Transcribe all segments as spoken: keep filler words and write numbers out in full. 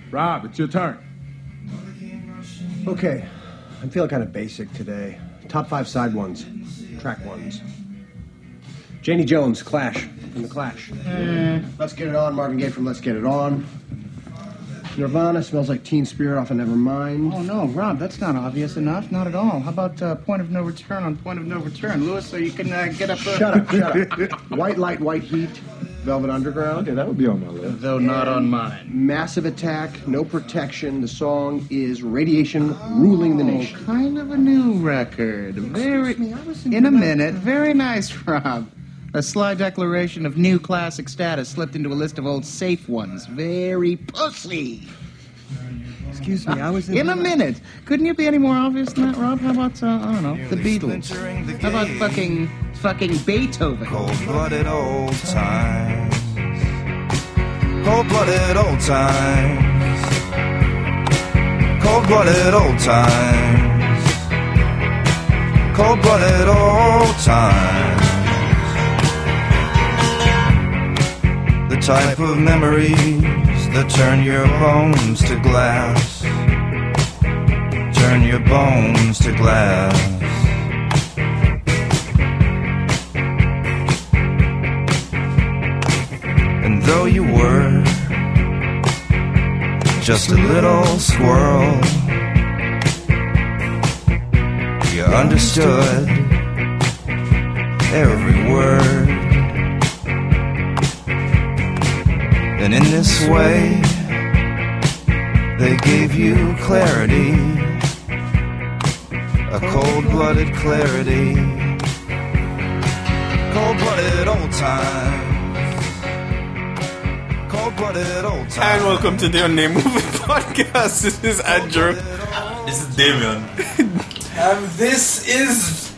Rob, it's your turn. Okay, I'm feeling kind of basic today. Top five side ones, track ones. Janie Jones, Clash, from The Clash. Mm. Let's Get It On, Marvin Gaye from Let's Get It On. Nirvana, Smells Like Teen Spirit off of Nevermind. Oh, no, Rob, that's not obvious enough. Not at all. How about uh, Point of No Return on Point of No Return? Lewis, so you can uh, get up... Uh... Shut up, shut up. White Light, White Heat, Velvet Underground. Okay, that would be on my list. Though and not on mine. Massive Attack, No Protection. The song is Radiation Ruling the Nation. Oh, kind of a new record. Very... Me, I was in, in a minute. Very nice, Rob. A sly declaration of new classic status slipped into a list of old safe ones. Very pussy. Excuse me, I was in... In a minute. Couldn't you be any more obvious than that, Rob? How about, uh, I don't know, the Beatles? How about fucking, fucking Beethoven? Cold-blooded old times. Cold-blooded old times. Cold-blooded old times. Cold-blooded old times. The type of memories that turn your bones to glass. Turn your bones to glass. And though you were just a little squirrel, you understood every word. And in this way, they gave you clarity, a cold-blooded clarity, cold-blooded old times, cold-blooded old times. And welcome to the Unnamed Movie Podcast. This is Andrew. This is Damien. um, this is...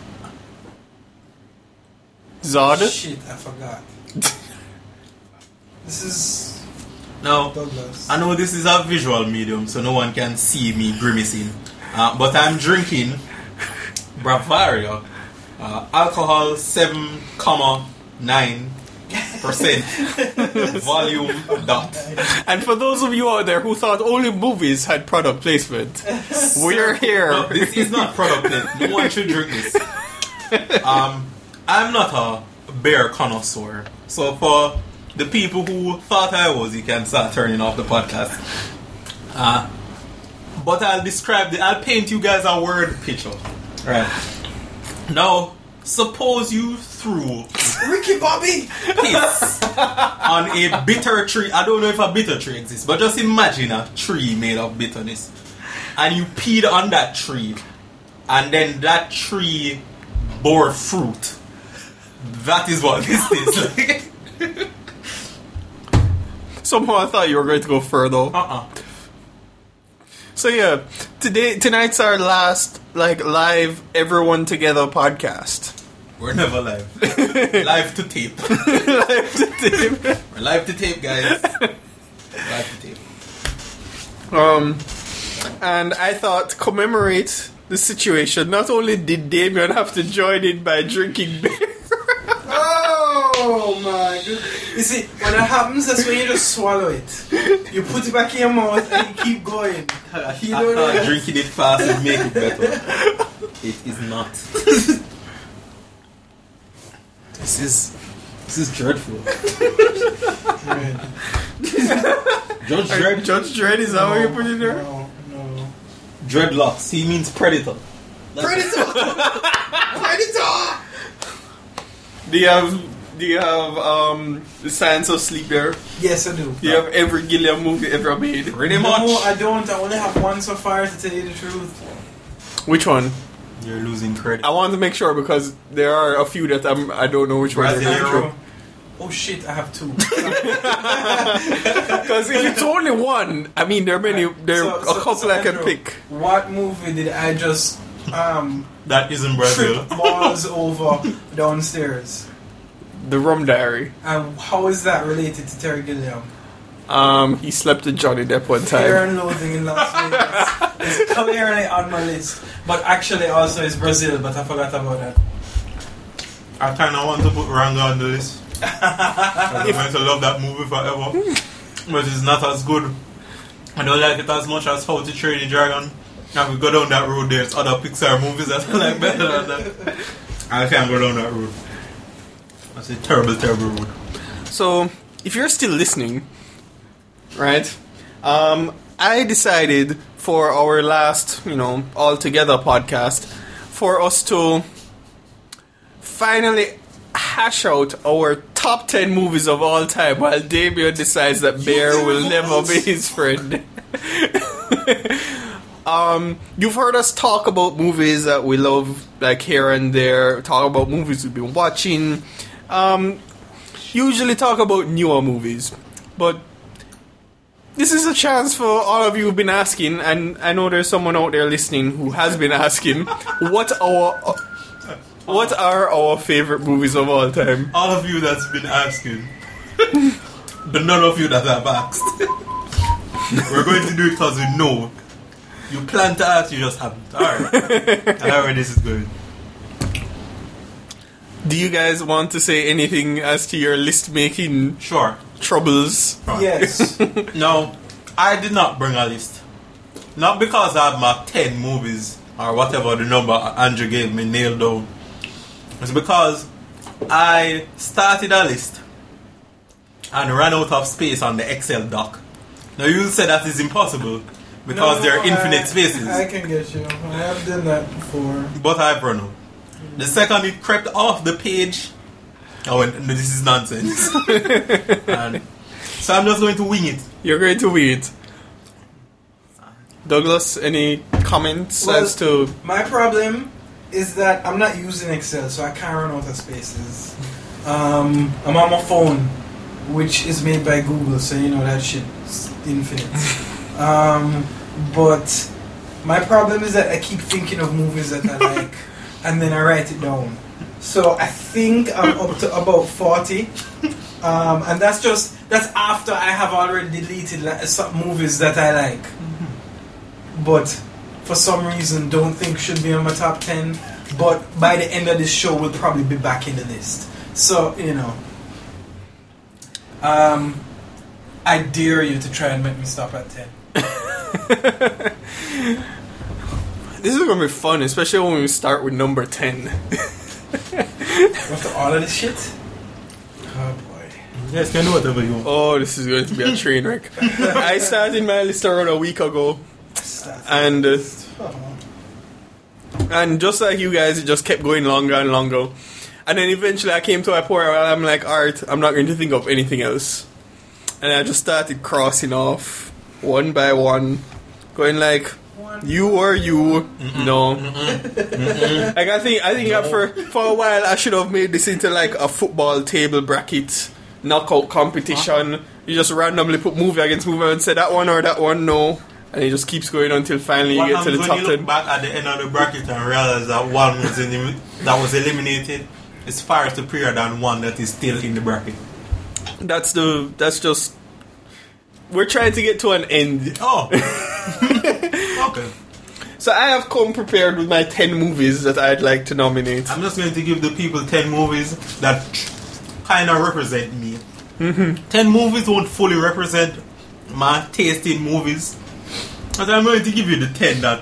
Zod. Shit, I forgot. This is... Now, Douglas. I know this is a visual medium, so no one can see me grimacing. Uh, but I'm drinking Bavaria, uh, alcohol seven point nine percent, volume dot. And for those of you out there who thought only movies had product placement, we're here. No, this is not product placement. No one should drink this. Um, I'm not a beer connoisseur, so for the people who thought I was, you can start turning off the podcast. Uh, but I'll describe the, I'll paint you guys a word picture. Right. Now, suppose you threw Ricky Bobby piss on a bitter tree. I don't know if a bitter tree exists, but just imagine a tree made of bitterness. And you peed on that tree, and then that tree bore fruit. That is what this is like. Somehow I thought you were going to go further. Uh-uh. So yeah, today tonight's our last like live everyone together podcast. We're never live. Live to tape. Live to tape. We're live to tape, guys. Live to tape. Um, and I thought to commemorate the situation, not only did Damien have to join in by drinking beer. Oh my god. You see, when that happens, that's when you just swallow it. You put it back in your mouth and you keep going. You don't know. Uh, drinking it fast and make it better. It is not. This is this is dreadful. Dread. Judge Dredd. Judge Dredd, is that No, what you put in there? No, no. Dreadlocks. He means predator. Predator! Predator! Do you have do you have um the Science of Sleep there? Yes, I do. Do you have every Gilliam movie ever made? Pretty No, much. I don't. I only have one so far, to tell you the truth. Which one? You're losing credit. I want to make sure because there are a few that I'm I don't know which one. Brazil they're Hero. Oh shit, I have two. Because if it's only one, I mean there are many. There are So- a so- couple so I can Andrew, pick. What movie did I just um That isn't Brazil. trip balls over downstairs? The Rum Diary. And how is that related to Terry Gilliam? Um, he slept with Johnny Depp one Fear time. and Loathing in Las Vegas is clearly on my list, but actually also is Brazil. But I forgot about that. I kind of want to put Ranga on the list. I'm going to love that movie forever, but it's not as good I don't like it as much as How to Train Your Dragon. Now we go down that road, there's other Pixar movies that I like better than that. I can't go down that road. That's a terrible, terrible road. So, if you're still listening, right, um, I decided for our last, you know, all together podcast, for us to finally hash out our top ten movies of all time while Damien decides that Bear will never be his friend. um, you've heard us talk about movies that we love, like here and there, talk about movies we've been watching, um, usually talk about newer movies, but this is a chance for all of you who've been asking, and I know there's someone out there listening who has been asking, what our... What are our favorite movies of all time? All of you that's been asking, but none of you that have asked. We're going to do it because we know. You plan to ask, you just haven't. Alright. I know where this is going. Do you guys want to say anything as to your list making Sure. troubles? Sure. Yes. No, I did not bring a list. Not because I have my ten movies or whatever the number Andrew gave me nailed down. It's because I started a list and ran out of space on the Excel doc. Now you say that is impossible because No, there are infinite I- spaces. I can get you. I have done that before. But I've run out. The second it crept off the page, I went, no, this is nonsense. And so I'm just going to wing it. You're going to wait. Douglas, any comments Well, as to... My problem is that I'm not using Excel, so I can't run out of spaces. Um, I'm on my phone, which is made by Google, so you know that shit's infinite. um, but my problem is that I keep thinking of movies that I like, and then I write it down. So I think I'm up to about forty, um, and that's just that's after I have already deleted like, some movies that I like, but for some reason don't think should be on my top ten. But by the end of this show, we'll probably be back in the list. So you know, um, I dare you to try and make me stop at ten. This is going to be fun, especially when we start with number ten. After all of this shit. Oh boy. Yes, can do whatever you want. Oh, this is going to be a train wreck. I started my list around a week ago, and uh, and just like you guys, it just kept going longer and longer. And then eventually I came to a point where I'm like, alright, I'm not going to think of anything else. And I just started crossing off one by one, going like, you or you, mm-mm, no. Mm-mm, like I think, I think no. for for a while I should have made this into like a football table bracket knockout competition. You just randomly put movie against movie and say that one or that one, no. And it just keeps going until finally what you get to the when top you look ten. back at the end of the bracket and realize that one was in, that was eliminated is far superior than one that is still in the bracket. That's the. That's just. We're trying to get to an end. Oh. Okay. So I have come prepared with my ten movies that I'd like to nominate. I'm just going to give the people ten movies that kind of represent me. Mm-hmm. ten movies won't fully represent my taste in movies, but I'm going to give you the ten that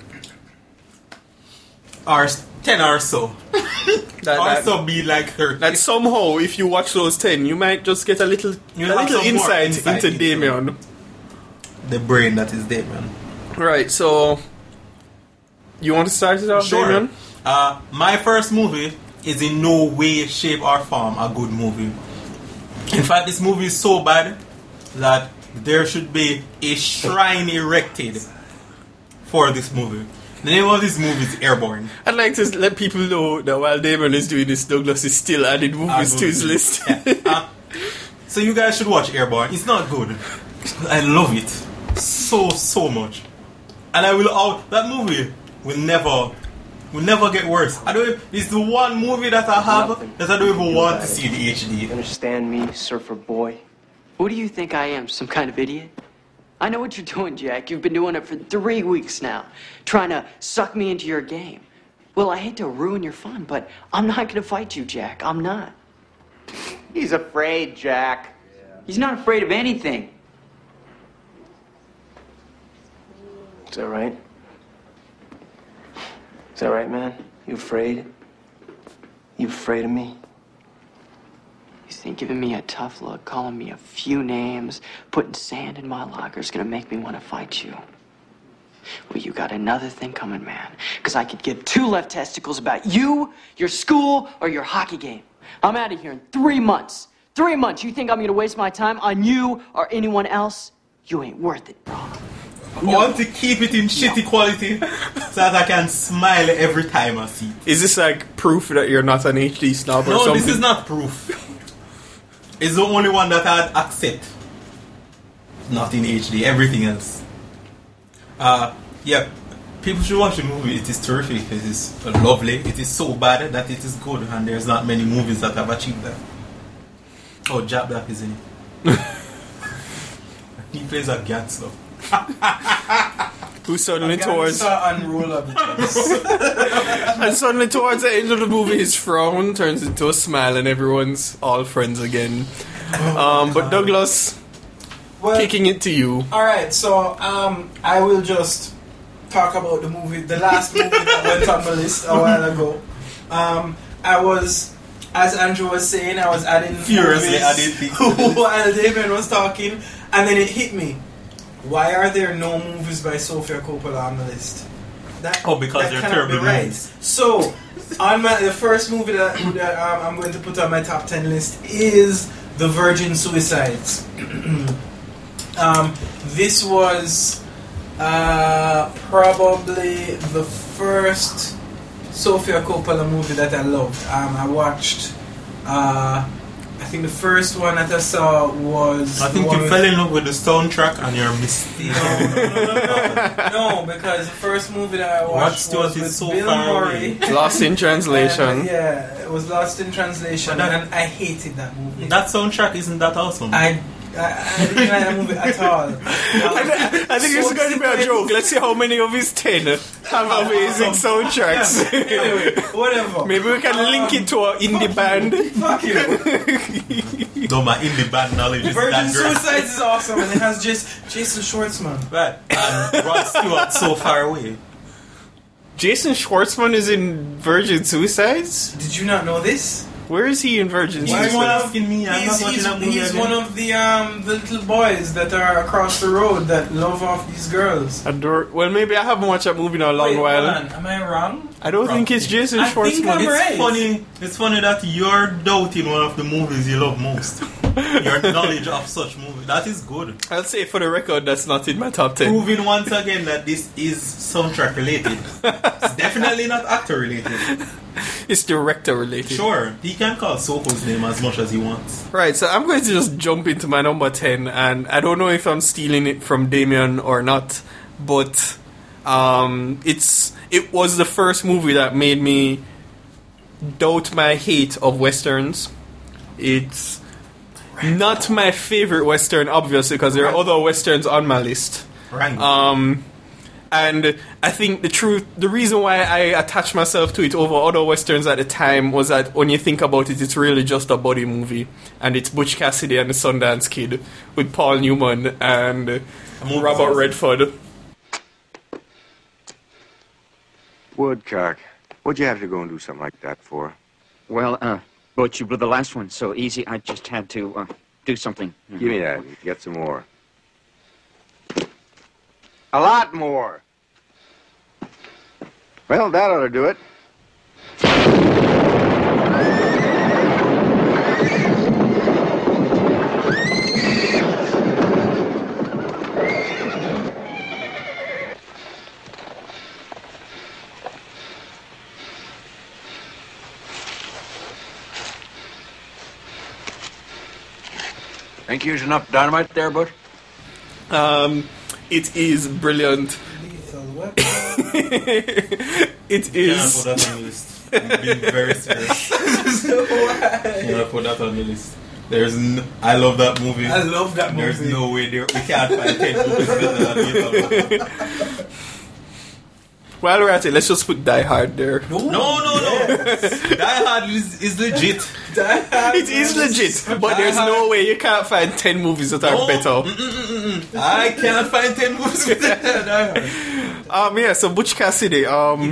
are ten or so. That, or that, so be like thirty. that somehow, if you watch those ten, you might just get a little, You'll a have little some more insight, insight into into Damien. The brain that is Damien. Right. So, you want to start it off, Sure. Damien? Uh, my first movie is in no way, shape, or form a good movie. In fact, this movie is so bad that there should be a shrine erected for this movie. The name of this movie is Airborne. I'd like to let people know that while Damien is doing this, Douglas is still adding movies to his list. Yeah. Uh, so you guys should watch Airborne. It's not good. I love it so so much, and I will. All that movie will never, will never get worse. I don't. It's the one movie that I have Nothing. that I don't even want to see the H D. Understand me, surfer boy? Who do you think I am, some kind of idiot? I know what you're doing, Jack. You've been doing it for three weeks now, trying to suck me into your game. Well, I hate to ruin your fun, but I'm not going to fight you, Jack. I'm not. He's afraid, Jack. He's not afraid of anything. that right? Is that right, man? You afraid? You afraid of me? You think giving me a tough look, calling me a few names, putting sand in my locker is gonna make me want to fight you? Well, you got another thing coming, man. Because I could give two left testicles about you, your school, or your hockey game. I'm out of here in three months. Three months. You think I'm gonna waste my time on you or anyone else? You ain't worth it, bro. I want to keep it in shitty no. quality so that I can smile every time I see it. Is this like proof that you're not an H D snob or no, something? No, this is not proof. It's the only one that I'd accept. Not in H D, everything else. Uh, yeah, people should watch the movie. It is terrific. It is lovely. It is so bad that it is good, and there's not many movies that have achieved that. Oh, Jack Black is in it. He plays a gangster. Who suddenly towards unrollable. And suddenly towards the end of the movie, his frown turns into a smile, and everyone's all friends again. Oh, um, but Douglas, well, kicking it to you. All right, so um, I will just talk about the movie, the last movie that went on my list a while ago. Um, I was, as Andrew was saying, I was adding furiously adding things while Damien was talking, and then it hit me. Why are there no movies by Sofia Coppola on the list? That, oh, because they're terrible be right. So, on my the first movie that, that um, I'm going to put on my top ten list is The Virgin Suicides. um, this was uh, probably the first Sofia Coppola movie that I loved. Um, I watched. Uh, I think the first one that I saw was. I think you fell in love with the soundtrack and you're mistaken. No, no, no, no, no. No, because the first movie that I watched what was with so Bill Murray. Lost in Translation. And, uh, yeah, it was Lost in Translation, that, and I hated that movie. That soundtrack isn't that awesome. I. I, I didn't like that movie at all. Um, I, I think so it's going to be a joke. Let's see how many of his ten have amazing soundtracks. Anyway, whatever. Maybe we can um, link it to an indie band. Fuck you. No, my indie band knowledge is Virgin that great. Suicides is awesome, and it has just Jason Schwartzman. Right. And Rod Stewart So Far Away. Jason Schwartzman is in Virgin Suicides? Did you not know this? Where is he in Virgin He's Suicides? one asking me. I'm he's not he's, that he's one of the um the little boys that are across the road that love off these girls. Adore. Well, maybe I haven't watched that movie in a long Wait, while. Hold on. Am I wrong? I don't wrong. think it's Jason I Schwartzman. think I'm It's right. funny. It's funny that you're doubting one of the movies you love most. Your knowledge of such movies. That is good. I'll say for the record, that's not in my top ten. Proving once again that this is soundtrack related. It's definitely not actor related. It's director related. Sure, he can call Soko's name as much as he wants. Right, so I'm going to just jump into my number ten, and I don't know if I'm stealing it from Damien or not, but um, it's it was the first movie that made me doubt my hate of westerns. It's not my favorite western, obviously, because there are other westerns on my list. Right. Um, and I think the truth, the reason why I attached myself to it over other westerns at the time was that when you think about it, it's really just a buddy movie, and it's Butch Cassidy and the Sundance Kid with Paul Newman and Robert Redford. Woodcock, what'd you have to go and do something like that for? Well, uh, Butch, you blew the last one so easy, I just had to, uh, do something. Give me that. Get some more. A lot more. Well, that ought to do it. Think you used enough dynamite there, Butch? Um... It is brilliant. It is. You cannot put that on the list. I'm being very serious. You cannot put that on the list. There's no, I love that movie. I love that movie. There's no way there, we can't find ten movies better than that. While we're at it, let's just put Die Hard there. No, no, no. no. Die Hard is, is legit. It is legit, but there's no way you can't find ten movies that are No. better. Mm-mm-mm-mm. I cannot find ten movies with that. Um, yeah, so Butch Cassidy. Um,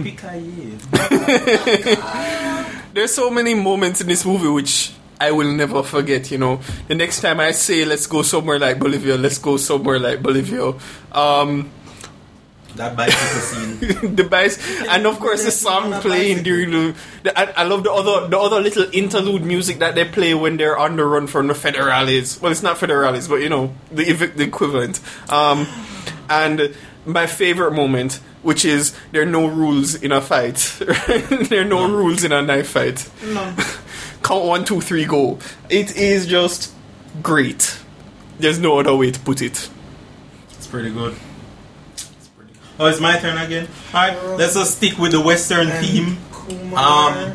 there's so many moments in this movie which I will never forget. You know, the next time I say let's go somewhere like Bolivia, let's go somewhere like Bolivia. Um, That bicycle scene. the bice, and of course the song playing during the. the I, I love the other the other little interlude music that they play when they're on the run from the federales. Well, it's not federales, but you know the ev- the equivalent. Um, and my favorite moment, which is there are no rules in a fight. There are no rules in a knife fight. No. Count one, two, three, go. It is just great. There's no other way to put it. It's pretty good. Oh, it's my turn again. Alright, let's just stick with the Western theme. Um,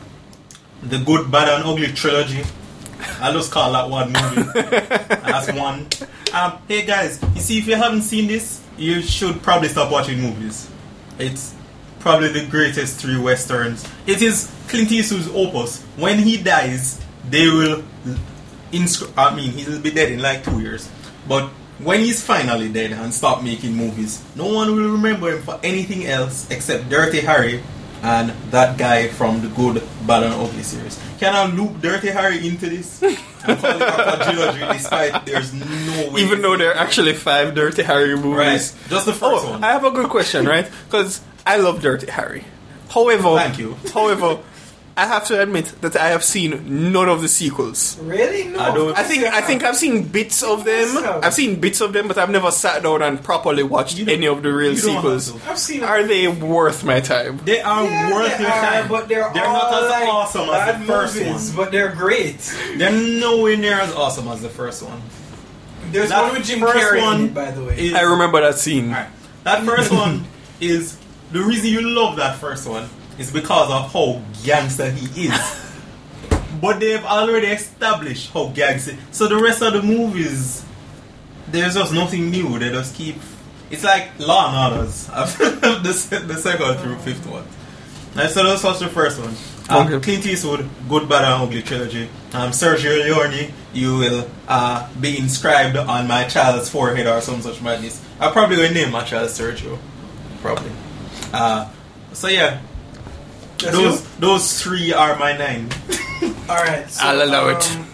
the Good, Bad, and Ugly trilogy. I'll just call that one movie. That's one. Um, hey guys, you see, if you haven't seen this, you should probably stop watching movies. It's probably the greatest three Westerns. It is Clint Eastwood's opus. When he dies, they will. Inscri- I mean, he'll be dead in like two years. But when he's finally dead and stop making movies, no one will remember him for anything else except Dirty Harry and that guy from the Good, Bad and Ugly series. Can I loop Dirty Harry into this and call it a quadrilogy despite there's no way? Even though there are actually five Dirty Harry movies. Right, just the first oh, one. I have a good question, right? Because I love Dirty Harry. However, Thank you. However, I have to admit that I have seen none of the sequels. Really? No. I don't. I think I think I've seen bits of them. Yes, I've seen bits of them, but I've never sat down and properly watched any of the real you don't have sequels. to. I've seen. Are they worth my time? They are Yeah, worth they your are, time, but they're, they're all not as like awesome as bad the first movies, one. but they're great. They're nowhere near as awesome as the first one. There's That one with Jim first Carrey one in it, by the way. is- I remember that scene. Alright. That first one is the reason you love that first one is because of how gangster he is. But they've already established how gangster. So the rest of the movies, there's just nothing new. They just keep. It's like Law and Orders. the, se- the second through fifth one. And so let's watch the first one. Um, Okay. Clint Eastwood, Good, Bad and Ugly trilogy. Um, Sergio Leone, you will uh, be inscribed on my child's forehead or some such madness. I'll probably go name my child Sergio. Probably. Uh, so yeah, That's those you? those three are my nine. Alright, so, I'll allow it. um,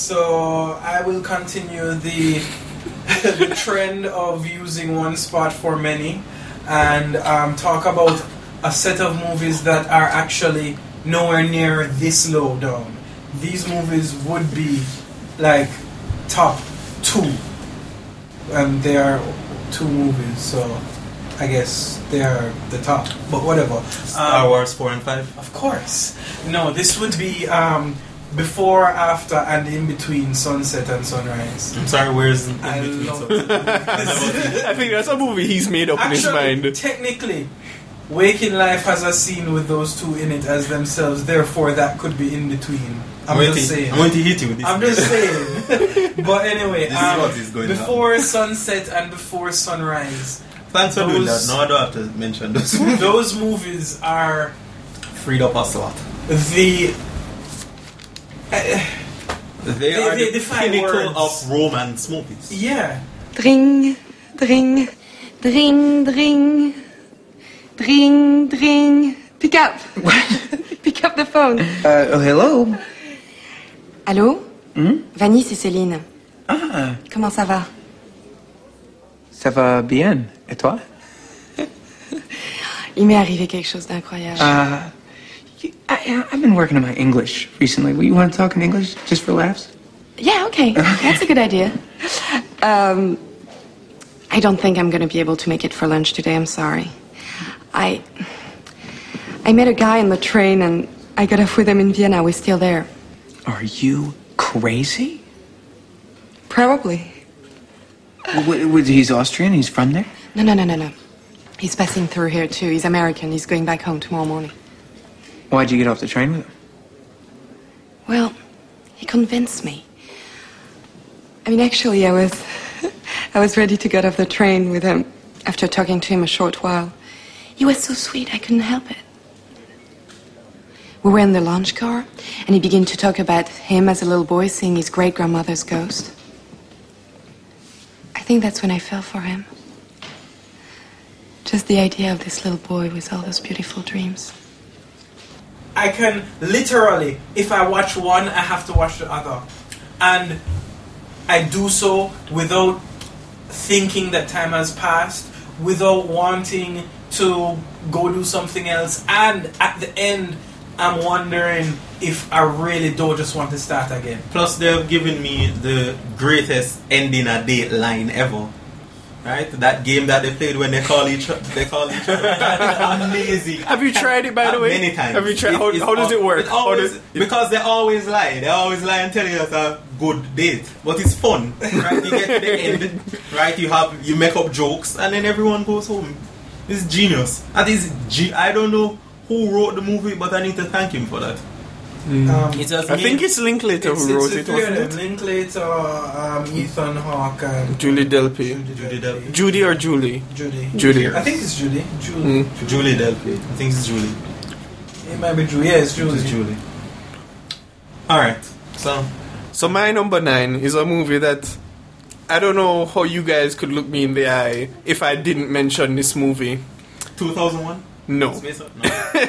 So I will continue the the trend of using one spot for many and um, talk about a set of movies that are actually nowhere near this low down. These movies would be like top two. And they are two movies, so I guess they are the top. But whatever. Star Um, Wars four and five. Of course. No, this would be um, before, after, and in between sunset and sunrise. I'm sorry, where's in I between? love So- I think that's a movie he's made up in his Actually, mind. technically, Waking Life has a scene with those two in it as themselves, therefore that could be in between. I'm, I'm going just to- saying. I'm going to hit you with this. I'm just saying. But anyway, This is um, what is going on. before sunset and before sunrise, Thanks for doing that. those- No, I don't have to mention those. those movies are Freed up a slot. the. Uh, They, They- are they the define pinnacle words. of romance movies. yeah. Dring, dring, dring, dring, dring, dring. Pick up. Pick up the phone. Uh, oh, hello. Allô? Hmm? Vanny, c'est Céline. Ah, Comment ça va? ça va bien. Et toi? Il m'est arrivé quelque chose d'incroyable. Uh, you- I, I've been working on my English recently. You want to talk in English just for laughs? Yeah, okay. That's a good idea. Um, I don't think I'm going to be able to make it for lunch today. I'm sorry. I I met a guy on the train and I got off with him in Vienna. We're still there. Are you crazy? Probably. W- w- he's Austrian. He's from there. No, no, no, no, no. He's passing through here too. He's American. He's going back home tomorrow morning. Why'd you get off the train with him? Well, he convinced me. I mean, actually, I was, I was ready to get off the train with him after talking to him a short while. He was so sweet, I couldn't help it. We were in the launch car, and he began to talk about him as a little boy seeing his great-grandmother's ghost. I think that's when I fell for him. Just the idea of this little boy with all those beautiful dreams. I can literally, if I watch one, I have to watch the other. And I do so without thinking that time has passed, without wanting to go do something else. And at the end, I'm wondering if I really don't just want to start again. Plus, they've given me the greatest ending a date line ever. Right? That game that they played when they call each they call each other. That's amazing. Have you tried it, by the way? Many times. Have you tried? How, It- it's how does al- it work? it always, How does- because they always lie. They always lie and tell you it's a good date. But it's fun. Right? You get to the end. Right? You have you make up jokes and then everyone goes home. It's genius. That is ge- I don't know who wrote the movie, but I need to thank him for that. Um, It just I made- think it's Linklater It's, who wrote it's it, wasn't it? Linklater, um, Ethan Hawke, and Julie Delpy. Judy Delpy. Judy or Julie? Judy. Judy. I think it's Judy. Julie. Mm. Julie Delpy. I think it's Julie. It might be Julie. Yeah, it's Julie. It's Julie. Alright. So So my number nine is a movie that I don't know how you guys could look me in the eye if I didn't mention this movie. two thousand one? No. No.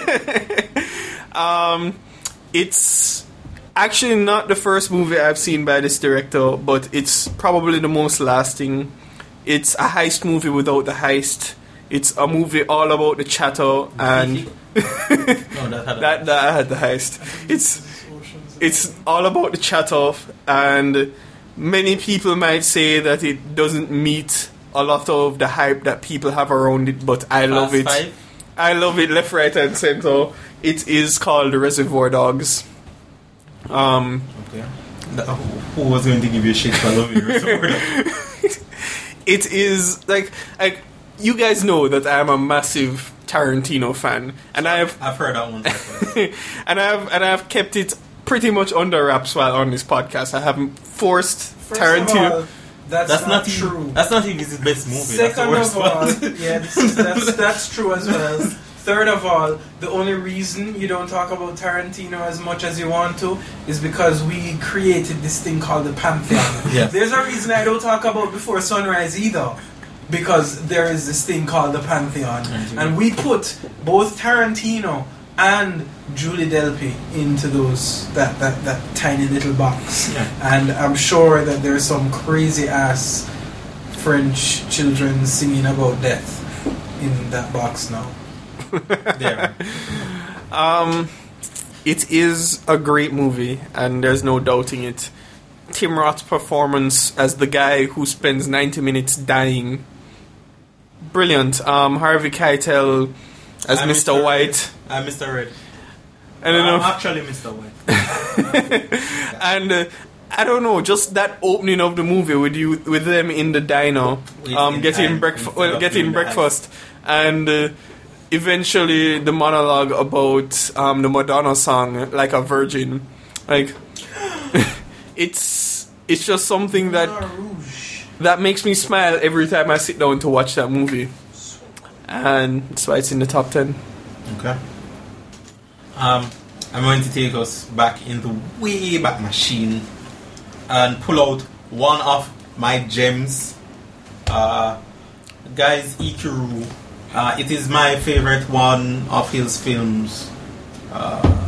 Um, it's actually not the first movie I've seen by this director, but it's probably the most lasting. It's a heist movie without the heist. It's a movie all about the chatter and No, that had a- that that had the heist. It's it's all about the chatter, and many people might say that it doesn't meet a lot of the hype that people have around it, but I love Fast it. Five? I love it left, right, and center. It is called The Reservoir Dogs. Um, Okay. That- who was going to give you a shit for loving Reservoir Dogs? it is like like you guys know that I am a massive Tarantino fan, and I have I've heard that one. and I've and I've kept it pretty much under wraps while on this podcast. I haven't forced First Tarantino. of all, that's, That's not, not true. even, That's not even his best movie. Second that's the of worst all, one. yeah, this, that's, that's true as well. Third of all, the only reason you don't talk about Tarantino as much as you want to is because we created this thing called the Pantheon. Yes. There's a reason I don't talk about Before Sunrise either, because there is this thing called the Pantheon. And we put both Tarantino and Julie Delpy into those that, that, that tiny little box. Yeah. And I'm sure that there's some crazy ass French children singing about death in that box now. There. Um, it is a great movie, and there's no doubting it. Tim Roth's performance as the guy who spends ninety minutes dying, brilliant. Um, Harvey Keitel as I'm Mister Mister White. Red. I'm Mister Red. I don't I'm know. actually Mister White. And uh, I don't know, just that opening of the movie with you, with them in the diner, Wasting um, getting time breakfast, instead well, of getting doing the breakfast, and uh, eventually the monologue about um, the Madonna song, "Like a Virgin," like it's it's just something that that makes me smile every time I sit down to watch that movie, and that's why it's in the top ten. Okay. Um, I'm going to take us back in the way back machine and pull out one of my gems. Uh, guys, Ikiru. Uh, it is my favorite one of his films uh,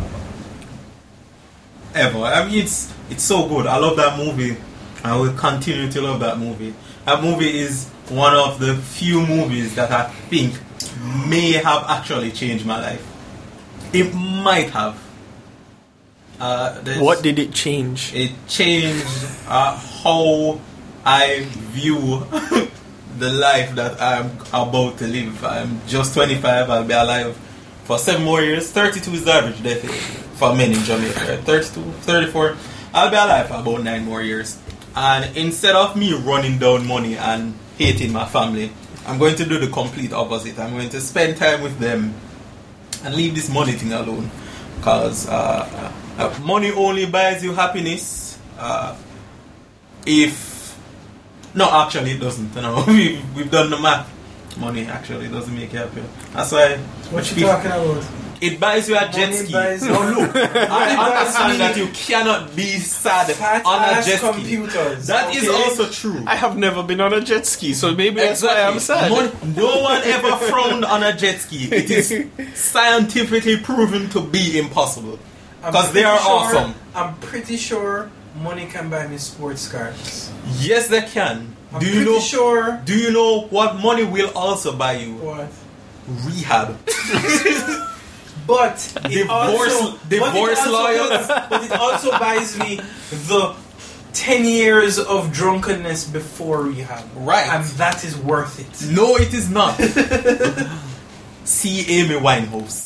ever. I mean, it's it's so good. I love that movie. I will continue to love that movie. That movie is one of the few movies that I think may have actually changed my life. It might have. Uh, there's- What did it change? It changed uh, how I view the life that I'm about to live. I'm just twenty-five. I'll be alive for seven more years. thirty-two is the average death age for men in Jamaica. Right? thirty-two, thirty-four. I'll be alive for about nine more years. And instead of me running down money and hating my family, I'm going to do the complete opposite. I'm going to spend time with them and leave this money thing alone. Because uh, uh, money only buys you happiness. Uh, if... No, actually it doesn't. You know, we, we've done the math. Money actually doesn't make you happy. That's why... What you talking about? It buys you a jet Money ski. buys you- No, look. I buys understand me that you cannot be sad Fat on a ass jet ski. computers. That is okay? also true. I have never been on a jet ski, so maybe that's why I'm sad. Mon- no one ever frowned on a jet ski. It is scientifically proven to be impossible. I'm Because they pretty are sure- awesome. I'm pretty sure money can buy me sports cars. Yes, they can. I'm do you pretty know? sure. Do you know what money will also buy you? What? Rehab. But it Divorce- also, divorce but it also lawyers. buys- But it also buys me the ten years of drunkenness before rehab. Right. And that is worth it. No, it is not. See Amy Winehouse.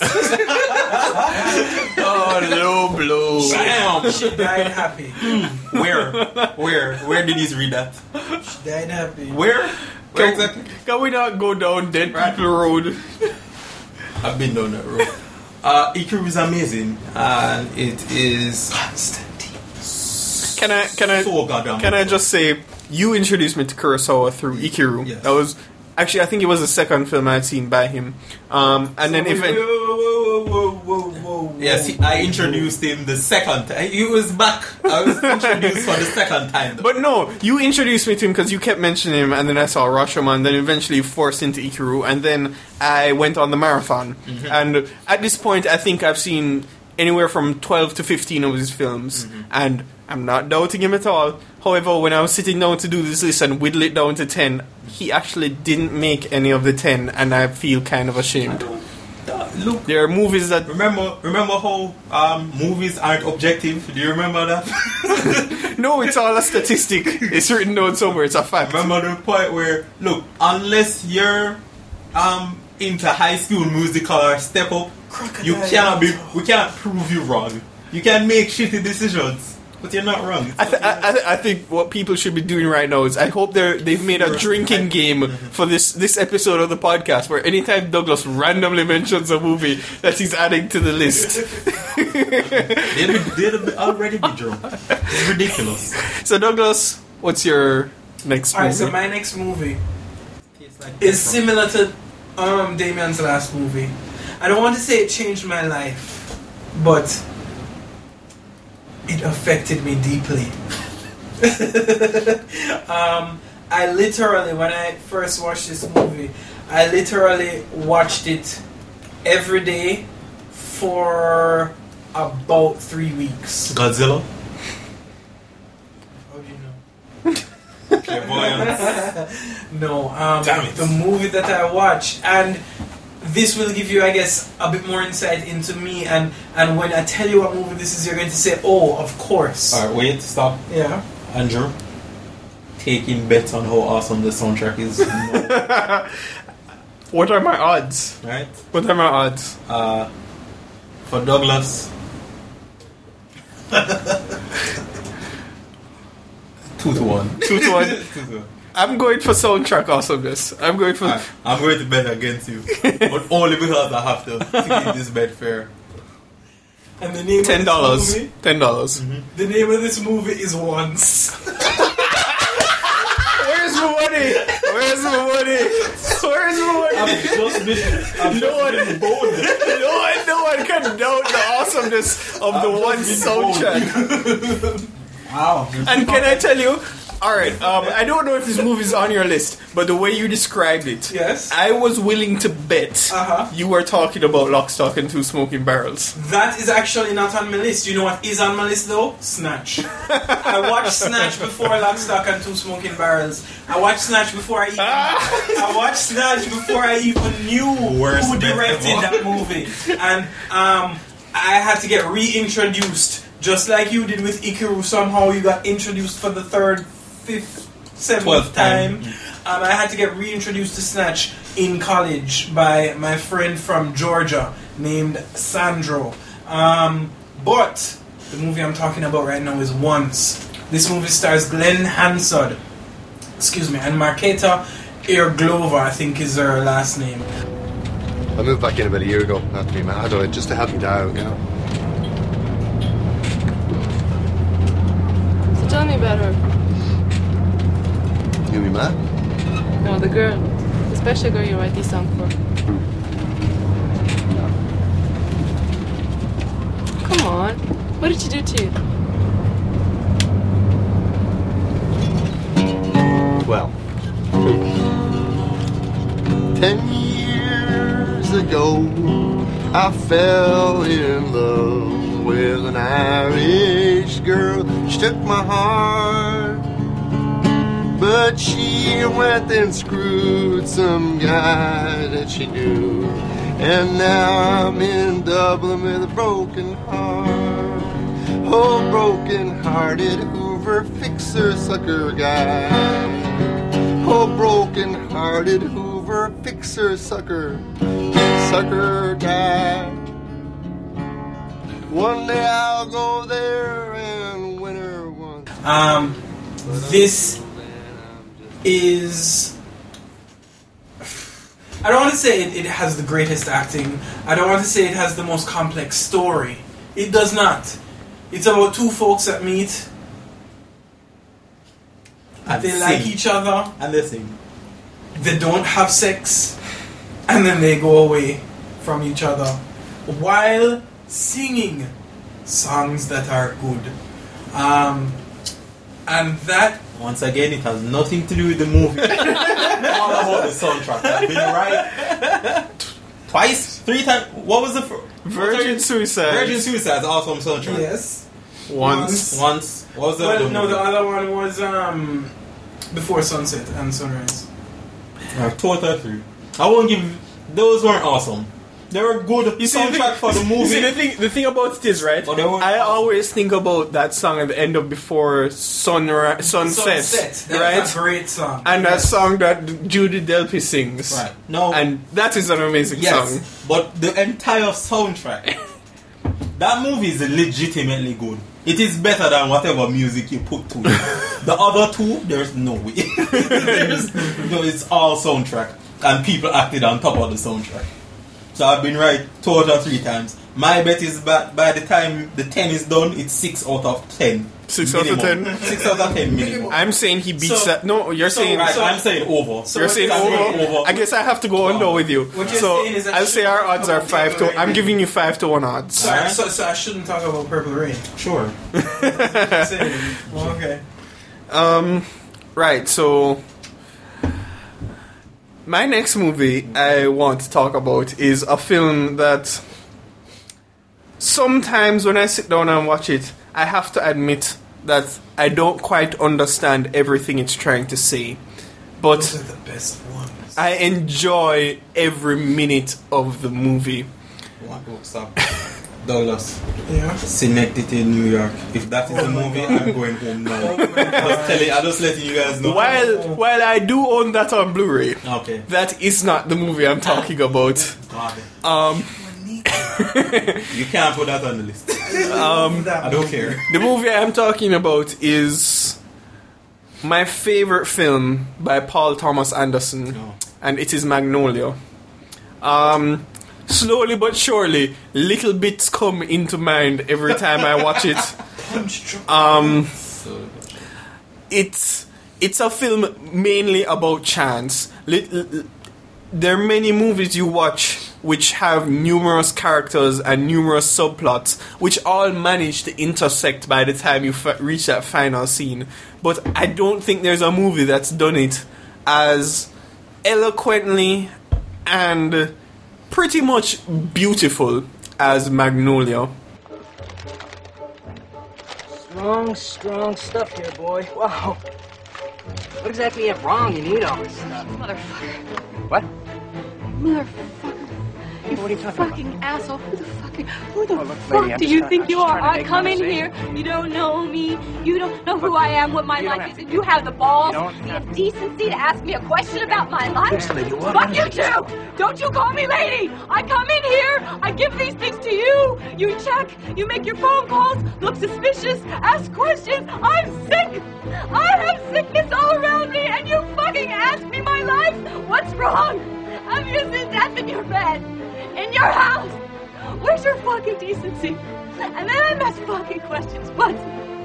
Oh, low blow. Damn. She died happy. Where? Where? Where did you read that? She died happy. Where? Where exactly? Can we not go down Dead People Road? I've been down that road. Uh, Ikiru is amazing, and it is Can I can I so goddamn can I just say you introduced me to Kurosawa through Ikiru. Yes. That was actually I think it was the second film I'd seen by him. Um, and then Whoa, even whoa, whoa, whoa, whoa, whoa, Yes, he- I introduced him the second time. He was back. I was introduced for the second time. Though. But no, you introduced me to him because you kept mentioning him, and then I saw Rashomon, then eventually forced into Ikiru, and then I went on the marathon. Mm-hmm. And at this point, I think I've seen anywhere from twelve to fifteen of his films, Mm-hmm. and I'm not doubting him at all. However, when I was sitting down to do this list and whittle it down to ten, he actually didn't make any of the ten, and I feel kind of ashamed. Look, there are movies that remember remember how um, movies aren't objective. Do you remember that? No, it's all a statistic. It's written down somewhere. It's a fact. Remember the point where look, unless you're um, into High School Musical or Step Up, you cannot be. We can't prove you wrong. You can make shitty decisions, but you're not wrong. I, th- I, th- I think what people should be doing right now is I hope they're they've made a drinking game for this this episode of the podcast where anytime Douglas randomly mentions a movie that he's adding to the list, they'd, be, they'd be already be drunk. It's ridiculous. So Douglas, what's your next Alright, movie? so my next movie is similar to um, Damien's last movie. I don't want to say it changed my life, but it affected me deeply. um, I literally, when I first watched this movie, I literally watched it every day for about three weeks. Godzilla. How do you know? Clairvoyance. No, um, Damn it. the movie that I watched, and this will give you, I guess, a bit more insight into me. And, and when I tell you what movie this is, you're going to say, "Oh, of course." Alright, wait, stop. Yeah. Andrew, taking bets on how awesome the soundtrack is. No. What are my odds? Right? What are my odds? Uh, for Douglas, two to one. Two to one. Two to one. I'm going for soundtrack awesomeness. I'm going for. Alright, I'm going to bet against you, but only because I have to to keep this bet fair. And the name Ten of dollars. this movie, Ten dollars. the name of this movie is Once. Where's my money? Where's my money? Where's my money? I've just been. I've no just one, been bold. no one, no one can doubt the awesomeness of the I've one just been soundtrack. Wow. And can I tell you? All right, um, I don't know if this movie's on your list, but the way you described it, Yes. I was willing to bet Uh-huh. you were talking about Lock, Stock, and Two Smoking Barrels. That is actually not on my list. You know what is on my list though? Snatch. I watched Snatch before Lock, Stock, and Two Smoking Barrels. I watched Snatch before I even. I watched Snatch before I even knew Worst who bet directed ever. that movie, and um, I had to get reintroduced, just like you did with Ikiru. Somehow you got introduced for the third, fifth, seventh Twelfth time. time. Um, I had to get reintroduced to Snatch in college by my friend from Georgia named Sandro. Um, but the movie I'm talking about right now is Once. This movie stars Glenn Hansard, excuse me, and Marketa Irglova, I think is her last name. I moved back in about a year ago, not to be mad, or just to help me out, you know. So tell me about her. You be mad? No, the girl. The special girl you write this song for. Come on. What did you do to you? Well, ten years ago, I fell in love with an Irish girl. She took my heart, but she went and screwed some guy that she knew. And now I'm in Dublin with a broken heart. Oh, broken-hearted Hoover fixer sucker guy. Oh, broken-hearted Hoover fixer sucker sucker guy. One day I'll go there and win her one. Um, this is. I don't want to say it, it has the greatest acting. I don't want to say it has the most complex story. It does not. It's about two folks that meet. And they sing. like each other. And they sing. They don't have sex. And then they go away from each other while singing songs that are good. Um, and that... Once again, it has nothing to do with the movie. All about the soundtrack. I've been right twice, three times. What was the fir- Virgin Suicide? Virgin Suicide is also on soundtrack. Yes. Once. Once. What was the Well, other no, movie? the other one was um, Before Sunset and Sunrise. Uh, two or three. I won't give. Those weren't awesome. They were good You see, the soundtrack thing, for the movie. You see, the thing, the thing about it is, right? I always think about that song at the end of Before Sunri- Sunset, Sunset. That's right? a great song. And Yes. that song that Judy Delpy sings. Right. No. And that is an amazing Yes, song. but the entire soundtrack. That movie is legitimately good. It is better than whatever music you put to it. The other two, there's no way. There's, no, it's all soundtrack. And people acted on top of the soundtrack. So I've been right two out of three times. My bet is that by the time the ten is done, it's six out of ten. Six out of minimum. ten? Six out of ten minimum. I'm saying he beats So- that. No, you're so, saying. right, I'm saying over. You're saying over? I guess I have to go under with you. What you're So saying is that I'll say our odds are Purple five to. Rain. I'm giving you five to one odds. So, so, so I shouldn't talk about Purple Rain. Sure. Well, okay. Um, right. So my next movie I want to talk about is a film that sometimes when I sit down and watch it, I have to admit that I don't quite understand everything it's trying to say. But Those are the best ones. I enjoy every minute of the movie. One book, stop. Douglas. Yeah. Synecdoche, New York. If that is Oh the my movie, God. I'm going home now. just telling, I'm just letting you guys know. While while I do own that on Blu-ray, Okay. that is not the movie I'm talking about. Got it. Um, You can't put that on the list. um, I don't care. The movie I'm talking about is my favorite film by Paul Thomas Anderson, Oh. and it is Magnolia. Um, slowly but surely, little bits come into mind every time I watch it. Um, it's it's a film mainly about chance. Lit- l- there are many movies you watch which have numerous characters and numerous subplots, which all manage to intersect by the time you f- reach that final scene. But I don't think there's a movie that's done it as eloquently and pretty much beautiful as Magnolia. Strong, strong stuff here, boy. Wow. What exactly went wrong? You need all this stuff. Motherfucker. What? Motherfucker. You What are you talking fucking asshole. Who the fucking... Who the Oh, look, fuck lady, I'm do just you trying- think I'm you just are? trying to I make come in conversation. here. You don't know me. You don't know who Look, I am, what my you don't life have is. to- You have the balls, you don't the have to- indecency to ask me a question about my life. Yes, lady, what Fuck is you it? too. Don't you call me lady. I come in here. I give these things to you. You check. You make your phone calls. Look suspicious. Ask questions. I'm sick. I have sickness all around me, and you fucking ask me my life. What's wrong? I'm using death in your bed, in your house. Where's your fucking decency? And then I ask fucking questions. What's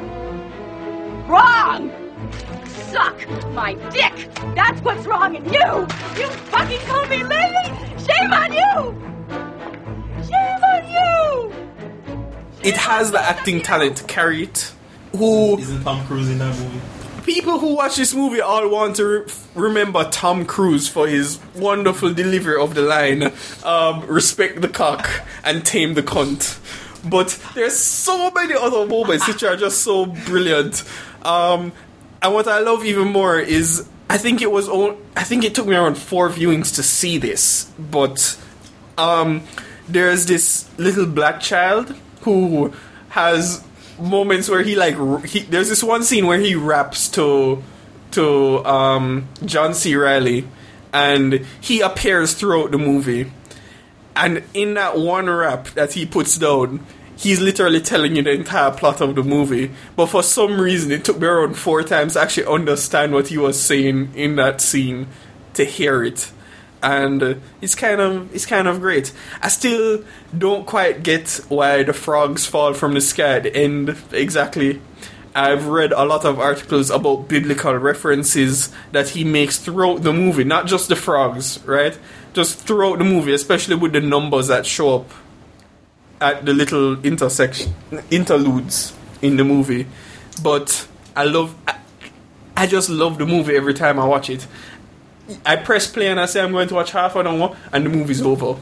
wrong? Suck my dick. That's what's wrong in you. You fucking call me lady. Shame on you. Shame on you. it has the acting talent to carry it. Who isn't Tom Cruise in that movie? People who watch this movie all want to re- remember Tom Cruise for his wonderful delivery of the line, um, respect the cock and tame the cunt. But there's so many other moments which are just so brilliant. Um, and what I love even more is, I think it was, o- I think it took me around four viewings to see this, but um, there's this little black child who has moments where he like he, there's this one scene where he raps to to um, John C. Reilly, and he appears throughout the movie, and in that one rap that he puts down, he's literally telling you the entire plot of the movie. But for some reason it took me around four times to actually understand what he was saying in that scene, to hear it. And uh, it's kind of it's kind of great. I still don't quite get why the frogs fall from the sky at the end exactly. I've read a lot of articles about biblical references that he makes throughout the movie, not just the frogs, right? Just throughout the movie, especially with the numbers that show up at the little intersection interludes in the movie. But I love, I, I just love the movie every time I watch it. I press play and I say I'm going to watch half an hour, and the movie's over.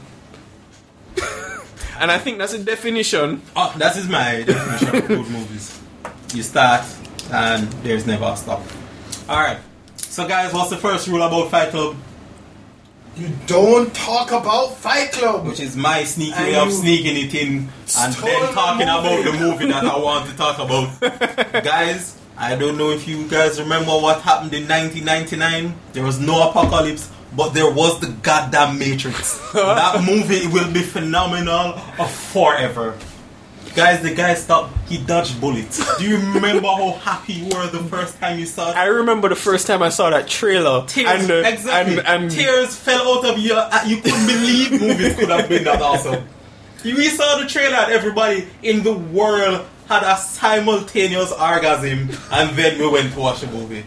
And I think that's a definition. Oh, that is my definition of good movies. You start and there's never a stop. Alright. So guys, what's the first rule about Fight Club? You don't talk about Fight Club! Which is my sneaky And way of you sneaking it in and stole then the talking about movie. the movie that I want to talk about. Guys, I don't know if you guys remember what happened in nineteen ninety-nine. There was no apocalypse, but there was the goddamn Matrix. That movie will be phenomenal forever. Guys, the guy stopped, he dodged bullets. Do you remember how happy you were the first time you saw it? I remember the first time I saw that trailer. Tears, and, uh, exactly. And, and Tears fell out of your eye. You couldn't believe movies could have been that awesome. We saw the trailer and everybody in the world had a simultaneous orgasm, and then we went to watch the movie.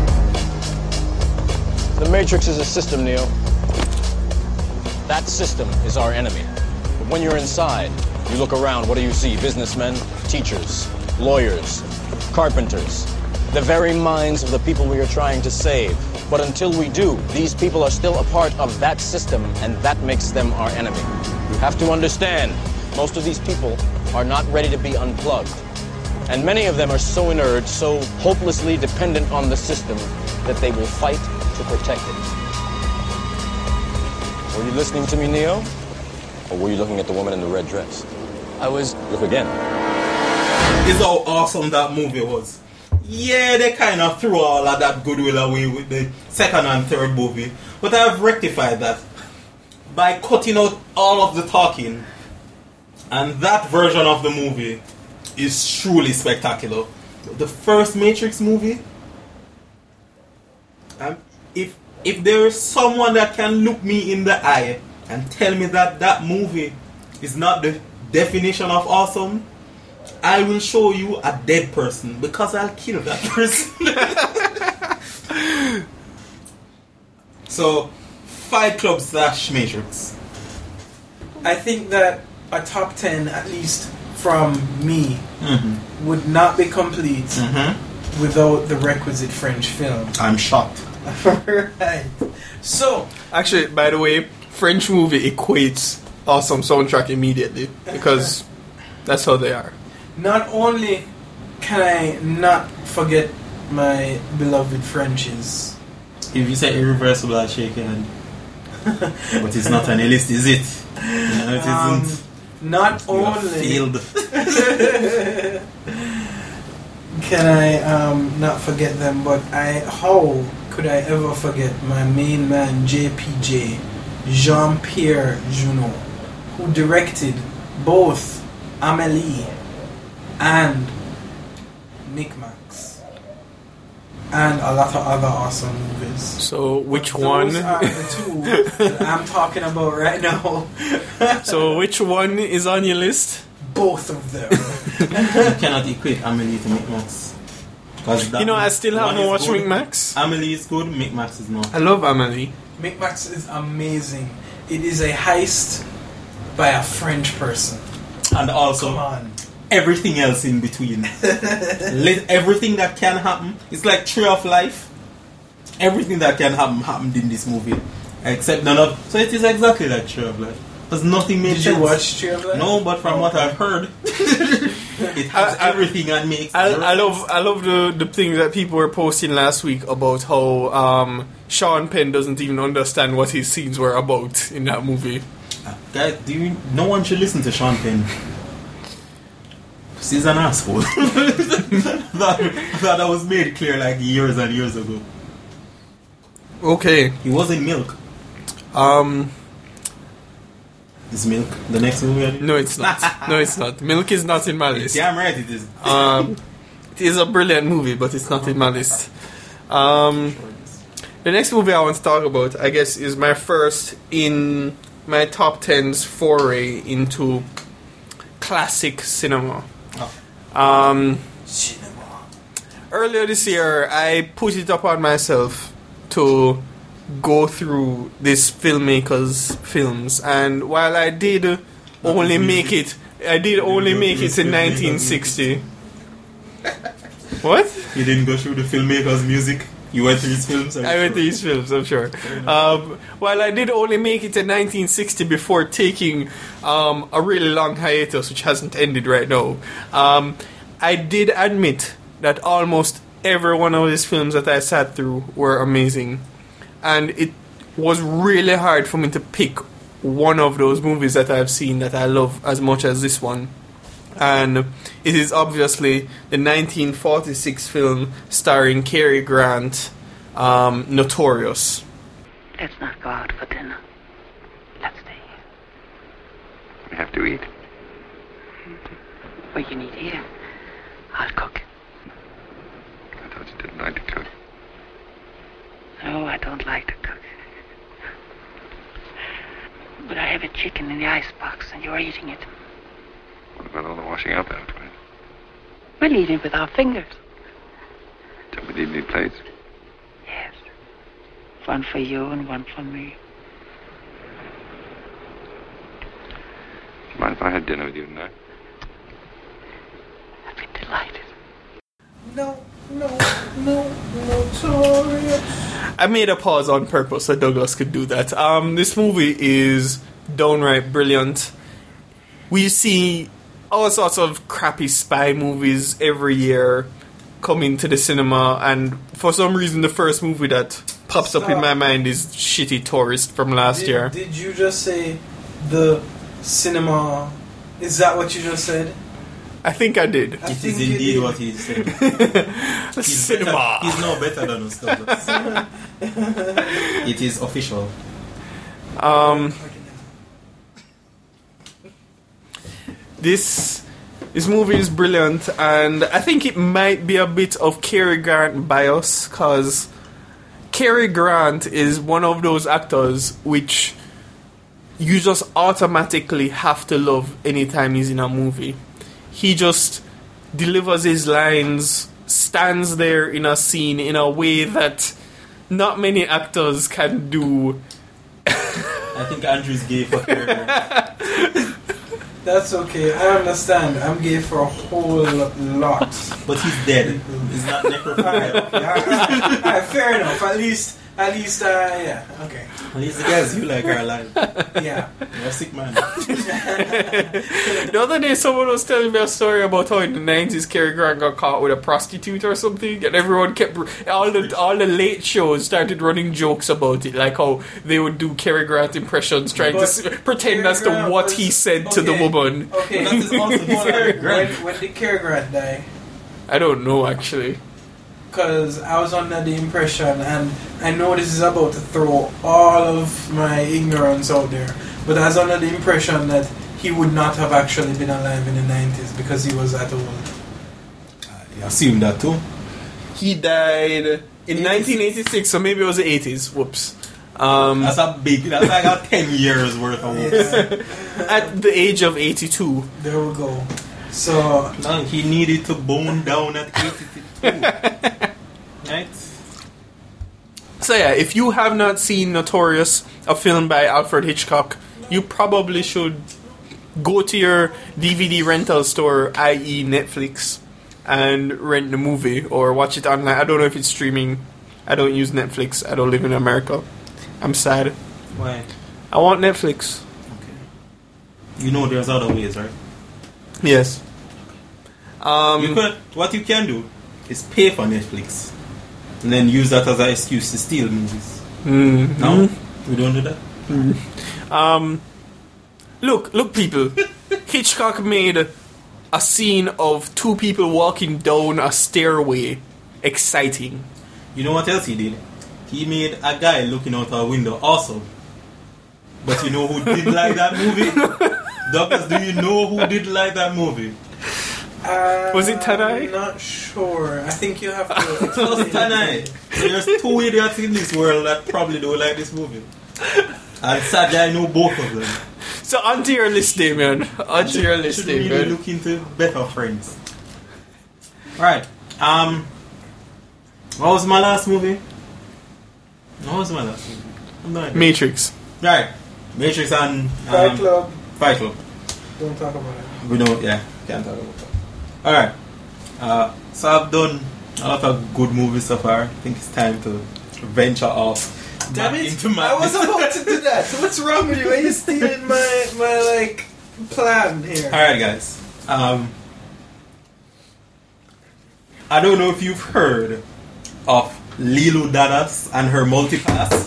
The Matrix is a system, Neo. That system is our enemy. But when you're inside, you look around, what do you see? Businessmen, teachers, lawyers, carpenters. The very minds of the people we are trying to save. But until we do, these people are still a part of that system, and that makes them our enemy. You have to understand, most of these people are not ready to be unplugged. And many of them are so inert, so hopelessly dependent on the system, that they will fight to protect it. Were you listening to me, Neo? Or were you looking at the woman in the red dress? I was. Look again. Is how awesome that movie was. Yeah, they kind of threw all of that goodwill away with the second and third movie. But I've rectified that by cutting out all of the talking. And that version of the movie is truly spectacular. The first Matrix movie, um, if if there is someone that can look me in the eye and tell me that that movie is not the definition of awesome, I will show you a dead person, because I'll kill that person. So, Fight Club slash Matrix. I think that a top ten, at least from me, Mm-hmm. would not be complete Mm-hmm. without the requisite French film. I'm shocked. Right. So, actually, by the way, French movie equates awesome soundtrack immediately, because that's how they are. not only can I not forget my beloved Frenchies. If you say irreversible, I'll shake your hand. But it's not on a list, is it? No, it Um, isn't. Not You have only failed. can I um, not forget them, but I how could I ever forget my main man J P J, Jean-Pierre Junot, who directed both Amélie and Micmacs and a lot of other awesome movies. So which Those one? are the two that I'm talking about right now. So which one is on your list? Both of them. You cannot equate Amélie to Micmacs. You know, I still haven't watched Micmacs. Amélie is good, Micmacs is not. I love Amélie. Micmacs is amazing. It is a heist by a French person. And also, Come on. everything else in between. Let everything that can happen. It's like Tree of Life. Everything that can happen happened in this movie, except none of. So it is exactly like Tree of Life. Because nothing made Did sense. you watch Tree of Life? No, but from what I've heard, it has I, I, everything and makes. I, I love I love the the thing that people were posting last week about how um, Sean Penn doesn't even understand what his scenes were about in that movie. Uh, guys, do you? No one should listen to Sean Penn. He's an asshole. that, that was made clear like years and years ago. Okay. He was in Milk. Um. Is Milk the next movie? No, it's not. No, it's not. Milk is not in my list. Yeah, I'm right. It is. Um, it is a brilliant movie, but it's not in my list. Um, the next movie I want to talk about, I guess, is my first in my top ten's foray into classic cinema. Oh. Um, cinema. Earlier this year, I put it upon myself to go through this filmmaker's films, and while I did only make it, I did only make it in nineteen sixty. What? You didn't go through the filmmaker's music? You went through his films? I went through his films, I'm sure. Um, while I did only make it in nineteen sixty before taking um, a really long hiatus, which hasn't ended right now, um, I did admit that almost every one of his films that I sat through were amazing. And it was really hard for me to pick one of those movies that I've seen that I love as much as this one. And it is obviously the nineteen forty-six film starring Cary Grant, um, Notorious. Let's not go out for dinner. Let's stay here. We have to eat. What you need here, I'll cook. I thought you didn't like to cook. No, I don't like to cook. But I have a chicken in the icebox, and you're eating it. What about all the washing up afterwards? We'll eat it with our fingers. Don't we need any plates? Yes. One for you and one for me. Do you mind if I had dinner with you tonight? I'd be delighted. No, no, no, Notorious. I made a pause on purpose so Douglas could do that. Um, this movie is downright brilliant. We see all sorts of crappy spy movies every year coming to the cinema, and for some reason the first movie that pops up in my mind is Shitty Tourist from last did, year. Did you just say the cinema? Is that what you just said? I think I did. I It think is you indeed did. what he said. he's Cinema. Better, he's no better than us, Douglas. It is official. Um, this this movie is brilliant, and I think it might be a bit of Cary Grant bias, because Cary Grant is one of those actors which you just automatically have to love anytime he's in a movie. He just delivers his lines, stands there in a scene in a way that not many actors can do. I think Andrew's gay for Cary Grant. That's okay. I understand. I'm gay for a whole lot. But he's dead. He's not necrophilic. Yeah, alright, fair enough. At least, at least, uh, yeah, okay. At least the guys you like are alive. Yeah. You're a sick man. The other day, someone was telling me a story about how in the nineties Cary Grant got caught with a prostitute or something, and everyone kept all the all the late shows started running jokes about it, like how they would do Cary Grant impressions, trying But to s- pretend as to Grant what was- he said to the okay, woman. Okay, That is also Cary when, Grant. when did Cary Grant die? I don't know actually. Because I was under the impression, and I know this is about to throw all of my ignorance out there, but I was under the impression that he would not have actually been alive in the nineties because he was that old. I assume that too. He died in nineteen eighty-six, so maybe it was the eighties. Whoops. Um, That's a big, that's like a ten years worth of whoops. at the age of eighty-two. There we go. So No, he needed to bone down at eighty-two. Right? So yeah, if you have not seen Notorious, a film by Alfred Hitchcock, you probably should go to your D V D rental store, that is. Netflix, and rent the movie or watch it online. I don't know if it's streaming. I don't use Netflix. I don't live in America. I'm sad. Why? I want Netflix. You know there's other ways, right? Yes. Um, you could, what you can do is pay for Netflix and then use that as an excuse to steal movies. Mm, No? mm, We don't do that? mm. Um, look, look, people. Hitchcock made a scene of two people walking down a stairway exciting. You know what else he did? He made a guy looking out a window also. But you know who did like that movie? Douglas, do you know who did like that movie? Uh, Was it Tanai? I'm not sure. I think you have to. It was Tanai. There's two idiots in this world that probably don't like this movie. And sadly, I know both of them. So onto your list, Damien. Onto your list, Should really Damien. look into better friends. Right. Um. What was my last movie? What was my last movie? I'm not Matrix. Right. Matrix and um, Fight Club. Fight Club. Don't talk about it. We don't. Yeah. Can't talk about that. All right. Uh, so I've done a lot of good movies so far. I think it's time to venture off. Damn back it! into my I was about to do that. So what's wrong with you? Are you stealing my my like plan here? All right, guys. Um, I don't know if you've heard of Lilu Dadas and her multipass.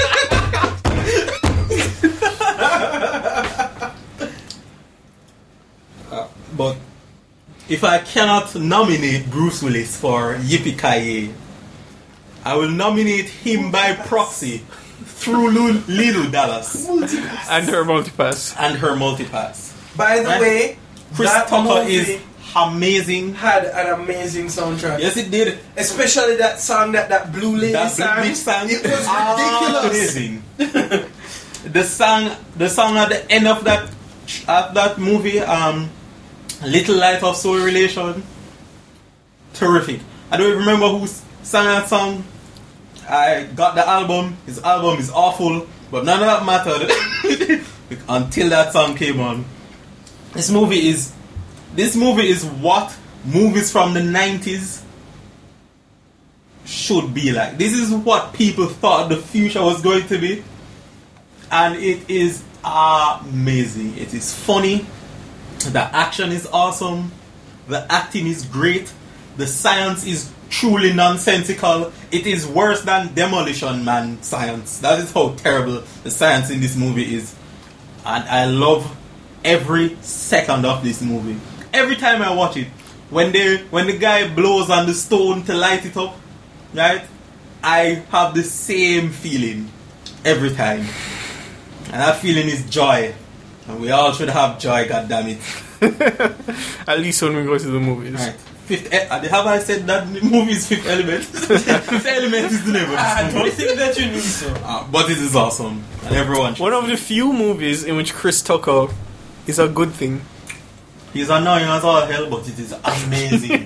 uh, but if I cannot nominate Bruce Willis for Yippee-Ki-Yay, I will nominate him by proxy through Lu- Lilu Dallas and her multipass. And her multipass. By the Right? way, Chris that Tucker movie is amazing. had an amazing soundtrack. Yes, it did. Especially that song, that that Blue Lady That song. Blue Beach song. It was ridiculous. Amazing. the song, the song at the end of that, at that movie, um, Little Light of Soul Relation, terrific. I don't even remember who sang that song. I got the album. His album is awful, but none of that mattered until that song came on. This movie is, this movie is what movies from the nineties should be like. This is what people thought the future was going to be, and it is amazing. It is funny. The action is awesome. The acting is great. The science is truly nonsensical. It is worse than Demolition Man science. That is how terrible the science in this movie is. And I love every second of this movie. Every time I watch it, when they when the guy blows on the stone to light it up, right? I have the same feeling every time. And that feeling is joy. And we all should have joy, goddammit. At least when we go to the movies. Right. Fifth, e- have I said that the movie is Fifth Element? Fifth Element is the name of this I movie. don't think that you need so. Uh, but it is awesome. And everyone should. One of the few movies in which Chris Tucker is a good thing. He's annoying as all hell, but it is amazing.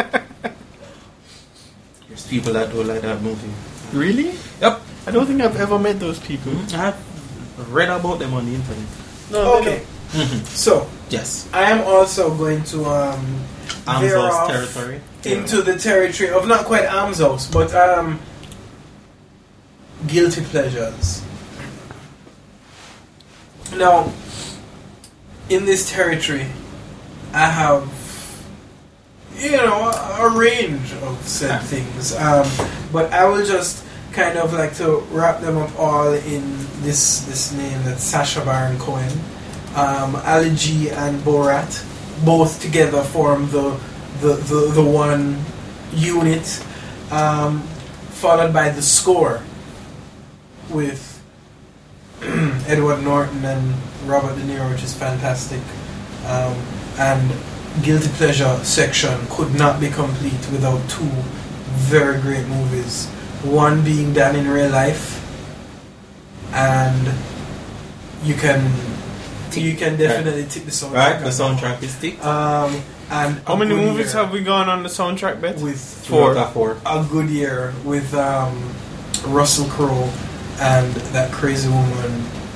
There's people that don't like that movie. Really? Yep. I don't think I've ever met those people. I've read about them on the internet. No, Okay. So, Yes. I am also going to um, veer Amzo's off territory. into the territory of not quite Amzos, but um, guilty pleasures. Now, in this territory, I have, you know, a, a range of said things, um, but I will just kind of like to wrap them up all in this this name, that's Sacha Baron Cohen. Um, Ali G and Borat both together form the the, the, the one unit, um, followed by The Score with Edward Norton and Robert De Niro, which is fantastic. Um, and Guilty Pleasure section could not be complete without two very great movies. One being Done in Real Life, and you can you can definitely Right. tick the soundtrack. Right, the soundtrack is ticked. Um, and How A many Good movies Year have we gone on the soundtrack bet? with Four. Got four. A Good Year with um, Russell Crowe and that crazy woman. I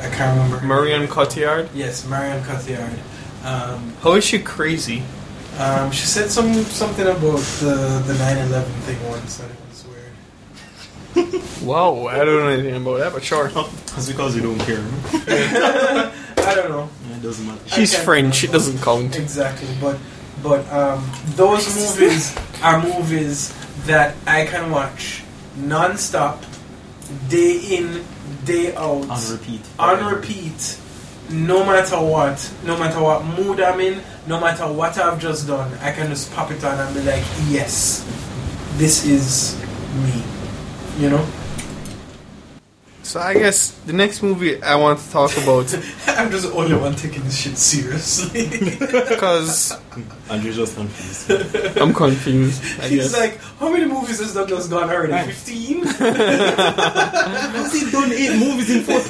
I can't remember. Marion Cotillard? Yes, Marion Cotillard. Um, How is she crazy? Um, she said some something about the the nine eleven thing once, and it was weird. Wow, I don't know anything about that, but sure. That's because you don't care. I don't know. Yeah, it doesn't matter. She's French, it doesn't count. Exactly, but but um, those movies are movies that I can watch non-stop, day in, day out, On repeat. on repeat, no matter what, no matter what mood I'm in, no matter what I've just done. I can just pop it on and be like, yes, this is me, you know. So I guess the next movie I want to talk about, I'm just the only one taking this shit seriously. because Andrew's just confused. I'm confused. I He's guess. like, how many movies has Douglas gone already? Right. Fifteen? Has he done eight movies in four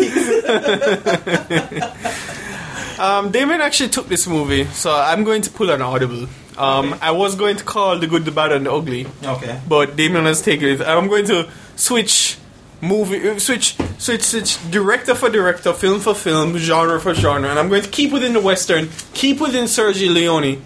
weeks? Um, Damon actually took this movie, so I'm going to pull an audible. Um, Okay. I was going to call The Good, the Bad, and the Ugly, Okay. but Damon has taken it. I'm going to switch movie, uh, switch, switch, switch, director for director, film for film, genre for genre, and I'm going to keep within the Western, keep within Sergio Leone,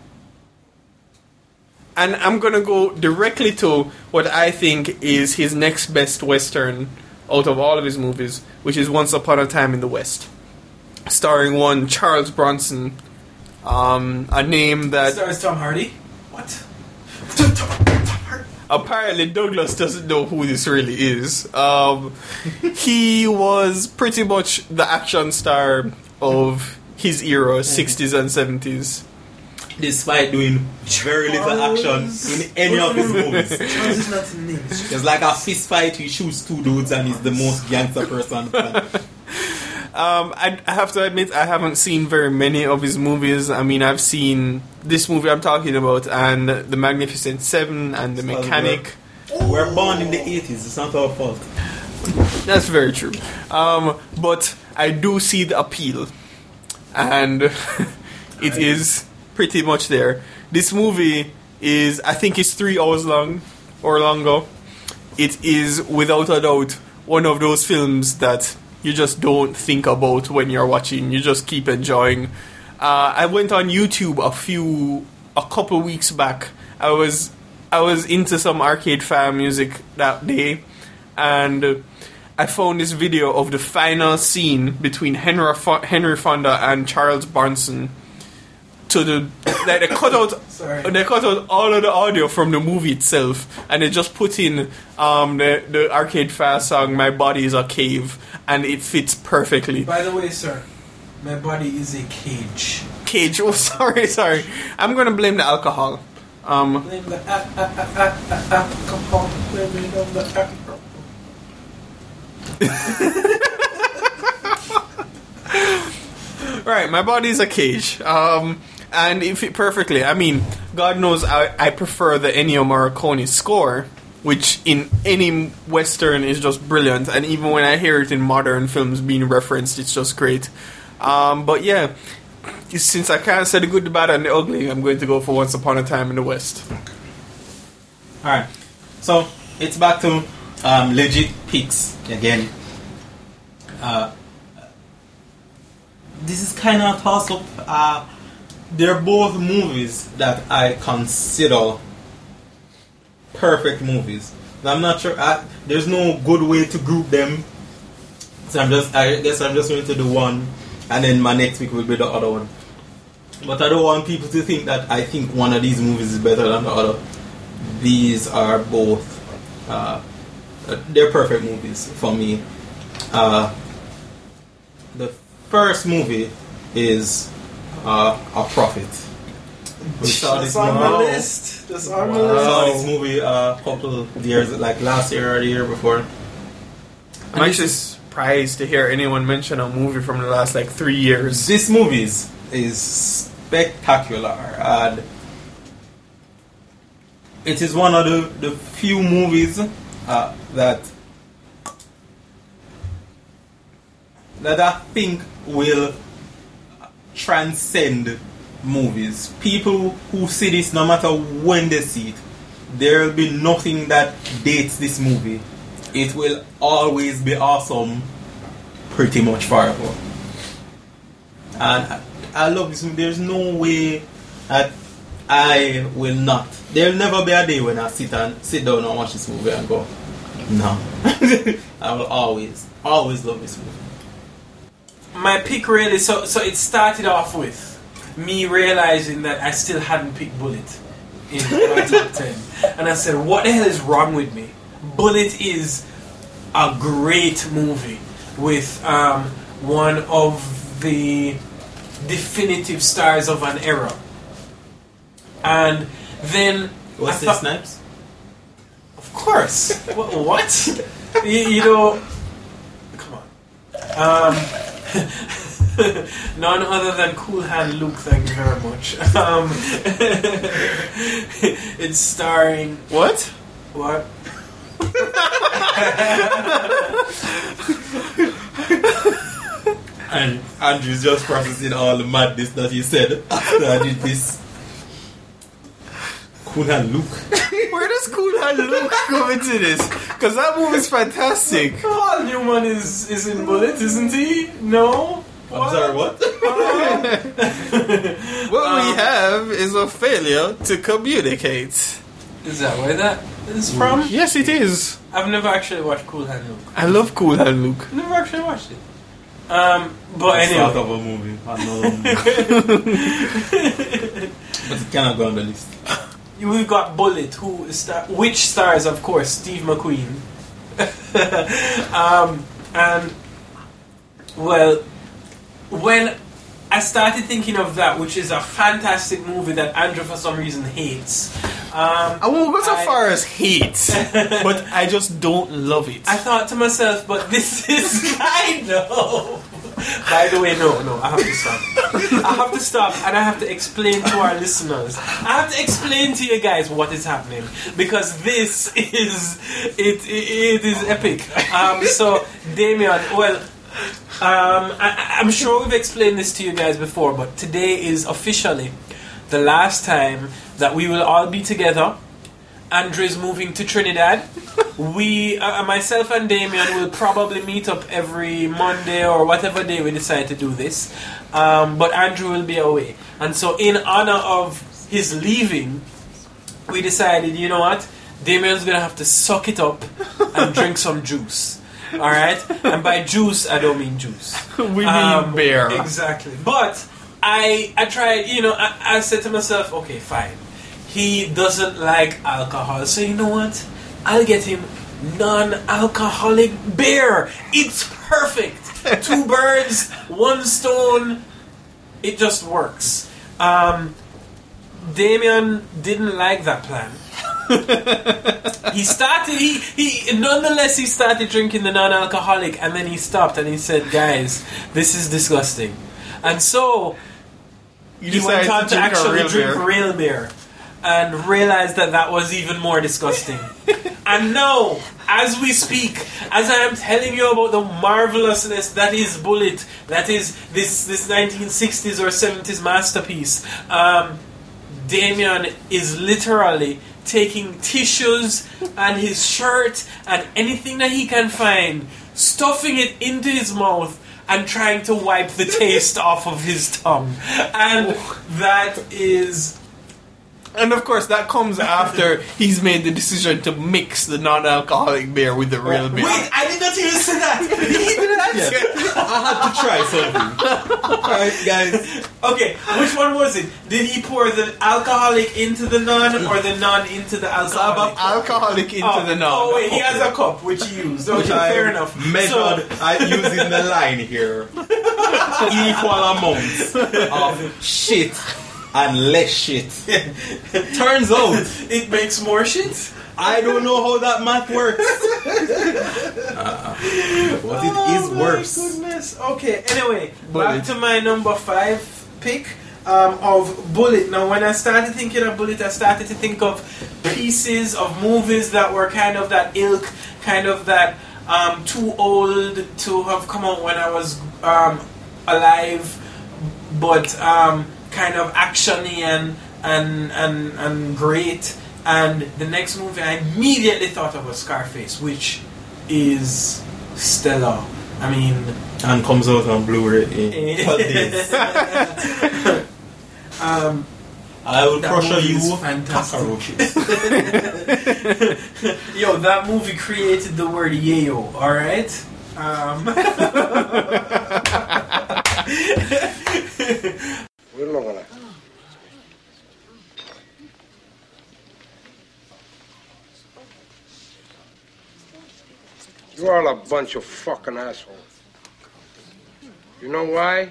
and I'm going to go directly to what I think is his next best Western out of all of his movies, which is Once Upon a Time in the West, starring one Charles Bronson, um, a name that Stars Tom Hardy? What? apparently Douglas doesn't know who this really is. Um, he was pretty much the action star of his era, sixties and seventies. Despite doing very little action in any of his movies. Charles is not his name. There's like a fist fight, he shoots two dudes and he's the most gangster person on the planet. Um, I, I have to admit, I haven't seen very many of his movies. I mean, I've seen this movie I'm talking about, and The Magnificent Seven, and The Mechanic. We're born in the eighties, it's not our fault. That's very true. Um, but I do see the appeal, and it is pretty much there. This movie is, I think it's three hours long, or longer. It is, without a doubt, one of those films that you just don't think about when you're watching. You just keep enjoying. Uh, I went on YouTube a few, a couple weeks back. I was, I was into some Arcade Fire music that day, and I found this video of the final scene between Henry, Fo- Henry Fonda and Charles Bronson. To the, like they cut out, Sorry. they cut out all of the audio from the movie itself, and they just put in um, the the Arcade Fire song "My Body Is a Cave," and it fits perfectly. By the way, sir, my body is a cage. Cage. Oh, sorry, sorry. I'm gonna blame the alcohol. Um, Blame the a- a- a- a- a- alcohol. Blame it on the alcohol. right, my body's a cage. Um, and it fit perfectly. I mean, God knows I, I prefer the Ennio Morricone score, which in any Western is just brilliant. And even when I hear it in modern films being referenced, it's just great. Um, but yeah, since I can't say the good, the bad, and the ugly, I'm going to go for Once Upon a Time in the West. Alright, so it's back to um, legit picks again. Uh, this is kind of a toss up. Uh, they're both movies that I consider perfect movies. I'm not sure. I, there's no good way to group them. So I'm just. I guess I'm just going to do one, and then my next week will be the other one. But I don't want people to think that I think one of these movies is better than the other. These are both. Uh, they're perfect movies for me. Uh, the first movie is uh, A Prophet. We saw That's this on movie. my list. That's on my We list. saw this movie uh, a couple of years, like last year or the year before. I'm actually surprised to hear anyone mention a movie from the last like three years. This movie is, is spectacular, and it is one of the, the few movies uh, that that I think will transcend movies. People who see this, no matter when they see it, there will be nothing that dates this movie. It will always be awesome, pretty much Fargo. And I, I love this movie. There's no way that I will not. There'll never be a day when I sit and sit down and watch this movie and go, no. I will always, always love this movie. My pick really, so so it started off with me realizing that I still hadn't picked Bullet in my top ten. And I said, what the hell is wrong with me? Bullet is a great movie with um, one of the definitive stars of an era. And then... Was it Snipes? Of course. what? what? you, you know... Come on. Um... None other than Cool Hand Luke, thank you very much. Um, it's starring... What? What? And Andrew's just processing all the madness that he said after I did this. Cool Hand Luke. Where does Cool Hand Luke come into this? Because that movie's fantastic. Paul Newman is, is in Bullet, isn't he? No? I'm sorry, what? What Um, we have is a failure to communicate. Is that where that is from? Yes, it is. I've never actually watched Cool Hand Luke. I love Cool Hand Luke. I've never actually watched it. Um, but That's anyway. sort of a movie. Another movie. But it cannot go on the list. We've got Bullet, who is star- which stars, of course, Steve McQueen. um, and, well, when I started thinking of that, which is a fantastic movie that Andrew, for some reason, hates. Um, I won't go so I- far as hate, but I just don't love it. I thought to myself, but this is kind of... By the way, no, no, I have to stop. I have to stop and I have to explain to our listeners. I have to explain to you guys what is happening. Because this is... It, it, it is epic. Um, so, Damien, well... Um, I, I'm sure we've explained this to you guys before, but today is officially the last time that we will all be together. Andrew's moving to Trinidad. We, uh, myself and Damien, will probably meet up every Monday or whatever day we decide to do this. Um, but Andrew will be away. And so in honor of his leaving, we decided, you know what? Damien's going to have to suck it up and drink some juice. Alright? And by juice, I don't mean juice. We mean Um, beer. Exactly. But I I tried, you know, I, I said to myself, okay, fine. He doesn't like alcohol, so you know what? I'll get him non-alcoholic beer. It's perfect. Two birds, one stone. It just works. Um, Damien didn't like that plan. he started he, he nonetheless he started drinking the non-alcoholic, and then he stopped and he said, guys, this is disgusting. And so You he went decided on to to, drink a actually real drink beer. real beer and realized that that was even more disgusting. And now, as we speak, as I am telling you about the marvelousness that is Bullet, that is this this nineteen sixties or seventies masterpiece, um, Damien is literally taking tissues and his shirt and anything that he can find, stuffing it into his mouth and trying to wipe the taste off of his tongue. And that is... And of course, that comes after he's made the decision to mix the non-alcoholic beer with the real beer. Wait, I did not even say that! He didn't answer! I had to try something. Alright, guys. Okay, which one was it? Did he pour the alcoholic into the non or the non into the alcoholic? Alcoholic into oh, the non. Oh wait, he has a cup which he used. Okay, Which I fair enough. Measured, So- I using the line here. Equal amounts of shit and less shit. Turns out it makes more shit. I don't know how that math works. Uh, but it oh, is worse. My goodness. Okay. Anyway, Bullet. back to my number five pick um, of Bullet. Now, when I started thinking of Bullet, I started to think of pieces of movies that were kind of that ilk, kind of that um, too old to have come out when I was um, alive, but um, kind of actiony and and and and great. And the next movie I immediately thought of was Scarface, which is stellar. I mean, and comes out on Blu-ray in twelve days. um, I will that crush movie you is fantastic. cockroaches. Yo, that movie created the word yayo. All right. Um, We're not gonna. You're all a bunch of fucking assholes. You know why?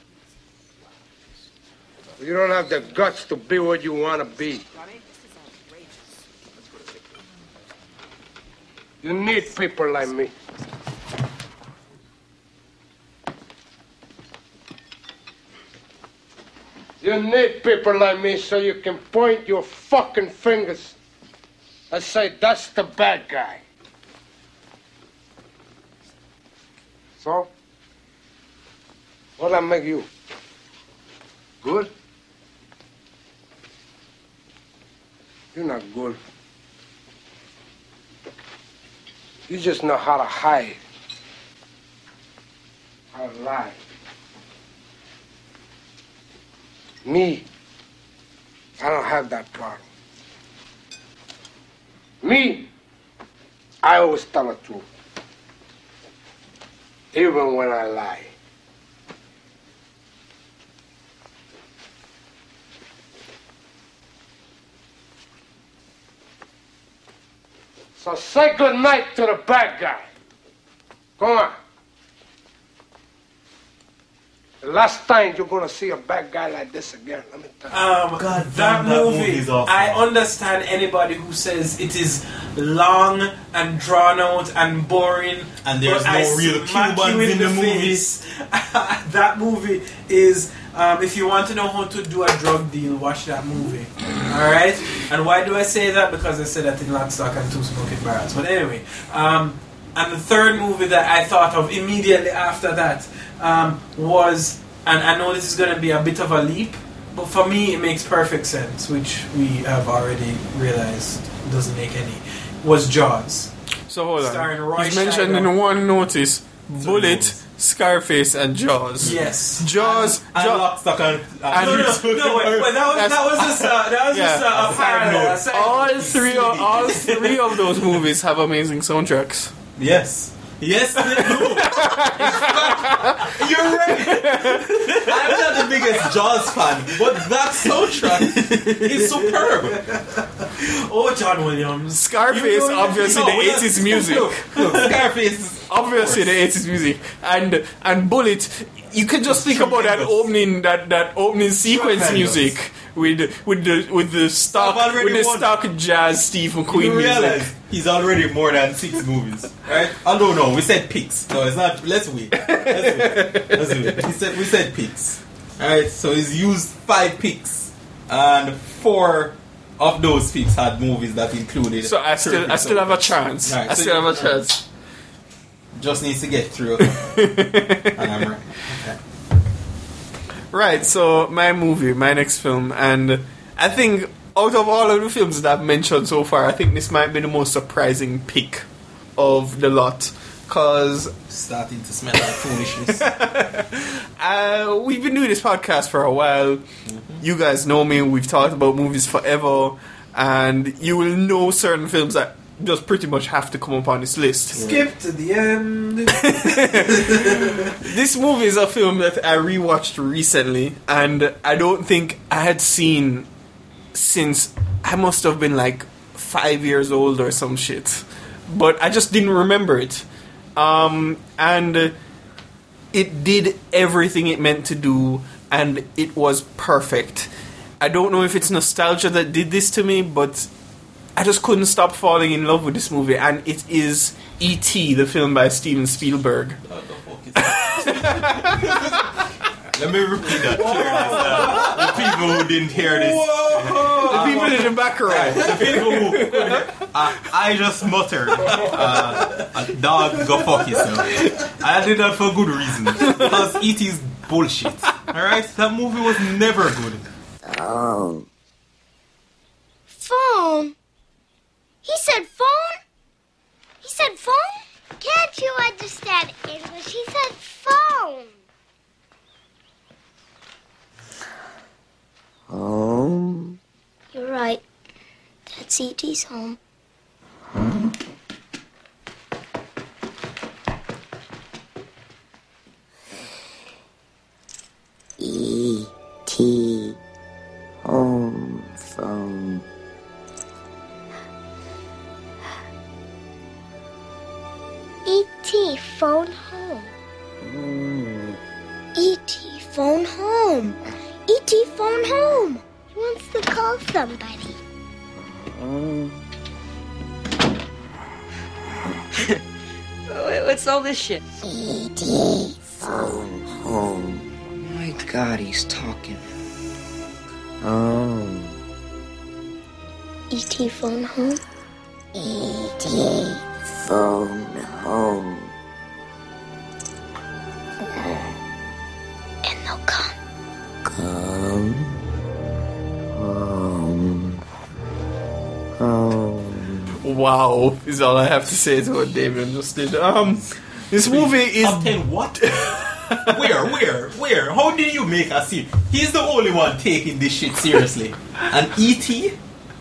You don't have the guts to be what you want to be. You need people like me. You need people like me so you can point your fucking fingers and say, that's the bad guy. So, what'll I make you? Good? You're not good. You just know how to hide, how to lie. Me, I don't have that problem. Me, I always tell the truth. Even when I lie. So say good night to the bad guy. Come on. The last time you're gonna see a bad guy like this again, let me tell you. Um, God that damn, that movie, movie is awesome. I understand anybody who says it is long and drawn out and boring, And there's but no I real smack Cubans you in the movie. face. That movie is, um, if you want to know how to do a drug deal, watch that movie. Alright? And why do I say that? Because I said that in Lock, Stock and Two Smoking Barrels. But anyway, um, and the third movie that I thought of immediately after that um, was, and I know this is going to be a bit of a leap, but for me it makes perfect sense, which we have already realized doesn't make any, was Jaws. So hold Starring on. Roy He's mentioned Scheider. in one notice Bullet, Scarface, and Jaws. Yes. Jaws. And Jo- Lock, Stock, and... and- No, no, no, wait, wait, that was, that was just, uh, that was Yeah. just uh, a parallel. a side all note. three, of, all three of those movies have amazing soundtracks. Yes. Yes, they do. In fact, you're right. I'm not the biggest Jaws fan, but that soundtrack is superb. Oh, John Williams. Scarface, You know, obviously no, the we're not- eighties music. Look, look, Scarface is Obviously the eighties music. And and Bullet, you can just think about that Tremendous. opening that, that opening sequence Tremendous. music with with the with the stock I've already with the won. stock jazz Steve McQueen You music. realize he's already more than six movies, right? Although no, we said picks. No, it's not. Let's wait. Let's wait. Let's wait. He said we said picks. All right. So he's used five picks, and four of those picks had movies that included. So I still I still have a chance. Right, I so still you- have a chance. Just needs to get through. And I'm right. Okay. Right, so my movie, my next film, and I think out of all of the films that I've mentioned so far, I think this might be the most surprising pick of the lot. Cause starting to smell like foolishness. uh, we've been doing this podcast for a while. Mm-hmm. You guys know me. We've talked about movies forever, and you will know certain films that just pretty much have to come up on this list. Skip to the end. This movie is a film that I rewatched recently, and I don't think I had seen since I must have been like five years old or some shit. But I just didn't remember it. Um, and it did everything it meant to do, and it was perfect. I don't know if it's nostalgia that did this to me, but I just couldn't stop falling in love with this movie, and it is E T, the film by Steven Spielberg. Let me repeat that. Uh, the people who didn't hear this. The people in the back row. Right, the people who. Uh, I just muttered, uh, a dog, go fuck yourself. I did that for good reason. Because E T is bullshit. Alright? That movie was never good. Oh. Phone? He said phone? He said phone? Can't you understand English? He said phone. Home. You're right. That's E T's home. Huh? E T home phone. E T phone home. Mm. E T phone home. E T phone home. He wants to call somebody. Mm. What's all this shit? E T phone home. Oh my God, he's talking. Home. E T phone home. E T phone home. And they'll come. Come home. Home. Wow, is all I have to say to what Damien just did. Um, this movie is. Obtain what? Where? Where? Where? How did you make us see? He's the only one taking this shit seriously. And E T?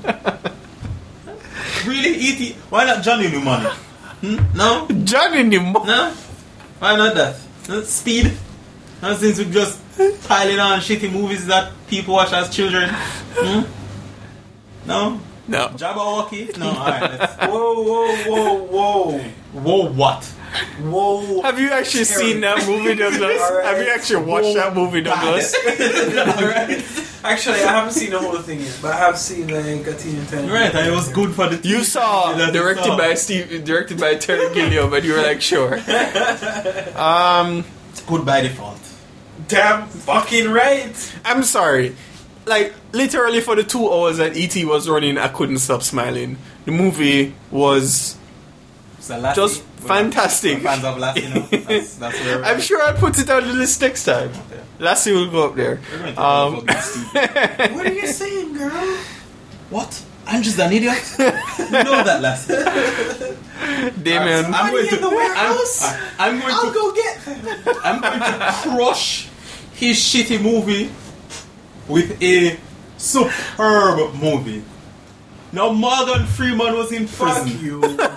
Really, E T? Why not Johnny Mnemonic? Hmm? No? Johnny Mnemonic? No? Why not that? No? Speed? No, since we're just piling on shitty movies that people watch as children. Hmm? No? No. Jabberwocky? No, alright. Let's... Whoa, whoa, whoa, whoa. Whoa, what? Whoa. Have you actually seen that movie, Douglas? Right. Have you actually watched Whoa. that movie, Douglas? Right. Actually, I haven't seen the whole thing yet, but I have seen like a teen ten. Right, and it was good for the. You saw directed saw. by Steve, directed by Terry Gilliam, but you were like, sure. Um, good by default. Damn fucking right. I'm sorry. Like, literally for the two hours that E T was running, I couldn't stop smiling. The movie was just fantastic. Fans of Lassie, that's, that's where I'm sure I'll put it on the list next time. Okay. Lassie will go up there. Um, what are you saying, girl? What? I'm just an idiot? You know that, Lassie. Damien. I'm, I'm going to. In the warehouse? I'm, I'm going I'll to. go get them. I'm going to crush his shitty movie with a superb movie. Now Morgan Freeman was in prison. Fuck you. Fuck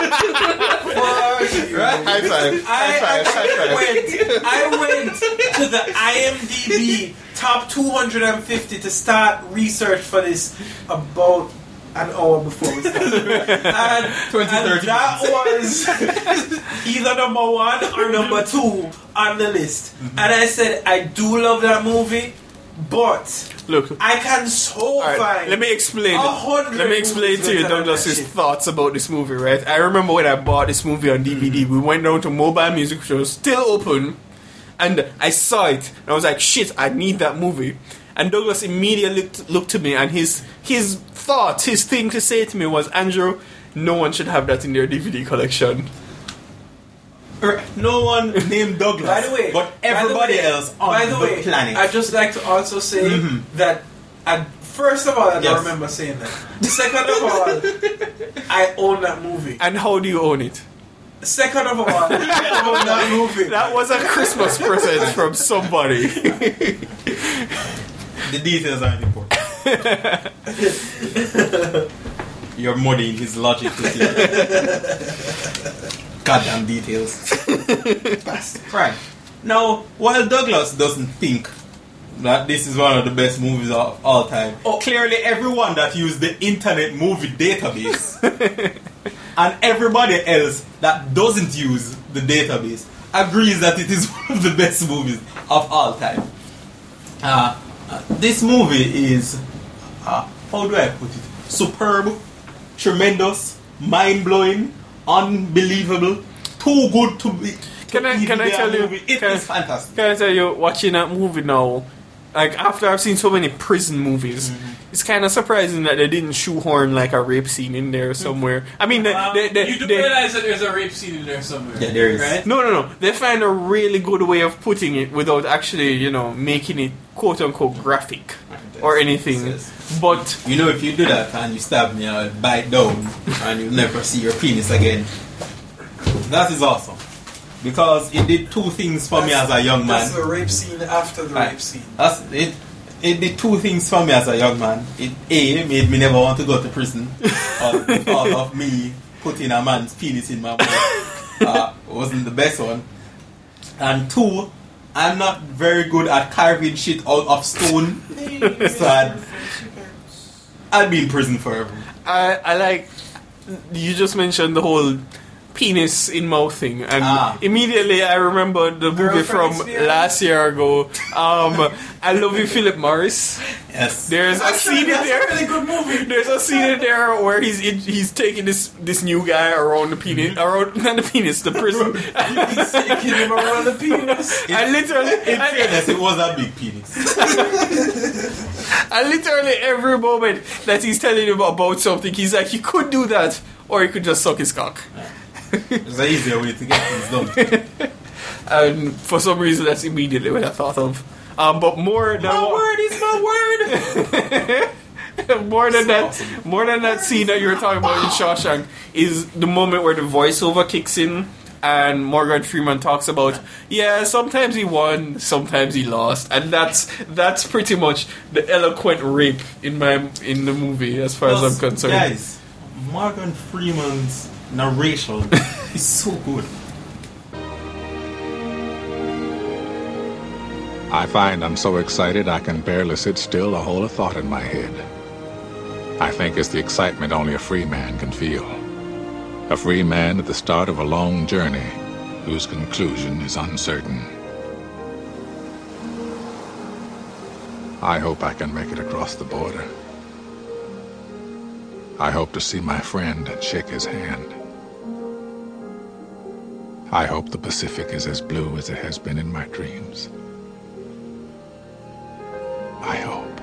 you. Right? High five. High five. High five. Went, I went to the I M D B top two hundred fifty to start research for this about an hour before we started. And, and that was either number one or number two on the list. Mm-hmm. And I said, I do love that movie. But look, I can so right, find. Let me explain. Let me explain to you Douglas's thoughts about this movie. Right? I remember when I bought this movie on D V D. Mm-hmm. We went down to Mobile Music, which was still open, and I saw it. And I was like, "Shit, I need that movie." And Douglas immediately looked, looked to me, and his his thought, his thing to say to me was, "Andrew, no one should have that in their D V D collection." No one named Douglas, by the way, but everybody way, else on by the, the way, planet. I'd just like to also say mm-hmm. that, I, first of all, I yes. don't remember saying that. Second of all, I own that movie. And how do you own it? Second of all, I own that movie. That was a Christmas present from somebody. The details aren't important. You're muddying his logic to see. Goddamn details. Right. Now, while Douglas doesn't think that this is one of the best movies of all time, oh, clearly everyone that used the Internet Movie Database and everybody else that doesn't use the database agrees that it is one of the best movies of all time. Uh, uh, this movie is, uh, how do I put it? Superb, tremendous, mind-blowing, unbelievable, too good to be. To can I can I tell you? Movie. It can, is fantastic. Can I tell you? Watching that movie now, like after I've seen so many prison movies, mm-hmm. it's kind of surprising that they didn't shoehorn like a rape scene in there somewhere. I mean, um, they, they, you do they, realize that there's a rape scene in there somewhere. Yeah, there is. Right? No, no, no. They find a really good way of putting it without actually, you know, making it quote unquote graphic or anything. But you know, if you do that and you stab me, I'll bite down and you'll never see your penis again. That is awesome. Because it did two things for me as a young man. That's the rape scene after the Right. rape scene. That's, it, it did two things for me as a young man. It A, made me never want to go to prison. Or the thought of me putting a man's penis in my mouth uh, wasn't the best one. And two, I'm not very good at carving shit out of stone. So I'd, I'd be in prison forever. I, I like, you just mentioned the whole penis in mouth thing, and Ah. immediately I remember the movie Girlfriend from Experience. last year ago. Um, I Love You, Philip Morris. Yes. There's a Actually, scene in that's there. a really good movie. There's a scene in there where he's in, he's taking this this new guy around the penis, around not the penis, the prison. He's taking him around the penis. I literally, In I, fairness, it was a big penis. I literally every moment that he's telling him about something, he's like, he could do that, or he could just suck his cock. It's an easier way to get things done. And for some reason, that's immediately what I thought of. Um, but more than My what- word is my word. more than that, more than that scene that you were talking about in Shawshank is the moment where the voiceover kicks in and Morgan Freeman talks about, yeah, sometimes he won, sometimes he lost, and that's that's pretty much the eloquent rape in my in the movie as far as Plus, I'm concerned. Guys, Morgan Freeman's narration is so good. I find I'm so excited I can barely sit still or hold a thought in my head. I think it's the excitement only a free man can feel. A free man at the start of a long journey whose conclusion is uncertain. I hope I can make it across the border. I hope to see my friend and shake his hand. I hope the Pacific is as blue as it has been in my dreams. I hope.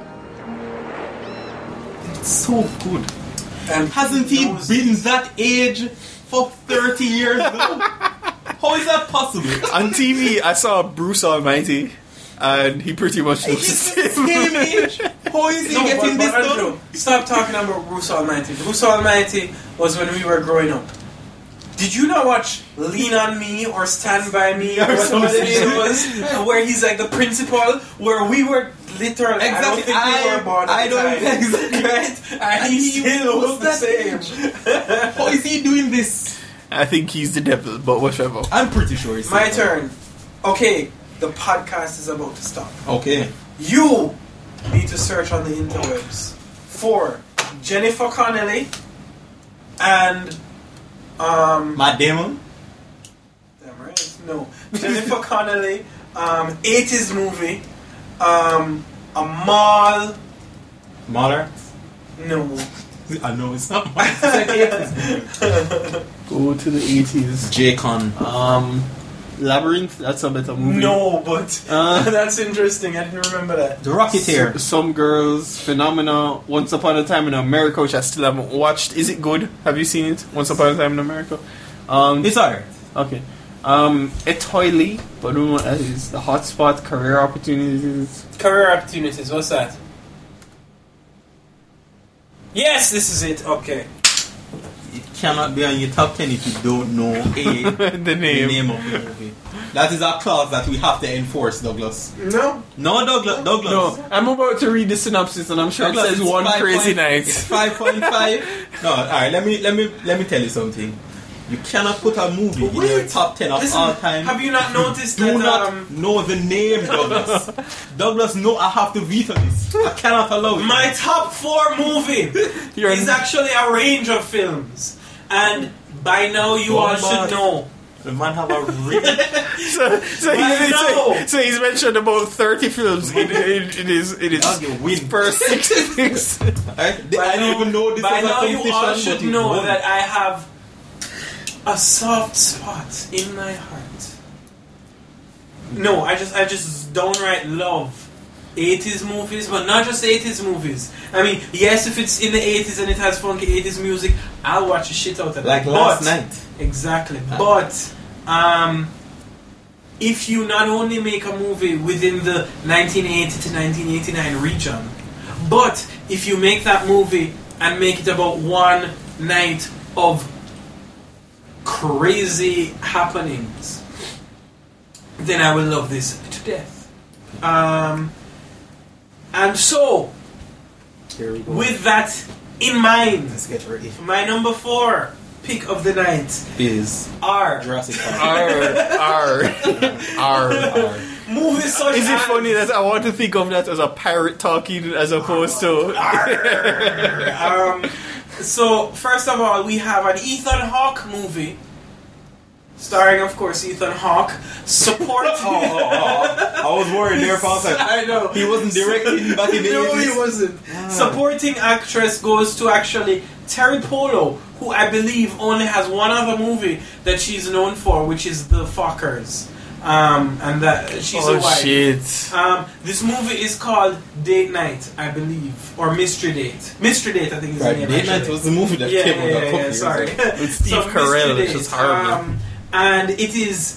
It's so good. And hasn't he been that age for thirty years now? How is that possible? On T V, I saw Bruce Almighty, and he pretty much looks the He's the same age. How is he No, getting but, this but done? Andrew, stop talking about Bruce Almighty. Bruce Almighty was when we were growing up. Did you not watch Lean on Me or Stand By Me or whatever it was, where he's like the principal, where we were literally, I don't Exactly. think we I- were born at I the don't time, think exactly. right? And he, He still was was the that same. How is he doing this? I think he's the devil, but whatever. I'm pretty sure he's My the turn. Okay, the podcast is about to stop. Okay. You need to search on the interwebs for Jennifer Connelly and um Matt Damon? Damn right. No. Jennifer Connelly, um eighties movie, um a mall. Mahler? No. I know it's not mine. It's like eighties. Go to the eighties. J-Con. Um, Labyrinth, that's a better movie. No, but Uh, that's interesting. I didn't remember that. The Rocketeer. S- Some Girls, Phenomena, Once Upon a Time in America, which I still haven't watched. Is it good? Have you seen it? Once Upon a Time in America? Um, It's alright. Okay. Um, Etoile, but I don't know what that is. The Hotspot, Career Opportunities. Career opportunities, what's that? Yes, this is it. Okay. It cannot be on your top ten if you don't know A, the name. the name of the movie. That is a clause that we have to enforce, Douglas. No. No, Douglas. Douglas. No, I'm about to read the synopsis and I'm sure Douglas, it says it's one five crazy point- night. It's five point five. No, all right. Let me let me let me tell you something. You cannot put a movie in your top ten of Listen, all time. have you not noticed Do that, not um, know the name, Douglas. Douglas, no, I have to veto this. I cannot allow it. My top four movie You're is n- actually a range of films, and by now you all Bombard. should know. The man have a range. so, so, I he's, know. so, so he's mentioned about thirty films in, in, in his, in his Dog, you win. first six things. I, I don't even know this By is a now you all competition, should but you know won. that I have a soft spot in my heart. No, I just I just downright love eighties movies, but not just eighties movies. I mean, yes, if it's in the eighties and it has funky eighties music, I'll watch the shit out of it. Like But- last night. Exactly. But um, if you not only make a movie within the nineteen eighty to nineteen eighty-nine region, but if you make that movie and make it about one night of crazy happenings, then I will love this to death. Um, and so, Here we go. with that in mind, Let's get ready. my number four pick of the night Is are Jurassic Park. R R R. movies such Is it as funny that I want to think of that as a parrot talking as opposed to? um, so first of all, we have an Ethan Hawke movie, starring, of course, Ethan Hawke. Support. oh, oh, oh. I was worried there for a second. I know He wasn't directing back in the No, eighties. he wasn't. Supporting actress goes to actually Terry Polo, who I believe only has one other movie that she's known for, which is The Fockers. Um, and that she's Oh a wife. shit! Um, this movie is called Date Night, I believe, or Mystery Date. Mystery Date, I think is Right, the name. Date Night actually. was the movie that yeah, came out yeah, a couple yeah, years sorry. ago. With Steve So, Carell, Mystery which Date, is horrible. um, and it is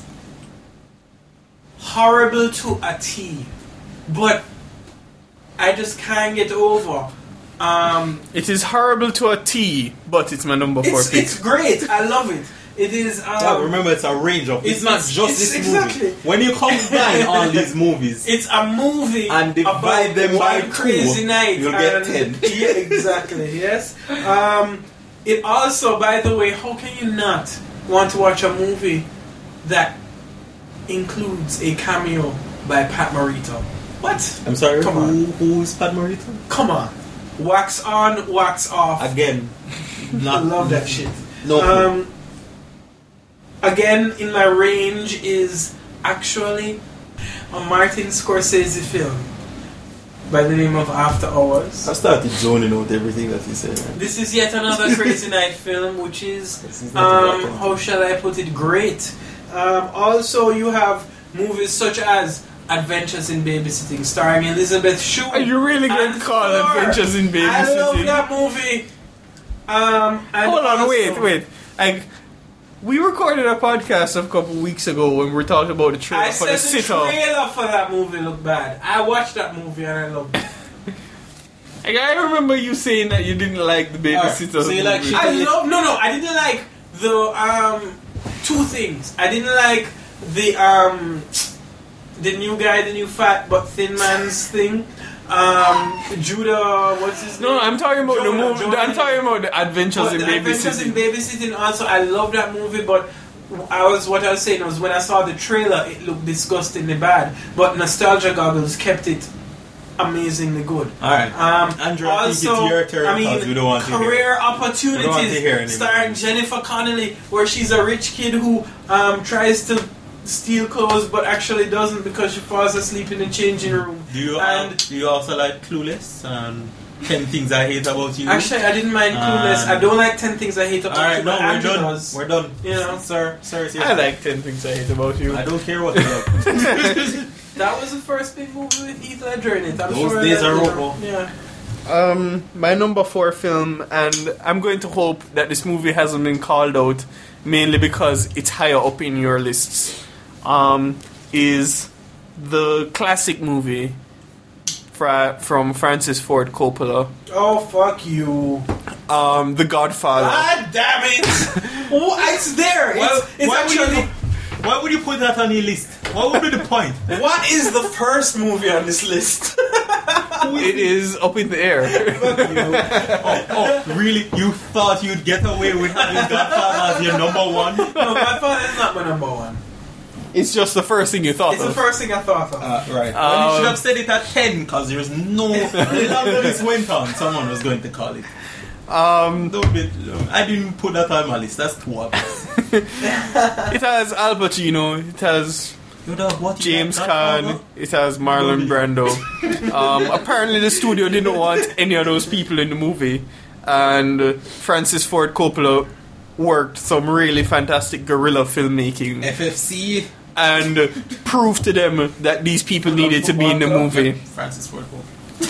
horrible to a T, but I just can't get over. Um, It is horrible to a T, but it's my number four it's, pick. it's great. I love it. It is. Um, Yeah, remember, it's a range of. It's, it's- not it's- just it's this exactly. movie. When you combine all these movies It's a movie and divide about them by one crazy two, night. you'll get and- ten. Yeah, exactly. Yes. Um, it also, by the way, how can you not want to watch a movie that includes a cameo by Pat Morita? What? I'm sorry, Come who, on. who is Pat Morita? Come on. Wax on, wax off. Again, I not love that shit. No. Um, again, in my range is actually a Martin Scorsese film by the name of After Hours. I started zoning out everything that he said. Right? This is yet another Crazy Night film, which is, is not um, about how shall I put it, great. Um, also, you have movies such as Adventures in Babysitting, starring Elizabeth Shue. Are you really going to and call Thor. Adventures in Babysitting? I love that movie. Um, and Hold on, also- wait, wait. I, we recorded a podcast a couple weeks ago when we were talking about the trailer I for said the the sit-up. trailer for that movie looked bad. I watched that movie and I loved it. Like, I remember you saying that you didn't like the babysitter. so you like movie. shit- I love no no. I didn't like the um two things. I didn't like the um the new guy, the new fat but thin man's thing. Um, Judah, what's his name? No, I'm talking about the Jonah, movie. Jonah. I'm talking about the Adventures But in the Adventures in Babysitting. Babysitting also, I love that movie, but I was what I was saying was when I saw the trailer, it looked disgustingly bad. But Nostalgia Goggles kept it amazingly good. Alright. Um, Andrew, I think also, it's your turn I because mean, we don't want to hear career it. We don't want to hear opportunities anymore. starring Jennifer Connelly, where she's a rich kid who um, tries to steal clothes but actually doesn't because she falls asleep in the changing room. Do you And- um, do you also like Clueless and Ten Things I Hate About You? Actually, I didn't mind Clueless. Um, I don't like Ten Things I Hate About Alright, You, no, but we're Andrew done. does. We're done. You know. Sir, sir, sir. I like ten Things I Hate About You. I don't care what you like. That was the first big movie with Heath Ledger in it. I'm Those sure days that, are you over. know, Yeah. Um, my number four film, and I'm going to hope that this movie hasn't been called out, mainly because it's higher up in your lists. Um, is the classic movie fra- from Francis Ford Coppola, Oh fuck you! um, The Godfather. God damn it! Oh, it's there. It's, Why- it's why would you actually. Why would you put that on your list? What would be the point? What is the first movie on this list? It is up in the air. oh, oh, really? You thought you'd get away with having Godfather as your number one? No, Godfather is not my number one. It's just the first thing you thought It's of. the first thing I thought of. Uh, right. Um, well, you should have said it at ten because there's no. The longer this went on, someone was going to call it. Um, Don't be, I didn't put that on my list. That's too obvious. It has Al Pacino. It has what, James Caan. It has Marlon Brando. Um, apparently, the studio didn't want any of those people in the movie, and uh, Francis Ford Coppola worked some really fantastic guerrilla filmmaking. F F C. And uh, proved to them that these people needed to be in the movie. Francis Ford Coppola.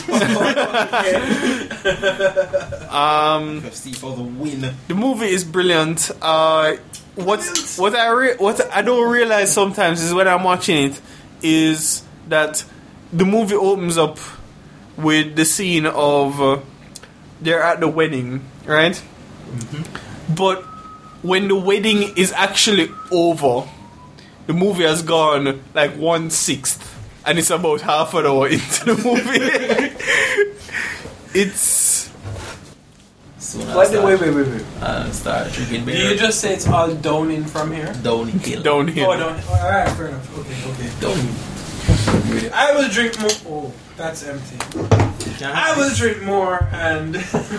Um, F F C for the win. The movie is brilliant. Uh, what what I re- what I don't realize sometimes is when I'm watching it is that the movie opens up with the scene of uh, they're at the wedding, right? Mm-hmm. But when the wedding is actually over, the movie has gone like one sixth, and it's about half an hour into the movie. It's. Soon Wait, wait, wait, wait, wait. Uh, start drinking Do beer. you just say it's all down in from here? Downhill. Downhill. Oh, down. Oh, alright, fair enough. Okay, okay. Downhill. I will drink more. Oh, that's empty. I will drink more and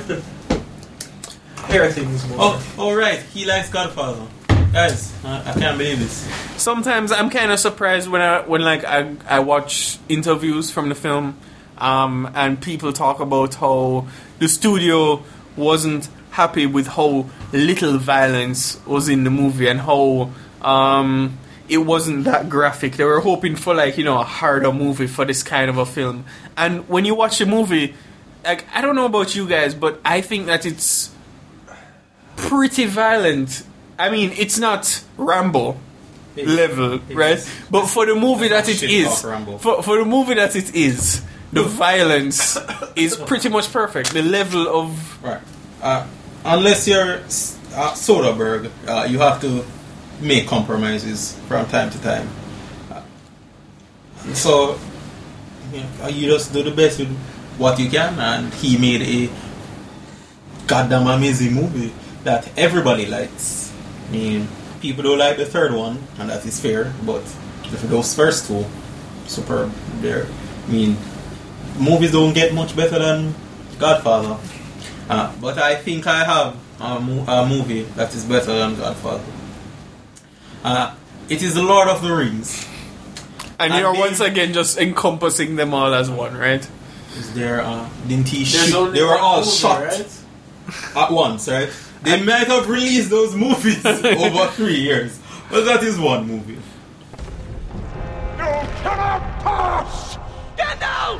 hear things more. Oh, all right. He likes Godfather. Guys, I, I can't believe this. Sometimes I'm kind of surprised when I when like I I watch interviews from the film, um, and people talk about how the studio wasn't happy with how little violence was in the movie and how um, it wasn't that graphic. They were hoping for like, you know, a harder movie for this kind of a film. And when you watch the movie, like, I don't know about you guys, but I think that it's pretty violent. I mean, it's not Rambo level, right? But for the movie that it is, for, for the movie that it is, the violence is pretty much perfect. The level of... Right. Uh, unless you're uh, Soderbergh, uh, you have to make compromises from time to time. Uh, so, you know, you just do the best with what you can, and he made a goddamn amazing movie that everybody likes. I mean, people don't like the third one, and that is fair, but for those first two, superb. There, I mean, movies don't get much better than Godfather. Uh, but I think I have a, mo- a movie that is better than Godfather. Uh, it is The Lord of the Rings. And, and you're they, once again just encompassing them all as one, right? Is there, uh, didn't he shoot? They were all movie, shot right? at once, right? They and might have released those movies over three years. But that is one movie. You cannot pass! Get out!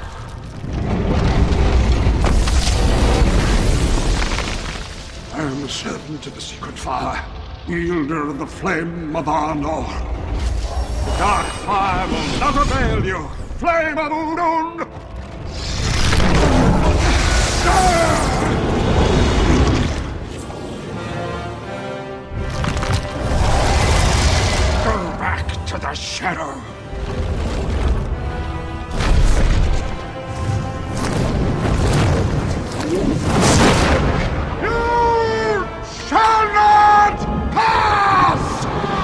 I am a servant of the secret fire, wielder of the flame of Arnor. The dark fire will not avail you, flame of Udun! Go back to the shadow. Shall not pass!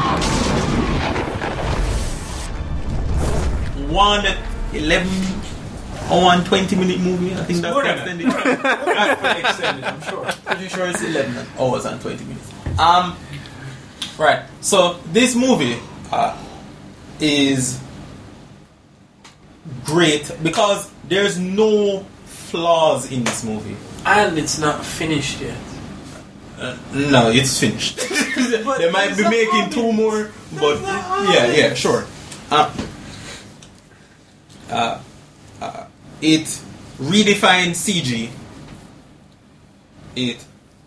One eleven or one twenty minute movie. I think that's the extended. That's extended, I'm sure. Pretty sure it's eleven hours and twenty minutes. Um, right. So this movie uh, is great because there's no flaws in this movie, and it's not finished yet. Uh, no, it's finished. They might be making two more, but yeah, yeah, sure. Uh, uh, uh, it redefined C G. It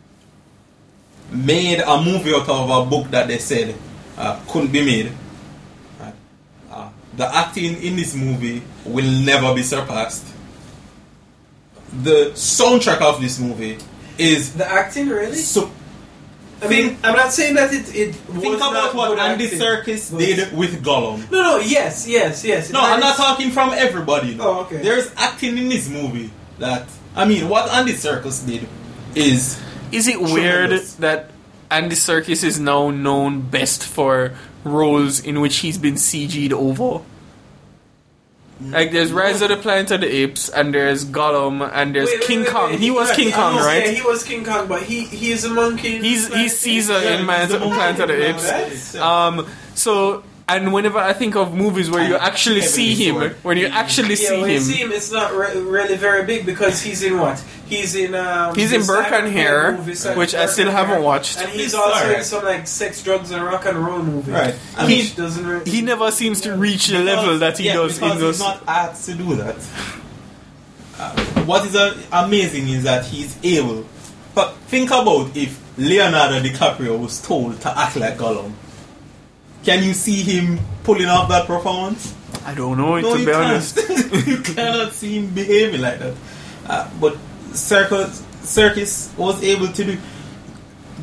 made a movie out of a book that they said uh, couldn't be made. Uh, uh, the acting in this movie will never be surpassed. The soundtrack of this movie is the acting really. So, I mean, I'm not saying that it. it think about what Andy Serkis did with Gollum. No, no, yes, yes, yes. No, I'm not talking from everybody. No. Oh, okay. There's acting in this movie that I mean, what Andy Serkis did is. Is it weird that Andy Serkis is now known best for roles in which he's been C G'd over? Like there's Rise of the Planet of the Apes, and there's Gollum, and there's wait, wait, King wait, Kong. Wait, he was King Kong, was, right? Yeah, he was King Kong, but he he is a monkey. He's he's Caesar yeah, in Planet of the Apes. Um, so and whenever I think of movies where you actually see him, when you actually yeah, see when him, you see him, it's not re- really very big because he's in what? He's in um, he's in Burke and Hare, which I still haven't watched, and he's also in some like sex, drugs, and rock and roll movie. Right, and he doesn't. Re- he never seems to reach the level that he yeah, does because in those. He's not asked to do that. Uh, what is uh, amazing is that he's able. But think about if Leonardo DiCaprio was told to act like Gollum. Can you see him pulling off that performance? I don't know, no, to be honest. You cannot see him behaving like that. Uh, but Serkis, Serkis was able to do.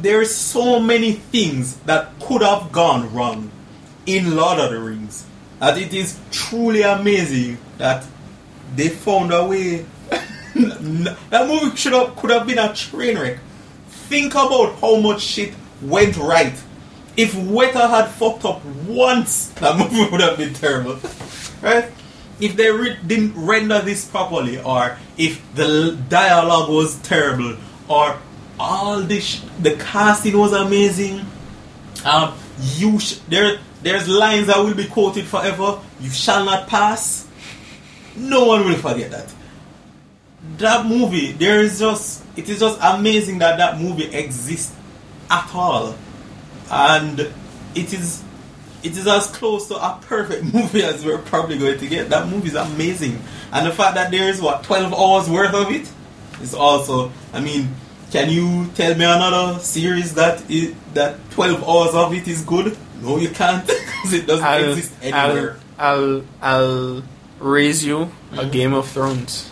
there's so many things that could have gone wrong in Lord of the Rings that it is truly amazing that they found a way. That movie should have could have been a train wreck. Think about how much shit went right. If Weta had fucked up once, that movie would have been terrible, right? If they re- didn't render this properly, or if the l- dialogue was terrible, or all this, sh- the casting was amazing. Um, you sh- there, there's lines that will be quoted forever. You shall not pass. No one will forget that. That movie, there is just, it is just amazing that that movie exists at all, and it is, it is as close to a perfect movie as we're probably going to get. That movie is amazing, and the fact that there is what twelve hours worth of it is also. I mean, can you tell me another series that is, that twelve hours of it is good? No, you can't, because it doesn't I'll, exist anywhere. I'll, I'll, I'll raise you mm-hmm. a Game of Thrones.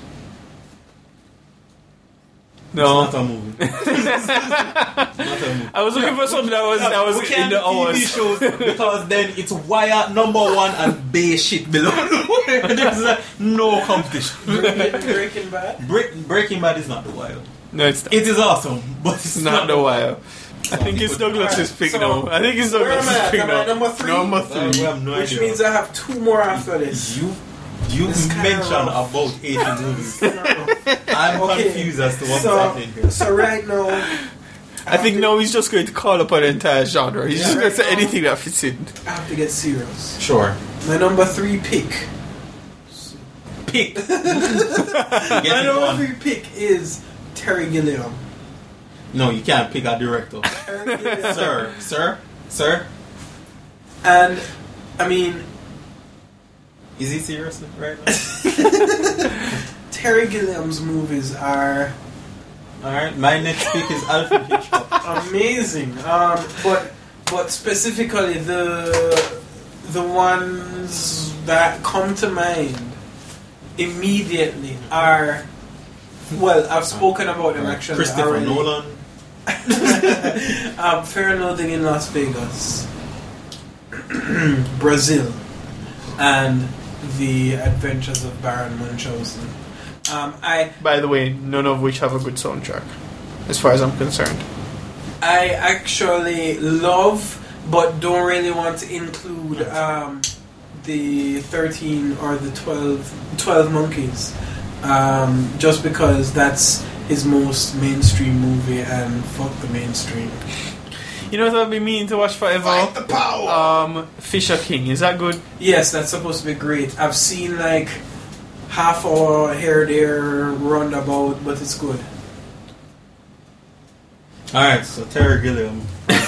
No, it's not a movie. It's not a movie. I was looking for something that was that was in the hours. T V shows because then it's Wire number one and Bay shit below. There's uh, no competition. Breaking Bad. Break, Breaking Bad is not the Wire. No, it's not. It is awesome, but it's not, not the Wire. I think it's Douglas's pick now. I think it's Douglas's pick now. Number three. Number three. Uh, no Which idea. means I have two more after this. You. You mentioned about eighty movies. I'm okay. confused as to what's so, happening here. So right now, I, I think now he's just going to call upon the entire genre. He's yeah, just right going to say now, anything that fits in. I have to get serious. Sure. My number three pick. Pick. My number on. three pick is Terry Gilliam. No, you can't pick a director. Sir, sir, sir. And I mean, is he serious right now? Terry Gilliam's movies are alright. My next pick is Alfred Hitchcock. Amazing. Um, but but specifically the the ones that come to mind immediately are, well, I've spoken about them actually. Christopher already. Nolan. um, Fear and Loathing in Las Vegas, Brazil, and The Adventures of Baron Munchausen. Um, I, By the way, none of which have a good soundtrack, as far as I'm concerned. I actually love, but don't really want to include um, the thirteen or the twelve, twelve Monkeys, um, just because that's his most mainstream movie, and fuck the mainstream. You know what I've been meaning to watch forever? Fight the power! Um, Fisher King. Is that good? Yes, that's supposed to be great. I've seen like half hour here there roundabout, but it's good. Alright, so Terry Gilliam.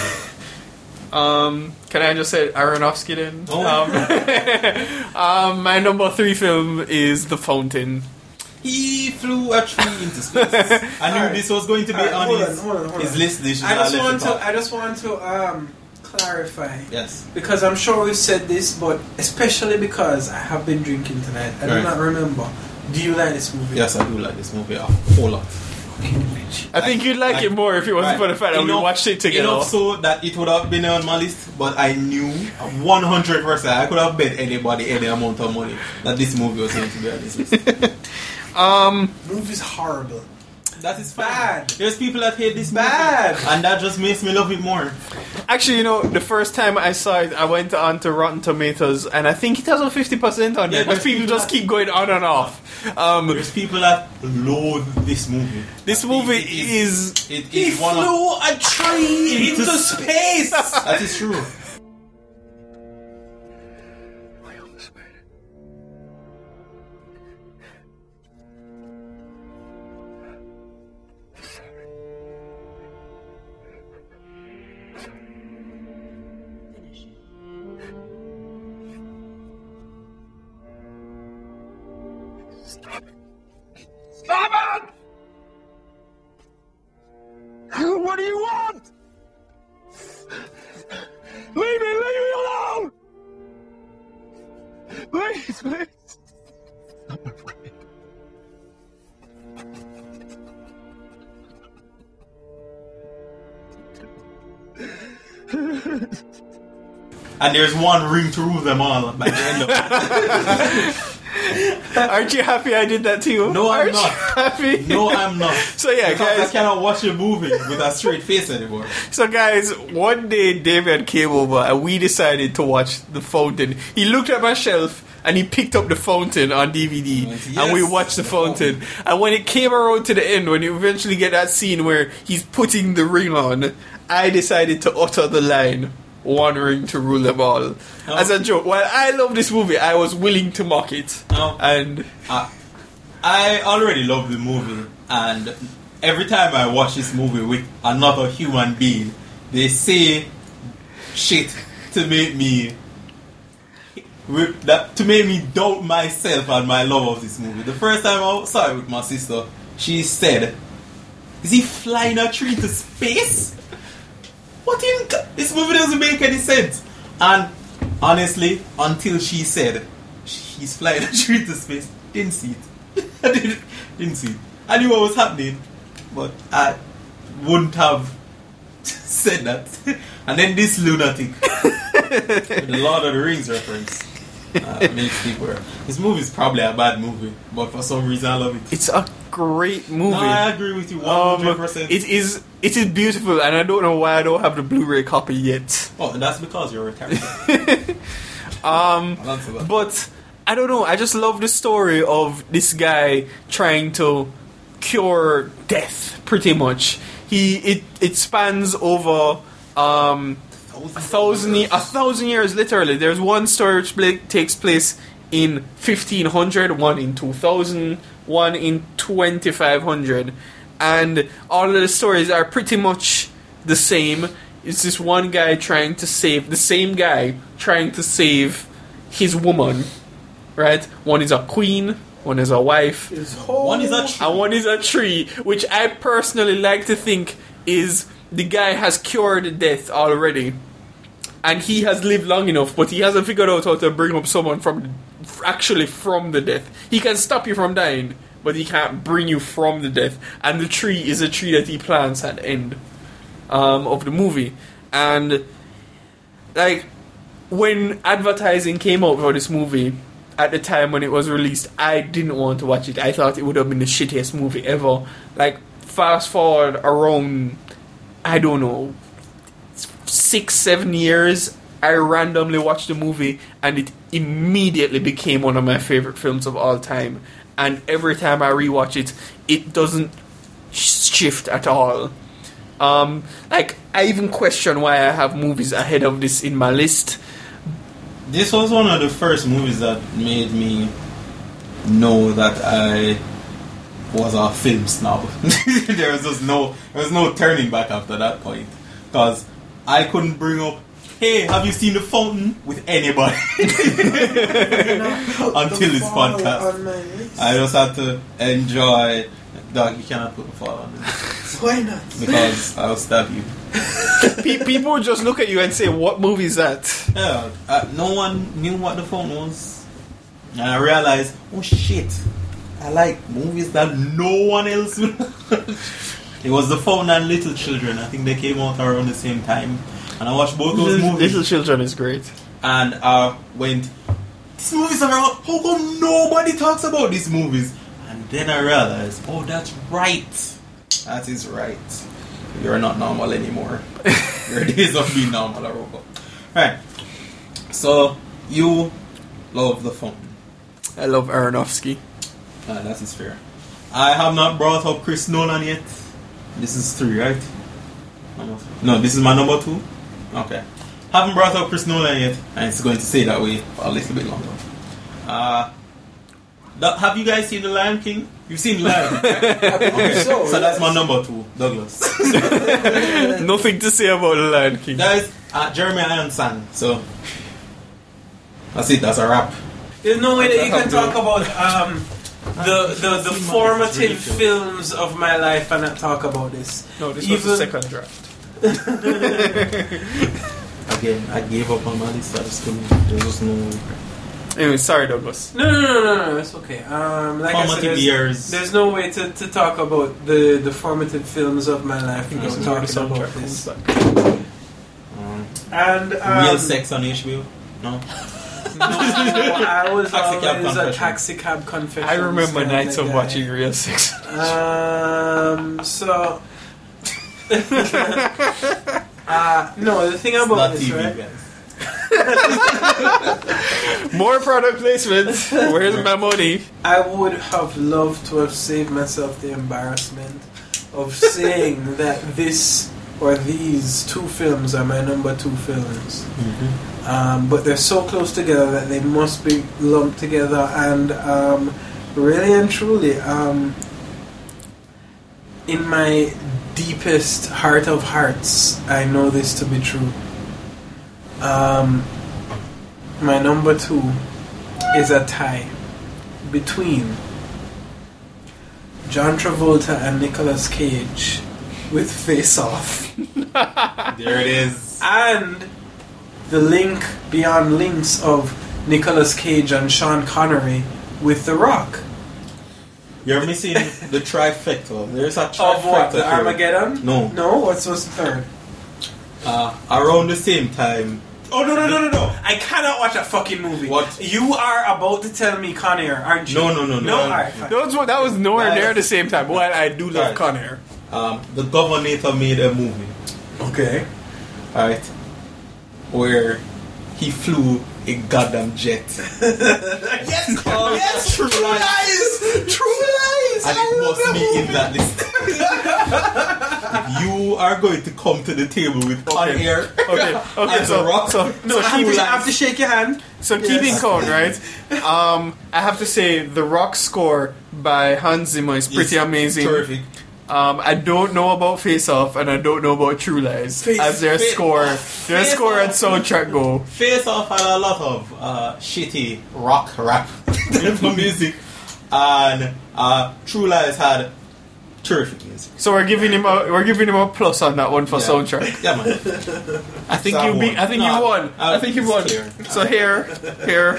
um, can I just say Aronofsky then? Oh. Um, um, my number three film is The Fountain. He flew a tree into space. I knew right. this was going to be right, on hold his, on, hold on, hold his on. list. This I just want to. I just want to um, clarify. Yes. Because I'm sure we've said this, but especially because I have been drinking tonight, I do right. not remember. Do you like this movie? Yes, I do like this movie a whole lot. I think you'd like, like it more if it wasn't right. for the fact that enough, we watched it together. Enough so that it would have been on my list, but I knew one hundred percent I could have bet anybody any amount of money that this movie was going to be on this list. um, movie's horrible. That is bad. There's people that hate this bad, movie, and that just makes me love it more. Actually, you know, the first time I saw it, I went on to Rotten Tomatoes, and I think it has a fifty percent on yeah, there, but people, people just that, keep going on and off. Um, there's people that loathe this movie. This movie it is... is it he is one flew of, a tree into space! That is true. Stop it! Stop it! What do you want? Leave me! Leave me alone! Please, please. I'm afraid. and there's one ring to rule them all by the end of it. Aren't you happy I did that to you? No, I'm Aren't not. you happy? No, I'm not. So yeah, because guys, I cannot watch a movie with a straight face anymore. So guys, one day David came over and we decided to watch The Fountain. He looked at my shelf and he picked up The Fountain on D V D, Yes, and we watched The, the Fountain. Fountain. And when it came around to the end, when you eventually get that scene where he's putting the ring on, I decided to utter the line, "One ring to rule them all," no. as a joke. While I love this movie, I was willing to mock it. No. And uh, I already love the movie, and every time I watch this movie with another human being, they say shit to make me that to make me doubt myself and my love of this movie. The first time I saw it with my sister, she said, "Is he flying a tree to space? What in this movie doesn't make any sense." And honestly, until she said he's flying a tree to space, didn't see it. I didn't, didn't see it. I knew what was happening, but I wouldn't have said that. And then this lunatic with the Lord of the Rings reference uh, makes me work. This movie is probably a bad movie, but for some reason I love it. It's a great movie. No, I agree with you one hundred percent. Um, it is it is beautiful, and I don't know why I don't have the Blu-ray copy yet. Oh, and that's because you're retarded. um, but I don't know. I just love the story of this guy trying to cure death. Pretty much, he it it spans over um, a thousand a thousand years. Literally, there's one story which pla- takes place in fifteen hundred, one in two thousand, one in twenty-five hundred, and all of the stories are pretty much the same. It's this one guy trying to save the same guy trying to save his woman, right? One is a queen, one is a wife, one is a tree. and one is a tree, which I personally like to think is the guy has cured death already, and he has lived long enough, but he hasn't figured out how to bring up someone from actually from the death. He can stop you from dying, but he can't bring you from the death. And the tree is a tree that he plants at the end um, of the movie. And like when advertising came out for this movie at the time when it was released, I didn't want to watch it. I thought it would have been the shittiest movie ever. Like fast forward around, I don't know, six, seven years, I randomly watched the movie and it immediately became one of my favorite films of all time. And every time I rewatch it, it doesn't shift at all. Um, like, I even question why I have movies ahead of this in my list. This was one of the first movies that made me know that I was a film snob. There was just no, there was no turning back after that point, because I couldn't bring up, "Hey, have you seen The Fountain?" with anybody until this podcast. I just had to enjoy. Dog, you cannot put the fall on this. Why not? Because I'll stab you. People would just look at you and say, "What movie is that?" Yeah, uh, no one knew what The Fountain was, and I realized, oh shit, I like movies that no one else will. It was The Fountain and Little Children. I think they came out around the same time, and I watched both those Little, movies. Little Children is great, and I went, "These movies are out. How come nobody talks about these movies?" And then I realized, oh, that's right. That is right. You're not normal anymore. Your days of being normal are over. Right. So, you love The Fountain. I love Aronofsky. Uh, that is fair. I have not brought up Chris Nolan yet. This is three, right? No, this is my number two? Okay. Haven't brought up Chris Nolan yet, and it's going to stay that way for a little bit longer. Uh... That, have you guys seen The Lion King? You've seen The Lion King, right? Okay. So, so that's my number two, Douglas. Nothing to say about The Lion King. Guys, uh, Jeremy Irons sang, so that's it, that's a wrap. There's no way that you can talk about um, the the, the formative films of my life and not talk about this. No, this Even, was the second draft. Again, I gave up on my list. I just couldn't, there was no... Anyway, sorry, Douglas. No, no, no, no, no, it's okay. Um, like I said, there's, years. there's no way to, to talk about the, the formative films of my life. I think without talking talking about this. this. Um, And um, Real Sex on H B O? No. No, I was Taxi Cab always a Confessions. Taxi Cab Confessions. I remember kind nights of guy. watching Real Sex. Um, so. uh, no, the thing about not this, T V, right? guys. More product placement. Where's my money? I would have loved to have saved myself the embarrassment of saying that this or these two films are my number two films. Mm-hmm. Um, but they're so close together that they must be lumped together. And um, really and truly, um, in my deepest heart of hearts, I know this to be true. Um, my number two is a tie between John Travolta and Nicolas Cage with Face Off. There it is. And the link beyond links of Nicolas Cage and Sean Connery with The Rock. You're missing the trifecta. There's a trifecta. Of what? The here. Armageddon? No. No? What's what's the third? Uh, around the same time. Oh, no, no, no, no, no. I cannot watch that fucking movie. What? You are about to tell me Con Air, aren't you? No, no, no, no. No, alright, fine. That was, that was nowhere Guys. near at the same time. Well, I do love Guys. Con Air. Um, the Governator made a movie. Okay. Alright. Where he flew a goddamn jet. Yes, called yes, True True Lies. Lies. True Lies. And it must be in that list. If you are going to come to the table with Con Okay. Air Okay, okay, and so, The Rock, so, No, so I have, keep to, it- I have to shake your hand. So Yes. keeping count, right? Um, I have to say the Rock score by Hans Zimmer is pretty Yes, amazing. terrific. Um, I don't know about Face Off and I don't know about True Lies Face- as their Face- score, their Face score and Off. soundtrack go. Face Off had a lot of uh, shitty rock rap music, and uh, True Lies had terrific music. So we're giving him a we're giving him a plus on that one for Yeah. soundtrack. Yeah, man. I think So you I be, won. I think No, you won. I- I think you won. Here. So here, here,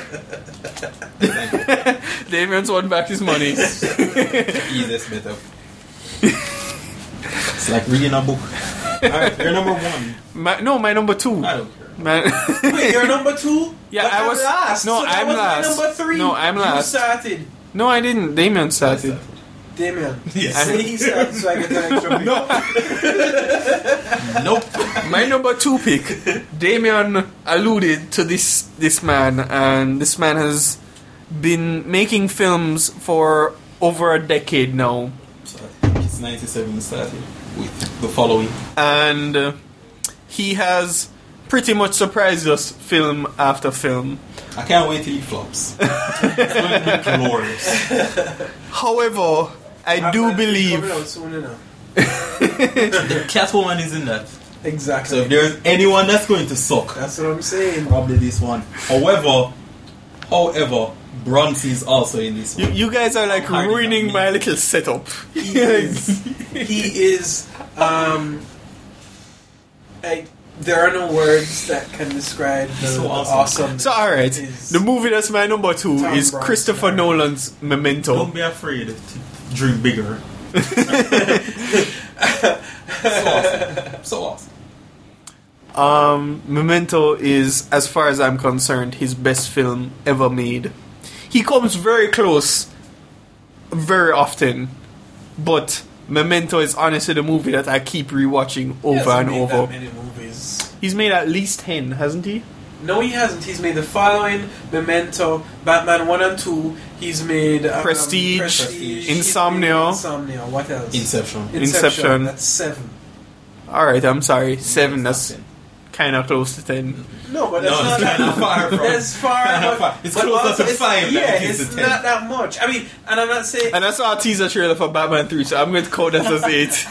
Damien's won back his money. Easiest bit of. It's like reading a book. Alright, you're number one. My, no, my number two. I don't care. Man. Wait, you're number two? Yeah, But I I'm was last. No, so that I'm was last. My number three. No, I'm You last. started. No, I didn't. Damien started. Damien. Yes. Say he started so I get an extra pick. Nope. My number two pick, Damien alluded to this this man, and this man has been making films for over a decade now, So I think it's ninety-seven started with the following. and uh, he has pretty much surprised us film after film. I can't wait till he flops. It's going to be glorious. However, I do Coming believe out soon enough. The Catwoman is in that. Exactly. So if there's anyone that's going to suck, That's what I'm saying. probably this one. However, however, Bronzy is also in this you, one. you guys are like Hiding ruining on my little setup. He is. He is. Um, I, there are no words that can describe the So the awesome. awesome. So alright, is the movie that's my number two Tom is Bronson. Christopher Nolan's Memento. Don't be afraid to dream bigger. So awesome. So awesome. Um, Memento is, as far as I'm concerned, his best film ever made. He comes very close very often, but Memento is honestly the movie that I keep rewatching over He hasn't and made over. that many movies. He's made at least ten, hasn't he? No, he hasn't. He's made the following: Memento, Batman One and Two. He's made um, Prestige, Prestige. He's Insomnia. made Insomnia. What else? Inception. Inception. That's seven. Alright, I'm sorry. Seven, that's kind of close to ten. No, but that's No, not it's kinda far from- That's far. kinda but- far. It's but closer also to it's- five than Yeah, it is it's to ten. not that much. I mean, and I'm not saying. And I saw a teaser trailer for Batman three, so I'm going to call that as eight.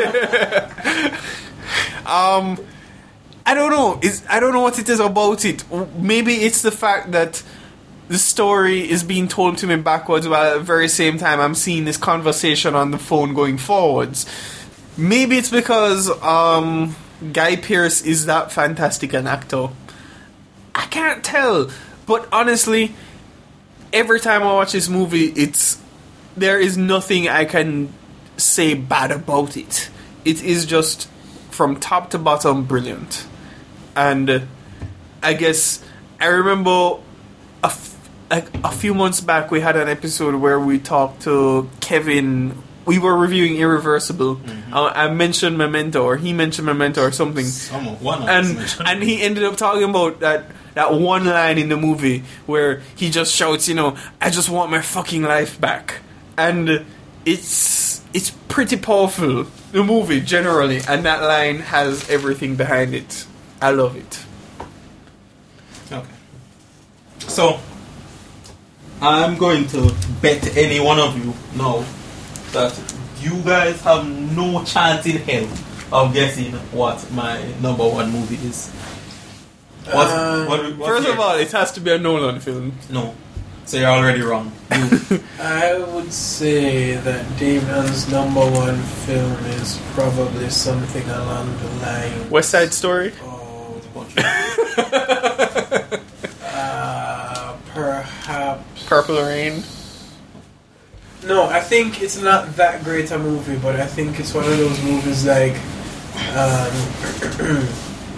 um, I don't know. It's, I don't know what it is about it. Maybe it's the fact that the story is being told to me backwards, while at the very same time I'm seeing this conversation on the phone going forwards. Maybe it's because um, Guy Pearce is that fantastic an actor. I can't tell. But honestly, every time I watch this movie, it's there is nothing I can say bad about it. It is just from top to bottom brilliant. and uh, I guess I remember a, f- like a few months back we had an episode where we talked to Kevin. We were reviewing Irreversible. Mm-hmm. Uh, I mentioned Memento, or he mentioned Memento, or something. Someone, one of and us and he ended up talking about that that one line in the movie where he just shouts, you know, "I just want my fucking life back," and it's it's pretty powerful. The movie generally, and that line has everything behind it. I love it. Okay. So I'm going to bet any one of you now that you guys have no chance in hell of guessing what my number one movie is. What's, Uh, what, what's First your- of all, it has to be a Nolan film. No. So you're already wrong. You. I would say that Damien's number one film is probably something along the line. West Side Story? Uh, perhaps. Purple Rain? No, I think it's not that great a movie, but I think it's one of those movies like. Um,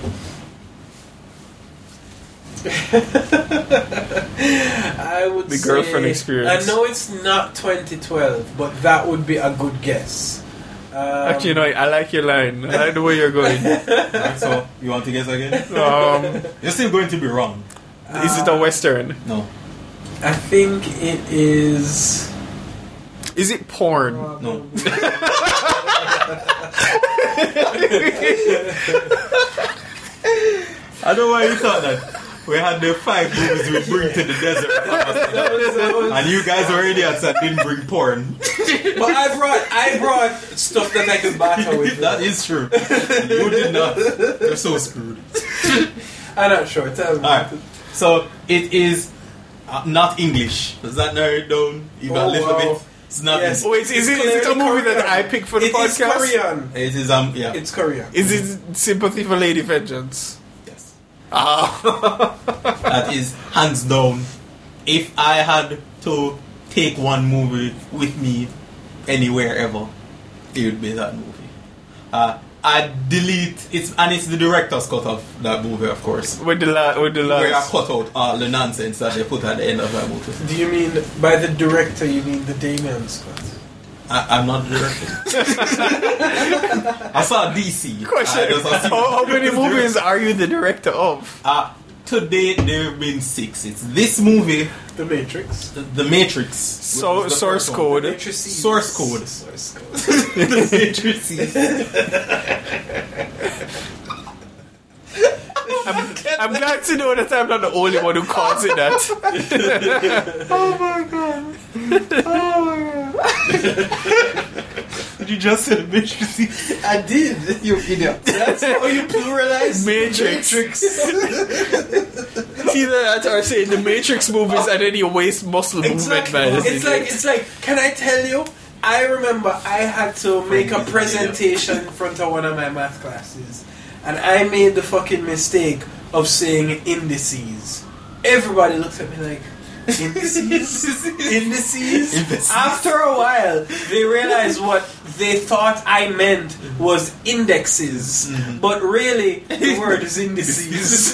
I would The say, Girlfriend Experience. I know it's not twenty twelve, but that would be a good guess. Um, Actually, you know, I like your line. I like the way you're going. Right, so you want to guess again? Um, You're still going to be wrong. Is it a Western? No. I think it is. Is it porn? No. I don't know why you thought that. We had the five movies we bring to the desert, and you guys were idiots that didn't bring porn. But I brought I brought stuff that I could battle with. That is true. You did not. You're so screwed. I'm not sure. Tell me. Alright. So it is uh, not English. Does that narrow it down even a Oh, little wow. bit? It's not. Yes. Wait, is it, is it a movie that I picked for the It is podcast? Korean. It is um yeah. It's Korean. Is it Sympathy for Lady Vengeance? Yes. Ah. That is hands down. If I had to take one movie with me anywhere ever, it would be that movie. Uh, I delete it's and it's the director's cut of that movie, of course. With the la- with the Where I last. cut out all the nonsense that they put at the end of that movie. Do you mean by the director? You mean the Damien Scott? I, I'm not the director. I saw D C. Question: I just saw how, how many movies are you the director of? Uh, to date, there have been six. It's this movie, The Matrix. The, the Matrix. So, which is the source first one. code. Matrices. Source code. Source code. The Matrices. I'm, I'm glad to know that I'm not the only one who calls it that. Oh my god. Oh my god. Did you just say the Matrices? I did. You idiot. That's how you pluralize Matrix. Matrix. Either that or saying the Matrix movies and then you waste muscle movement, man. It's like it's like. Can I tell you? I remember I had to make a presentation in front of one of my math classes, and I made the fucking mistake of saying indices. Everybody looked at me like, indices? indices? Indices. After a while, they realized what they thought I meant was indexes, Mm-hmm. but really the word is indices.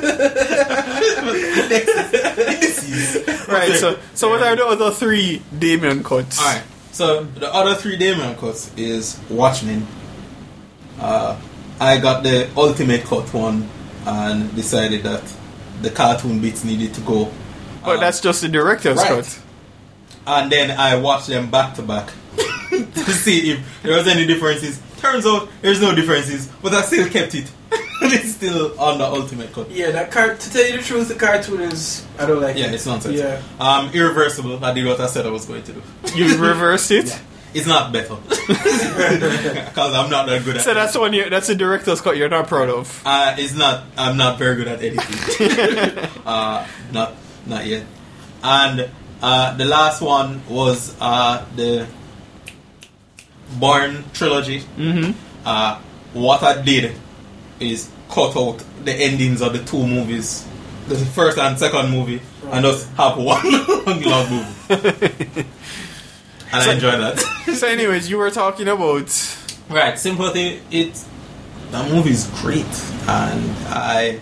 Right, so so what are the other three Damien cuts? Alright, so the other three Damien cuts is Watchmen. Uh, I got the ultimate cut one and decided that the cartoon bits needed to go. But that's just the director's right. cut. And then I watched them back to back to see if there was any differences. Turns out there's no differences, but I still kept it. It's still on the ultimate cut. Yeah, that car. To tell you the truth, the cartoon is. I don't like Yeah, it. it's nonsense. Yeah. Um, Irreversible. I did what I said I was going to do. You reversed it? Yeah. It's not better because I'm not that good at. So that's the one you, that's the director's cut you're not proud of. Uh, it's not. I'm not very good at editing. uh, not not yet. And uh, the last one was uh, the Bourne trilogy. Mm-hmm. Uh, what I did is cut out the endings of the two movies, the first and second movie, and just have one long movie. And So- I enjoy that. So anyways, you were talking about Right, Sympathy, it that movie is great, and I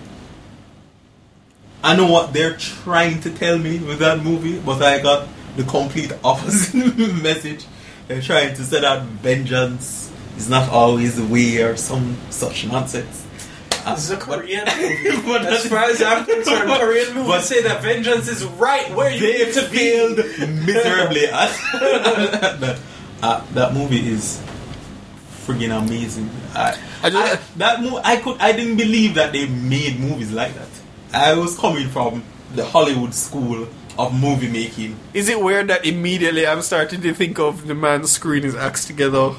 I know what they're trying to tell me with that movie, but I got the complete opposite message. They're trying to say that vengeance is not always the way, or some such nonsense. Uh, this is a Korean movie. But as far as I'm concerned, Korean movies but say that vengeance is right where you they need to failed be. miserably at that. Uh, that movie is friggin' amazing. I, I just, I, that mo- I could I didn't believe that they made movies like that. I was coming from the Hollywood school of movie making. Is it weird that immediately I'm starting to think of the man screwing his axe together?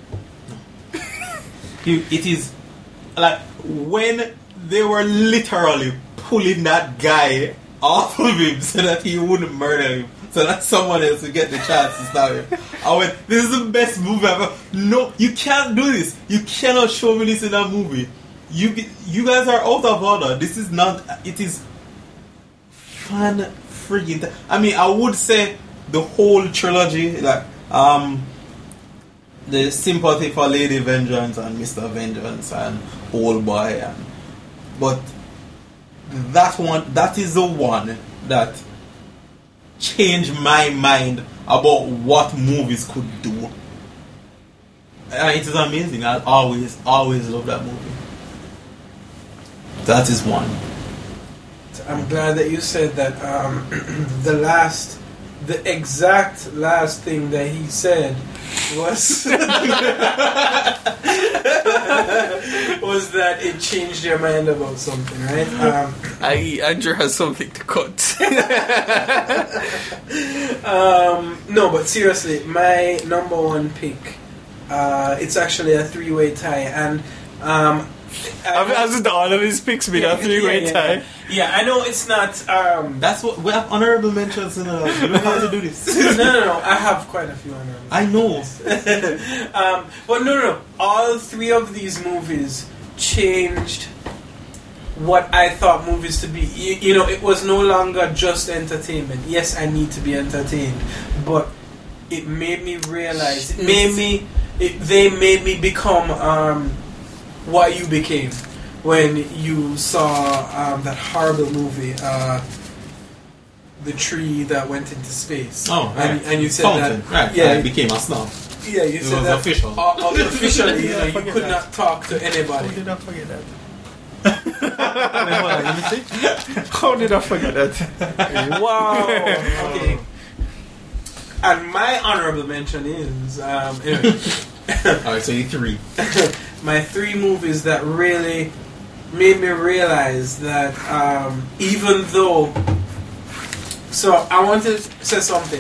It is like when they were literally pulling that guy off of him so that he wouldn't murder him, so that someone else would get the chance to stab him. I went, this is the best movie ever. No, you can't do this. You cannot show me this in a movie. You you guys are out of order. This is not. It is fun friggin'. Th- I mean, I would say the whole trilogy, like um, the Sympathy for Lady Vengeance and Mister Vengeance and Old Boy, and but that one, that is the one that changed my mind about what movies could do. And it is amazing. I always, always love that movie. That is one. I'm glad that you said that. Um, the last, the exact last thing that he said was was that it changed your mind about something, right? Um, I Andrew has something to cut. um, no, but seriously, my number one pick. Uh, it's actually a three-way tie, and um, hasn't all of his picks been yeah, a three-way yeah, yeah, tie? Yeah. yeah, I know it's not. Um, That's what we have honorable mentions in our life. We don't have to do this. no, no, no. I have quite a few honorable. I know. um, but no, no, no. All three of these movies changed what I thought movies to be. You, you know, it was no longer just entertainment. Yes, I need to be entertained, but it made me realize. It made me. It, they made me become um, what you became when you saw um, that horrible movie, uh, The Tree That Went Into Space. Oh, right. and, and you said Fountain. that, right? yeah, I became a snob. Yeah, you it said was that official. Uh, uh, officially, you, know, you forget could that. not talk to anybody. How did I forget that? How did I forget that? Wow. Okay. And my honorable mention is um, anyway. Alright, so you three. My three movies that really made me realize that um, even though. So I wanted to say something.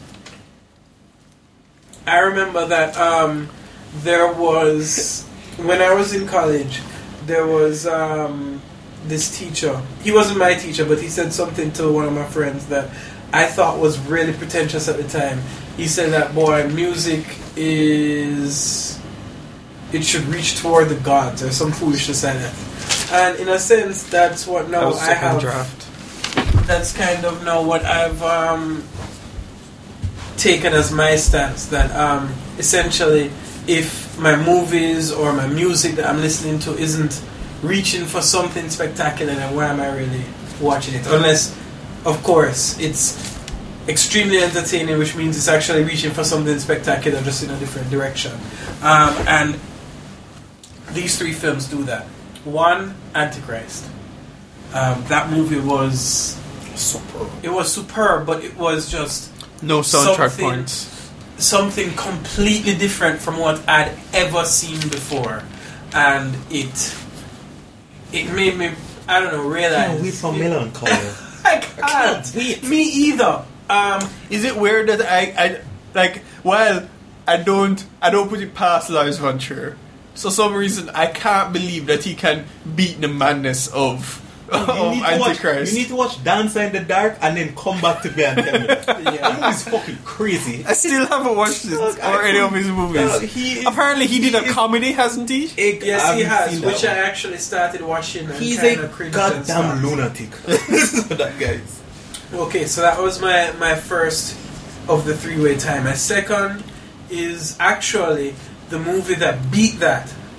I remember that um, there was when I was in college, there was um, this teacher. He wasn't my teacher, but he said something to one of my friends that I thought was really pretentious at the time. He said that, boy, music is... it should reach toward the gods, or some foolishness like that. And in a sense, that's what now that was I have... draft. That's kind of now what I've um, taken as my stance. That um, essentially, if my movies or my music that I'm listening to isn't reaching for something spectacular, then why am I really watching it? Unless... of course, it's extremely entertaining, which means it's actually reaching for something spectacular, just in a different direction. Um, and these three films do that. One, Antichrist. Um, that movie was superb. It was superb, but it was just no soundtrack something, points. Something completely different from what I'd ever seen before, and it it made me, I don't know, realize. Oh, we for melancholy. I can't. wait. Me either. Um, Is it weird that I, I like? Well, I don't, I don't put it past Lars von Trier. For some reason, I can't believe that he can beat the madness of, of you need to Antichrist. Watch, you need to watch Dancer in the Dark and then come back to me and tell me. Yeah, that movie's fucking crazy. I still haven't watched it Look, or I any of could- his movies. No, he is- Apparently, he did he a is- comedy, hasn't he? Egg, yes, I he haven't has, seen which that I one. actually started watching. And He's kinda a cringed and goddamn stopped. lunatic. That guy is. Okay, so that was my, my first of the three-way tie. My second is actually the movie that beat that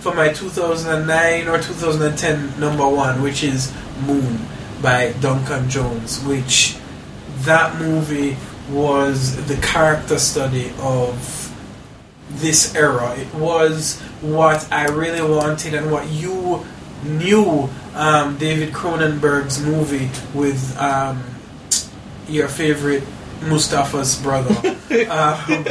for my two thousand nine or two thousand ten number one, which is Moon by Duncan Jones, which that movie was the character study of this era. It was what I really wanted and what you knew um, David Cronenberg's movie with um, your favorite Mustafa's brother um,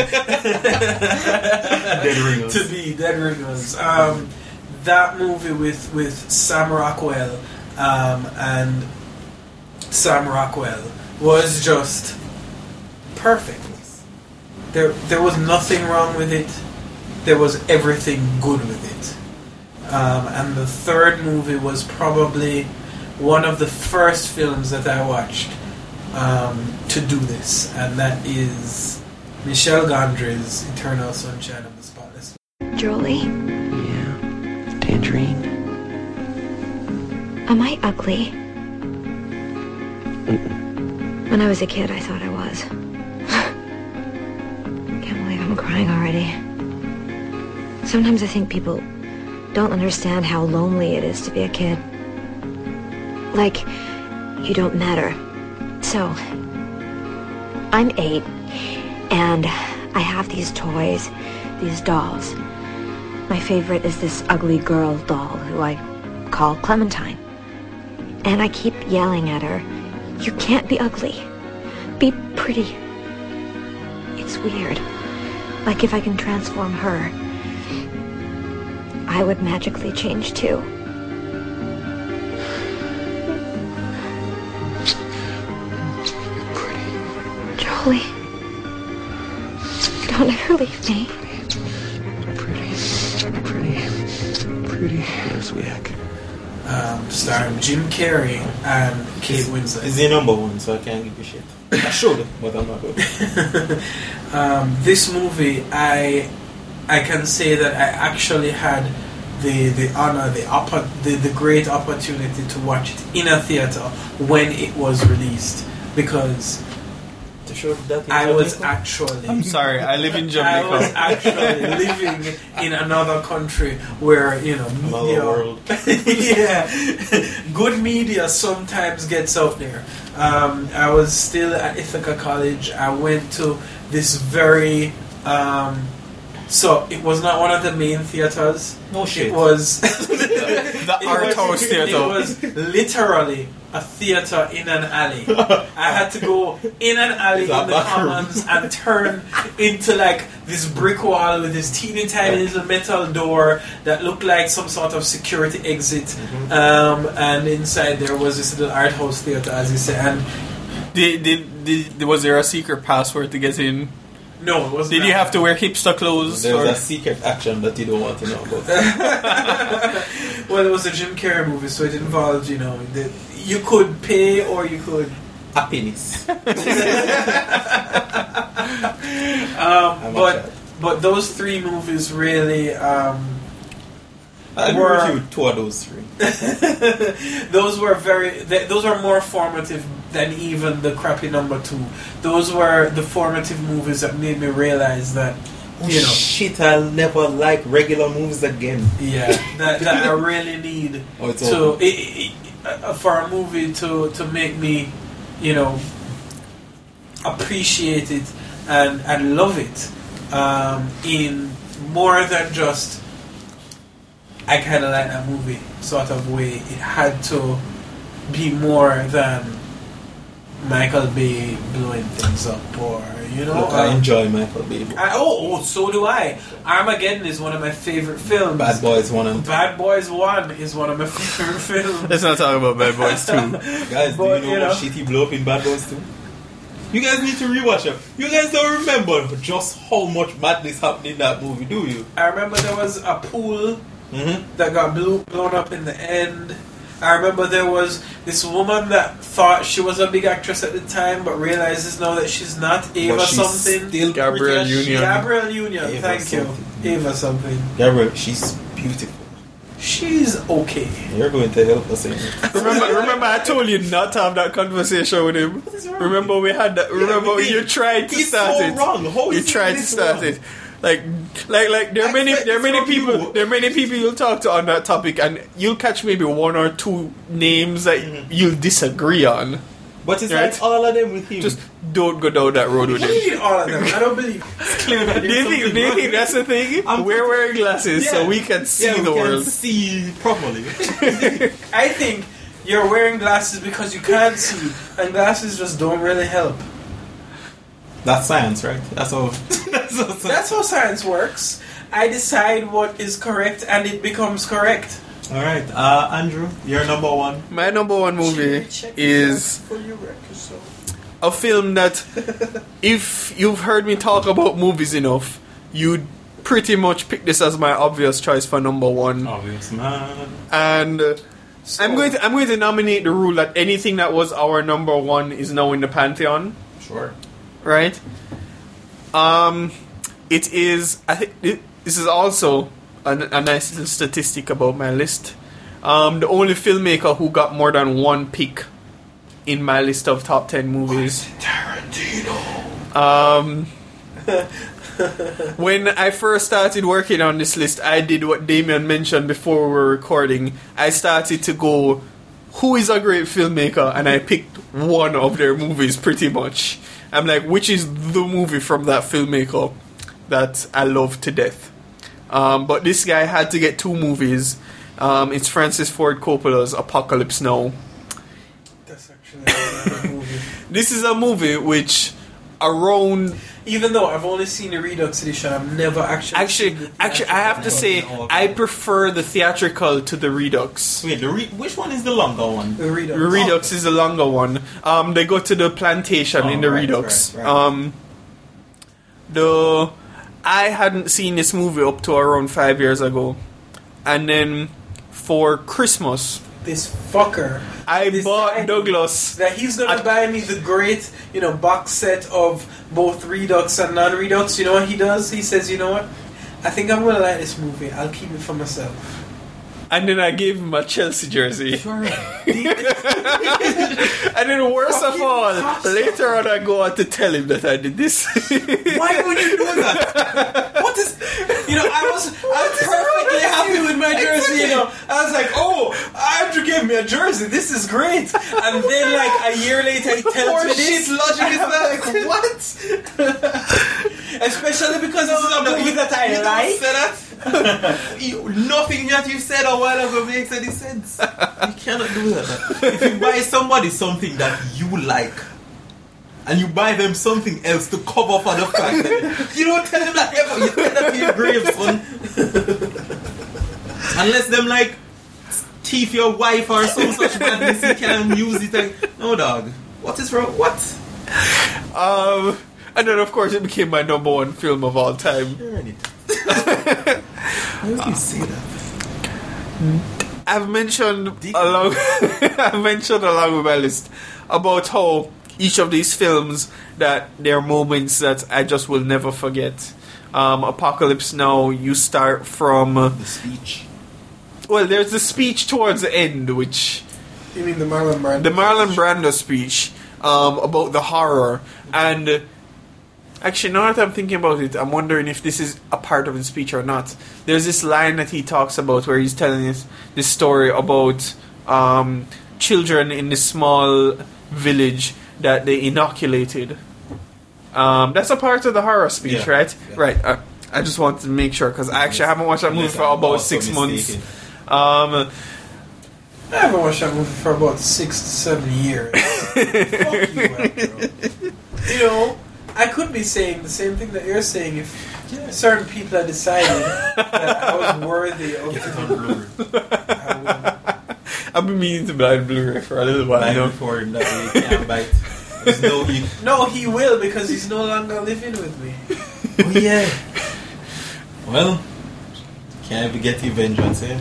Dead Ringers. to be Dead Ringers. Um, that movie with, with Sam Rockwell um, and Sam Rockwell was just perfect. There, there was nothing wrong with it. There was everything good with it. Um, and the third movie was probably one of the first films that I watched um, to do this, and that is Michel Gondry's Eternal Sunshine of the Spotless Mind. Jolie? Yeah. Tangerine? Am I ugly? When I was a kid, I thought I was. Can't believe I'm crying already. Sometimes I think people don't understand how lonely it is to be a kid. Like, you don't matter. So, I'm eight, and I have these toys, these dolls. My favorite is this ugly girl doll who I call Clementine. And I keep yelling at her, "You can't be ugly. Be pretty." It's weird. Like if I can transform her, I would magically change too. Jolie, don't ever leave me. Pretty. Pretty. Pretty. Zodiac. Um, starring Jim Carrey and Kate Winslet. Is the number one, so I can't give you shit. I should, but I'm not good. um, this movie, I I can say that I actually had the the honor, the oppo- the the great opportunity to watch it in a theater when it was released, because to show that I was actually. I'm sorry, I live in Jamaica. I was actually living in another country where, you know, media. world. Yeah, good media sometimes gets out there. Um, I was still at Ithaca College. I went to this very. Um, so it was not one of the main theaters. No shit. It was the art house theater. It was literally a theater in an alley. I had to go in an alley in the Commons and turn into like this brick wall with this teeny tiny little metal door that looked like some sort of security exit. Mm-hmm. Um, and inside there was this little art house theater, as you said. And did, did, did, was there a secret password to get in? No, it wasn't. Did you have to wear hipster clothes? There's or? a secret action that you don't want to know about. Well, it was a Jim Carrey movie, so it involved, you know, the, you could pay or you could happiness. um, but but those three movies really um, I agree were with you. Two of those three. those were very. They, those are more formative than even the crappy number two. Those were the formative movies that made me realize that. Oh, you know, shit, I'll never like regular movies again. Yeah, that, that I really need oh, it's to it, it, uh, for a movie to, to make me, you know, appreciate it and, and love it um, in more than just I kind of like that movie sort of way. It had to be more than Michael Bay blowing things up, or you know. Look, I um, enjoy Michael Bay. I, oh, oh, so do I. Armageddon is one of my favorite films. Bad Boys One and Bad Boys One is one of my favorite films. Let's not talk about Bad Boys Two. Guys, But, do you know, you know what shit he blew up in Bad Boys Two? You guys need to rewatch it. You guys don't remember just how much madness happened in that movie, do you? I remember there was a pool mm-hmm. that got blew, blown up in the end. I remember there was this woman that thought she was a big actress at the time, but realizes now that she's not. Ava But she's something. still Gabrielle pretty as Union. Gabrielle Union. Ava Thank something. you. Ava something. Gabrielle, she's beautiful. she's okay. You're going to help us in it. Remember, remember, I told you not to have that conversation with him. Remember, we had that. Remember, Yeah, you tried to he's start so it. wrong. How You is he tried to this start wrong? it. Like, like, like. There are I many. expect There are this many from people. you. There are many people you'll talk to on that topic, and you'll catch maybe one or two names that you'll disagree on. But it's Right? like all of them with him. Just don't go down that road with What him. do you mean all of them? I don't believe. It's clear that Do you there's think? something Do you wrong. think that's the thing? We're wearing glasses so Yeah. we can see yeah, we the can world. see properly. I think you're wearing glasses because you can't see, and glasses just don't really help. That's science, right? That's how. That's how science. That's how science works. I decide what is correct, and it becomes correct. All right, uh, Andrew, your number one. My number one movie is For you, wreck yourself. a film that, if you've heard me talk about movies enough, you'd pretty much pick this as my obvious choice for number one. Obvious man. And uh, I'm going to I'm going to nominate the rule that anything that was our number one is now in the pantheon. Sure. Right? Um, it is. I think it, this is also a, a nice little statistic about my list. Um, the only filmmaker who got more than one pick in my list of top ten movies. Tarantino. Um, when I first started working on this list, I did what Damien mentioned before we were recording. I started to go, who is a great filmmaker? And I picked one of their movies pretty much. I'm like, which is the movie from that filmmaker that I love to death? Um, but this guy had to get two movies. Um, it's Francis Ford Coppola's Apocalypse Now. That's actually a movie. This is a movie which around... Even though I've only seen the Redux edition, I've never actually. Actually, seen the actually, I have to say, I prefer the theatrical to the Redux. Wait, the re- which one is the longer one? The Redux. The Redux is the longer one. Um, they go to the plantation Oh, in the right, Redux. right, right. Um, the I hadn't seen this movie up to around five years ago, and then for Christmas, This fucker. I This bought guy- Douglas. That he's gonna buy me the great, you know, box set of both Redux and non-Redux. You know what he does? He says, you know what? I think I'm gonna like this movie. I'll keep it for myself. And then I gave him a Chelsea jersey. Sure. And then worst of all, later on I go on to tell him that I did this. Why would you do that? What is? You know, I was I was perfectly happy with my jersey. You know, I was like, oh, Andrew gave me a jersey. This is great. And then, like a year later, he tells me this. logic is I'm like, what? Especially because this is a movie that I like. Say that. you, nothing that you said a while ago makes any sense. You cannot do that. If you buy somebody something that you like, and you buy them something else to cover for the fact that you don't tell them that ever. You tell that to your grave, son. Unless them like thief your wife or some such madness, you can use it. Like, no, dog. What is wrong? What? Um, and then of course it became my number one film of all time. Why would you say that? I've mentioned along I've mentioned along with my list about how each of these films that there are moments that I just will never forget. Um, Apocalypse Now, you start from uh, The speech. well, there's the speech towards the end, which You mean the Marlon Brando? the Marlon Brando speech um, about the horror. And uh, actually, now that I'm thinking about it, I'm wondering if this is a part of his speech or not. There's this line that he talks about where he's telling us this story about um, children in this small village that they inoculated. Um, that's a part of the horror speech, Yeah. right? Yeah. Right. Uh, I just wanted to make sure because I actually haven't watched that movie Unless for I'm about also six months. mistaken. Um, I haven't watched that movie for about six to seven years. Fuck you, Andrew. You know, I could be saying the same thing that you're saying if certain people had decided that I was worthy of Get it on Blu-ray. I've been meaning to buy Blu-ray for a little while Buy now. before him that way he can't bite. There's no you. No, he will because he's no longer living with me. Oh yeah. Well, can't ever get your vengeance, eh?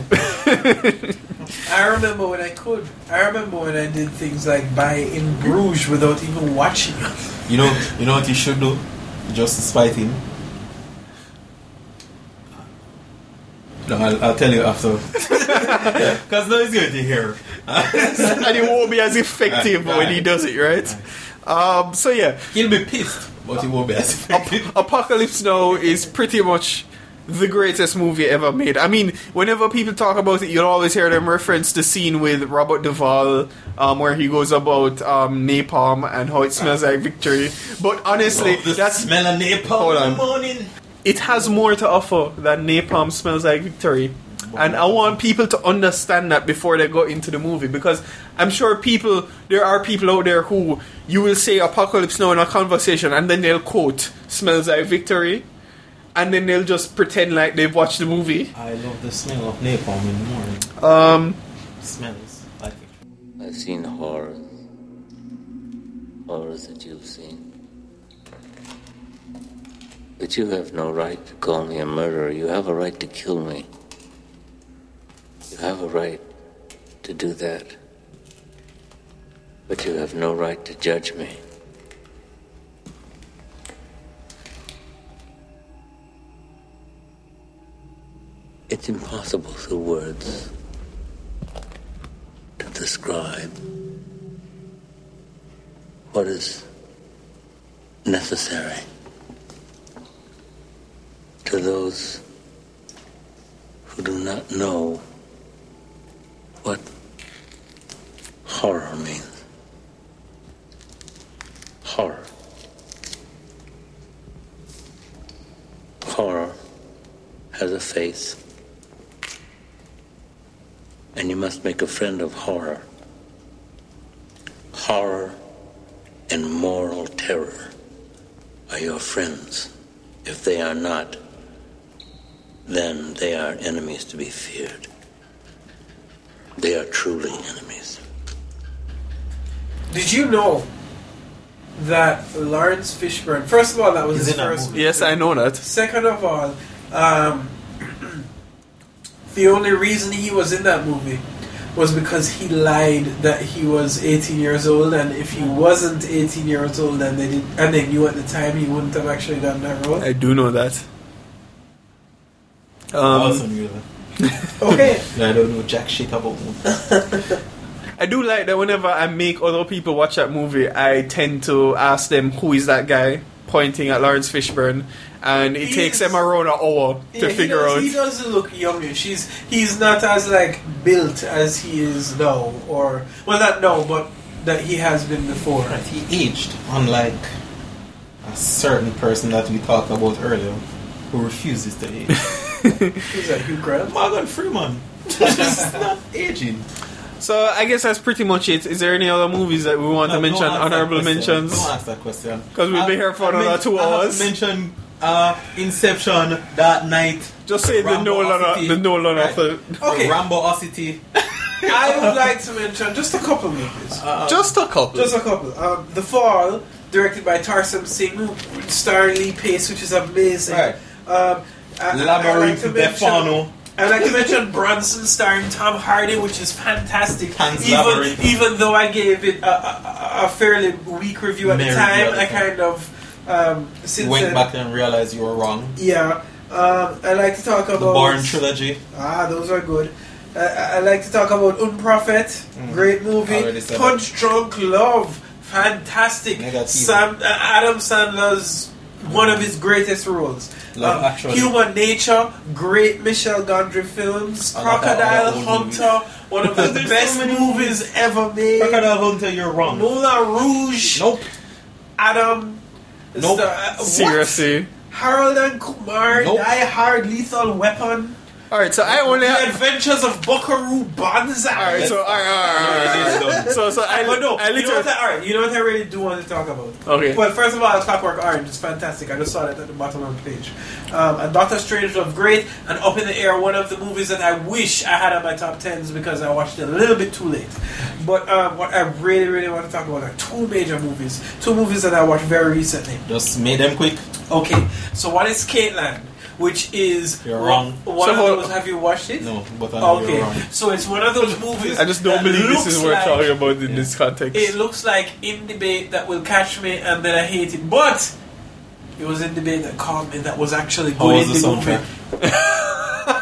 I remember when I could. I remember when I did things like buy in Bruges without even watching it. You know, you know what you should do, just to spite him. No, I'll, I'll tell you after. Because now he's going to hear. And it won't be as effective Right. when he does it, right? Um, so yeah. He'll be pissed, but he won't be as effective. Ap- Apocalypse Now is pretty much the greatest movie ever made. I mean, whenever people talk about it, you'll always hear them reference the scene with Robert Duvall, um, where he goes about um, napalm and how it smells like victory. But honestly, Oh, the that's smell of napalm hold in on. the morning. It has more to offer than napalm smells like victory. And I want people to understand that before they go into the movie, because I'm sure people, there are people out there who you will say Apocalypse Now in a conversation and then they'll quote smells like victory, and then they'll just pretend like they've watched the movie. I love the smell of napalm in the morning. Um, Smells like it. I've seen horrors. Horrors that you've seen. But you have no right to call me a murderer. You have a right to kill me. You have a right to do that. But you have no right to judge me. It's impossible through words to describe what is necessary to those who do not know what horror means. Horror. Horror has a face, and you must make a friend of horror. Horror and moral terror are your friends. If they are not, then they are enemies to be feared. They are truly enemies. Did you know that Lawrence Fishburne, first of all, that was He's his in that first movie. Yes, I know that. Second of all, um, the only reason he was in that movie was because he lied that he was eighteen years old, and if he wasn't eighteen years old and they did, and they knew at the time, he wouldn't have actually done that role. I do know that. I Um, also knew that. Okay. I don't know jack shit about them. I do like that whenever I make other people watch that movie, I tend to ask them who is that guy, pointing at Lawrence Fishburne, and it He takes is- them around an hour to Yeah, he figure does, out. He doesn't look younger. She's he's not as like built as he is now, or well, not now, but that he has been before. Right, he aged, unlike a certain person that we talked about earlier, who refuses to age. Who's that? Hugh Grant? Morgan Freeman. Just not aging. So I guess that's pretty much it. Is there any other movies that we want No, to mention? don't ask that Honorable question. mentions? Don't ask that question. Because we'll be I- here for I another men- two I have hours. to mention uh, Inception, Dark Knight. Just say the Nolan, the Nolan Right. of the. Okay. Rambo-ocity. I would like to mention just a couple movies. Just a couple. Just a couple. Um, The Fall, directed by Tarsem Singh, starring Lee Pace, which is amazing. Right. Um, I, I- I like Labyrinth to mention- Defano. I'd like to mention Bronson starring Tom Hardy, which is fantastic. Pan's Even Labyrinth. even though I gave it a, a, a fairly weak review at Mary the time, Bell. I kind of um, since Went then, back and realized you were wrong. yeah. Um, I like to talk about The Bourne trilogy. Ah, those are good. Uh, I I like to talk about Unprophet, great movie. Already said Punch Drunk Love, fantastic. Negative. Sam, uh, Adam Sandler's one of his greatest roles. Love Um, Actually. Human Nature, great Michel Gondry films. I like that- Crocodile all that old Hunter, one of the There's best so many movies ever made. Crocodile Hunter, you're wrong. Moulin Rouge. Nope. Adam. Nope. Star- uh, what? Seriously. Harold and Kumar, Nope. Die Hard, Lethal Weapon. Alright, so I only The have. Adventures of Buckaroo Banzai. Alright, so alright, alright, alright, alright. So, so I, but no, I you know literally. what I, all right, you know what I really do want to talk about. Okay. Well, first of all, Clockwork Orange is fantastic. I just saw that at the bottom of the page. Um, and Doctor Strangelove, great. And Up in the Air, one of the movies that I wish I had on my top tens because I watched it a little bit too late. But um, what I really, really want to talk about are two major movies. Two movies that I watched very recently. Just made them quick. Okay, so one is Catelyn, which is You're one, wrong. one So of for- those. Have you watched it? No, but I know Okay, you're wrong. so it's one of those movies. I just don't that believe this looks is worth like- talking about in this context. It looks like in debate that will catch me, and then I hate it. But it was in debate that caught me. That was actually How good was in the the movie. soundtrack?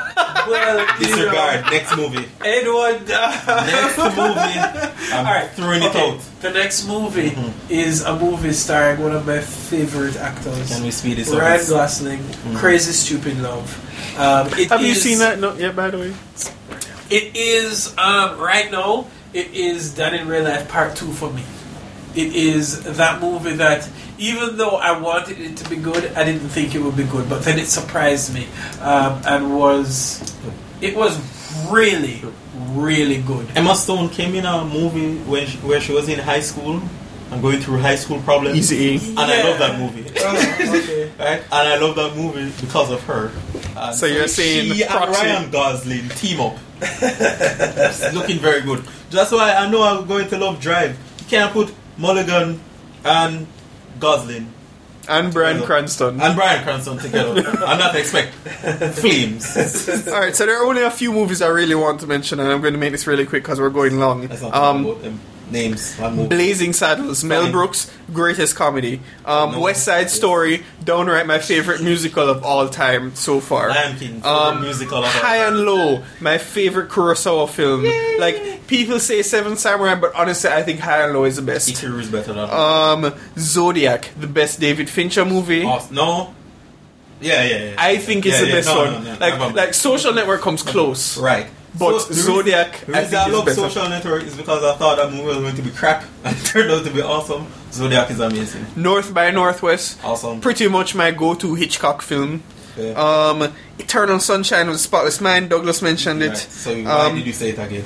well, disregard. Next movie. Edward. Uh, next movie. I'm all right, throwing okay. it out. The next movie mm-hmm. is a movie starring one of my favorite actors. Can we speed this up? Ryan Gosling. Mm-hmm. Crazy Stupid Love. Um, it Have is, you seen that? No, yeah. By the way, it is um, right now. It is That in Real Life Part Two for me. It is that movie that, even though I wanted it to be good, I didn't think it would be good. But then it surprised me, um, and was it was really, really good. Emma Stone came in a movie when she, where she was in high school and going through high school problems. Easy, and yeah. I love that movie. Oh, okay. Right, and I love that movie because of her. And so you're saying she and Ryan Gosling team up. It's looking very good. That's why I know I'm going to love Drive. You can't put Mulligan and Gosling and Bryan Cranston and Bryan Cranston together and not expect flames. Alright, so there are only a few movies I really want to mention, and I'm going to make this really quick because we're going long. Let's not um, talk about them. Names. Blazing Saddles, Mel Fine. Brooks, greatest comedy. Um, No. West Side Story, downright my favorite musical of all time so far. Lion King, um, musical of all High time. and Low, my favorite Kurosawa film. Yay. Like, people say Seven Samurai, but honestly, I think High and Low is the best. Ikiru is better than um, Zodiac, the best David Fincher movie. Oh, no. Yeah, yeah, yeah. I think it's yeah, the yeah. best no, one. No, no, like, no, like Social Network comes close. Right. But So, the Zodiac, reason, the I reason think I is love better. Social Network is because I thought that movie was going to be crap and it turned out to be awesome. Zodiac is amazing. North by Northwest, awesome. Pretty much my go-to Hitchcock film. Yeah. Um, Eternal Sunshine of the Spotless Mind. Douglas mentioned it. Right. So why um, did you say it again?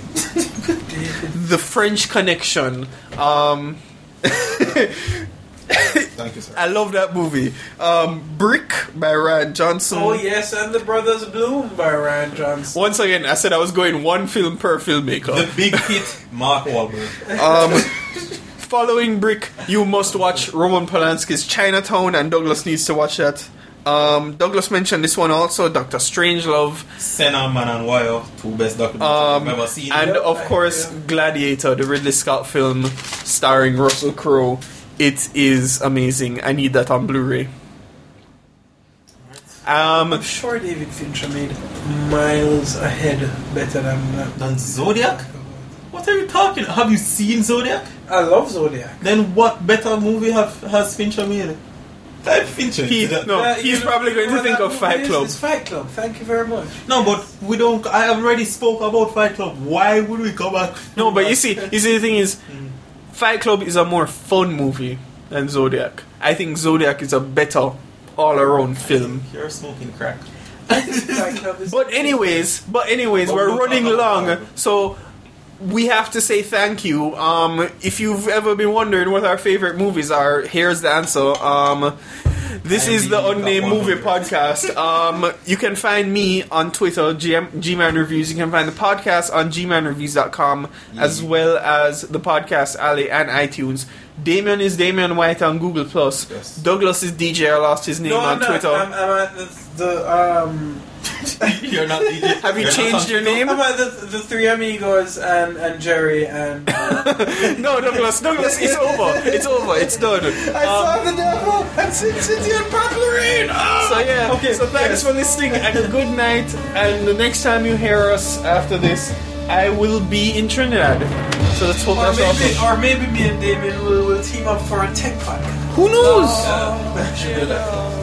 The French Connection. Um, Thank you, sir. I love that movie. Um, Brick by Ryan Johnson. Oh yes, and The Brothers Bloom by Ryan Johnson. Once again, I said I was going one film per filmmaker. The Big Hit, Mark Wahlberg. Um, following Brick, you must watch Roman Polanski's Chinatown, and Douglas needs to watch that. Um, Douglas mentioned this one also, Doctor Strangelove. Senna, Man and Wire, two best documentaries um, I've ever seen. And Yep. of course, Gladiator, the Ridley Scott film starring Russell Crowe. It is amazing. I need that on Blu-ray. Um, I'm sure David Fincher made miles ahead better than that. Than Zodiac? What are you talking? Have you seen Zodiac? I love Zodiac. Then what better movie have has Fincher made? Type Fincher. He, no, Uh, he's you know- probably going you to know think that of movie Fight is? Club. It's Fight Club. Thank you very much. No, but we don't. I already spoke about Fight Club. Why would we come back? No, but you see, you see, the thing is, Fight Club is a more fun movie than Zodiac. I think Zodiac is a better all-around film. You're smoking crack. Fight Club is But anyways, but anyways, But we're we'll running talk about long, so we have to say thank you. Um, if you've ever been wondering what our favorite movies are, here's the answer. Um, this is the Unnamed Movie Podcast. Um, you can find me on Twitter, G M, G-Man Reviews. You can find the podcast on G man reviews dot com, as well as the Podcast Alley and iTunes. Damien is Damien White on Google Plus. Yes. Douglas is D J. I lost his name no, on I'm not. Twitter. I'm, I'm at the, the um. You're not D J. Have you You're changed your name? I'm at the, the Three Amigos and, and Jerry and. Uh, No, Douglas, Douglas, it's over. It's over. It's done. I saw the devil and Sin City and Purple Rain. Oh! So yeah, Okay, so thanks yes. for listening and good night. And the next time you hear us after this, I will be in Trinidad. So let's hope Or that's maybe, awesome. or maybe me and Damien will, will team up for a tech podcast. Who knows? Oh,